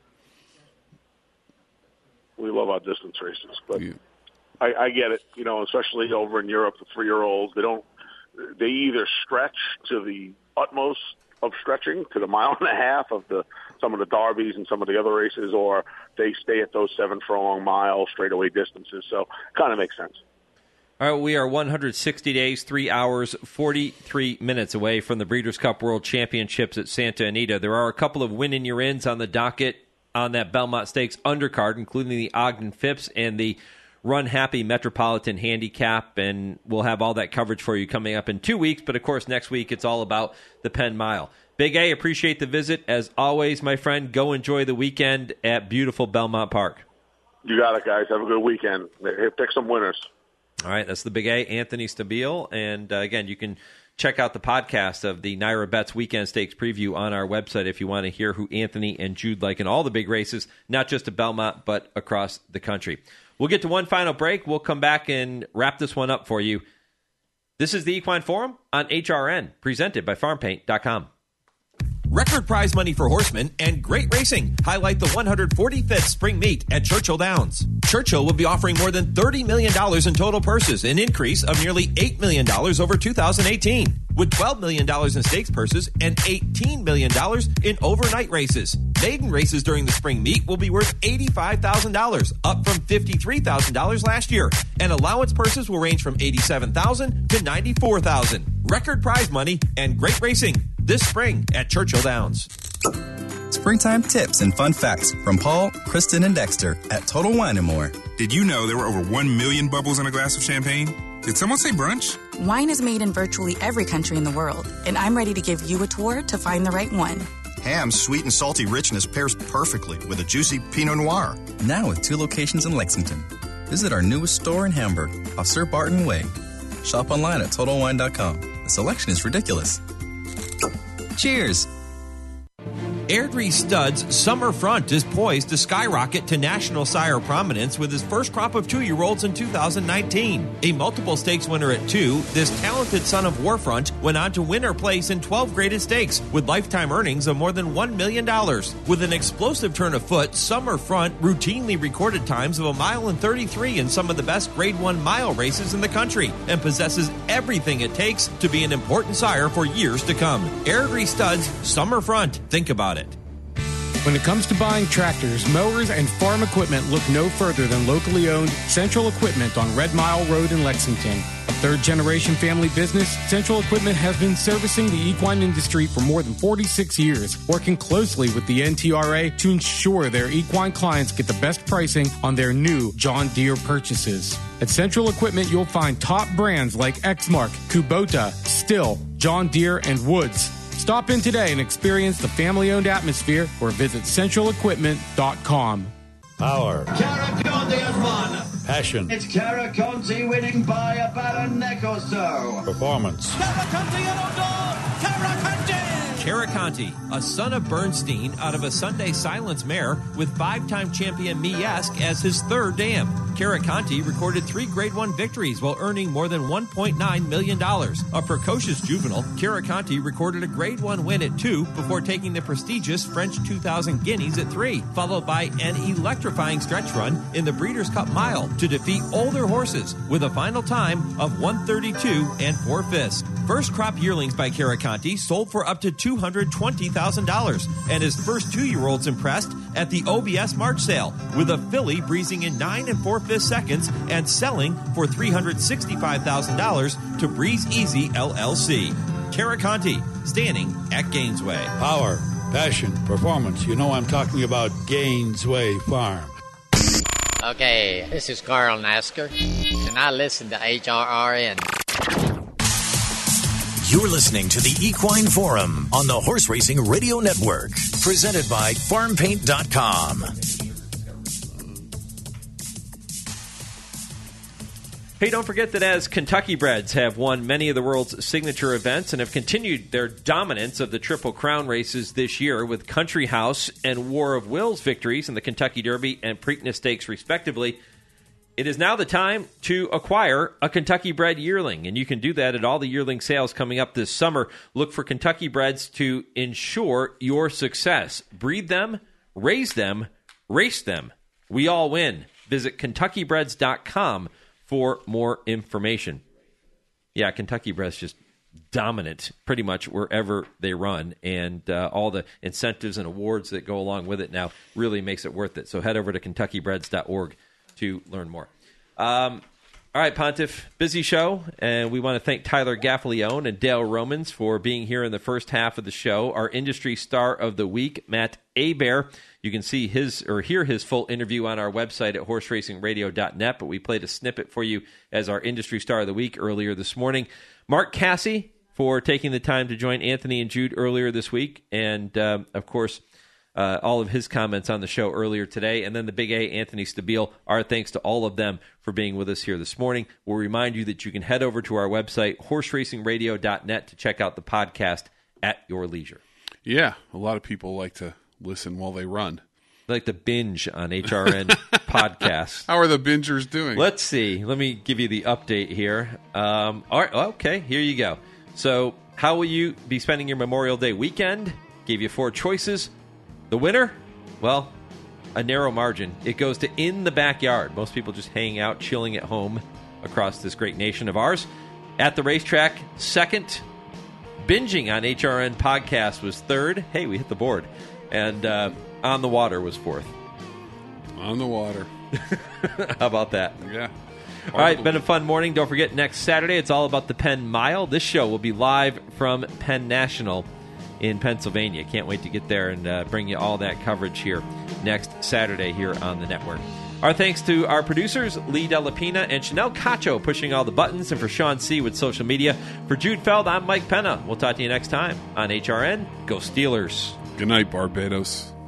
We love our distance races, but yeah. I, I get it. You know, especially over in Europe, the three-year-olds, they don't. They either stretch to the utmost of stretching, to the mile and a half of the some of the derbies and some of the other races, or they stay at those seven furlong mile straightaway distances. So, kind of makes sense. All right, we are one hundred sixty days, three hours, forty-three minutes away from the Breeders' Cup World Championships at Santa Anita. There are a couple of win-in-your-ins on the docket on that Belmont Stakes undercard, including the Ogden Phipps and the Run Happy Metropolitan Handicap, and we'll have all that coverage for you coming up in two weeks. But, of course, next week it's all about the Penn Mile. Big A, appreciate the visit. As always, my friend, go enjoy the weekend at beautiful Belmont Park. You got it, guys. Have a good weekend. Pick some winners. All right, that's the Big A, Anthony Stabile. And, uh, again, you can check out the podcast of the Naira Bets Weekend Stakes preview on our website if you want to hear who Anthony and Jude like in all the big races, not just at Belmont, but across the country. We'll get to one final break. We'll come back and wrap this one up for you. This is the Equine Forum on H R N, presented by farm paint dot com. Record prize money for horsemen and great racing highlight the one hundred forty-fifth Spring Meet at Churchill Downs. Churchill will be offering more than thirty million dollars in total purses, an increase of nearly eight million dollars over two thousand eighteen, with twelve million dollars in stakes purses and eighteen million dollars in overnight races. Maiden races during the Spring Meet will be worth eighty-five thousand dollars, up from fifty-three thousand dollars last year, and allowance purses will range from eighty-seven thousand dollars to ninety-four thousand dollars. Record prize money and great racing this spring at Churchill Downs. Springtime tips and fun facts from Paul, Kristen, and Dexter at Total Wine and More. Did you know there were over one million bubbles in a glass of champagne? Did someone say brunch? Wine is made in virtually every country in the world, and I'm ready to give you a tour to find the right one. Ham's sweet and salty richness pairs perfectly with a juicy Pinot Noir. Now with two locations in Lexington. Visit our newest store in Hamburg, off Sir Barton Way. Shop online at total wine dot com. The selection is ridiculous. Cheers! Airdrie Stud's Summer Front is poised to skyrocket to national sire prominence with his first crop of two-year-olds in two thousand nineteen. A multiple stakes winner at two, this talented son of Warfront went on to win or place in twelve graded stakes with lifetime earnings of more than one million dollars. With an explosive turn of foot, Summer Front routinely recorded times of a mile and thirty-three in some of the best grade one mile races in the country and possesses everything it takes to be an important sire for years to come. Airdrie Stud's Summer Front. Think about it. When it comes to buying tractors, mowers, and farm equipment, look no further than locally owned Central Equipment on Red Mile Road in Lexington. A third-generation family business, Central Equipment has been servicing the equine industry for more than forty-six years, working closely with the N T R A to ensure their equine clients get the best pricing on their new John Deere purchases. At Central Equipment, you'll find top brands like Exmark, Kubota, Stihl, John Deere, and Woods. Stop in today and experience the family-owned atmosphere or visit central equipment dot com. Power. Carraconti has won. Passion. It's Carraconti winning by about a neck or so. Performance. Carraconti and O'Donnell. Carraconti. Carraconti, a son of Bernstein out of a Sunday Silence mare with five-time champion Miesk as his third dam. Carraconti recorded three Grade one victories while earning more than one point nine million dollars. A precocious juvenile, Carraconti recorded a Grade one win at two before taking the prestigious French two thousand Guineas at three, followed by an electrifying stretch run in the Breeders' Cup Mile to defeat older horses with a final time of one thirty-two and four fifths. First crop yearlings by Carraconti sold for up to two hundred twenty thousand dollars, and his first two-year-olds impressed at the O B S March sale, with a filly breezing in nine and four fifths seconds and selling for three hundred sixty-five thousand dollars to Breeze Easy L L C. Carraconti, standing at Gainesway. Power, passion, performance. You know I'm talking about Gainesway Farm. Okay, this is Carl Nasker, and I listen to H R R N. You're listening to the Equine Forum on the Horse Racing Radio Network, presented by farm paint dot com. Hey, don't forget that as Kentucky Breds have won many of the world's signature events and have continued their dominance of the Triple Crown races this year with Country House and War of Wills victories in the Kentucky Derby and Preakness Stakes, respectively, it is now the time to acquire a Kentucky Bred yearling, and you can do that at all the yearling sales coming up this summer. Look for Kentucky Breds to ensure your success. Breed them, raise them, race them. We all win. Visit Kentucky Breds dot com for more information. Yeah, Kentucky Breds just dominant pretty much wherever they run, and uh, all the incentives and awards that go along with it now really makes it worth it. So head over to Kentucky Breds dot org to learn more. Um, all right, Pontiff, busy show, and we want to thank Tyler Gaffalione and Dale Romans for being here in the first half of the show. Our industry star of the week, Matt Hebert. You can see his or hear his full interview on our website at horse racing radio dot net, but we played a snippet for you as our industry star of the week earlier this morning. Mark Casse for taking the time to join Anthony and Jude earlier this week, and, uh, of course, uh, all of his comments on the show earlier today. And then the Big A, Anthony Stabile. Our thanks to all of them for being with us here this morning. We'll remind you that you can head over to our website, horse racing radio dot net, to check out the podcast at your leisure. Yeah, a lot of people like to listen while they run. They like to binge on H R N podcasts. How are the bingers doing? Let's see. Let me give you the update here. Um, all right. Okay, here you go. So how will you be spending your Memorial Day weekend? Gave you four choices. The winner? Well, a narrow margin. It goes to In the Backyard. Most people just hanging out, chilling at home across this great nation of ours. At the Racetrack, second. Binging on H R N podcast was third. Hey, we hit the board. And uh, On the Water was fourth. On the water. How about that? Yeah. All right, been a fun morning. Don't forget, next Saturday, it's all about the Penn Mile. This show will be live from Penn National in Pennsylvania. Can't wait to get there and uh, bring you all that coverage here next Saturday here on the network. Our thanks to our producers, Lee Delapina and Chanel Cacho, pushing all the buttons, and for Sean C. with social media. For Jude Feld, I'm Mike Penna. We'll talk to you next time on H R N. Go Steelers. Good night, Barbados.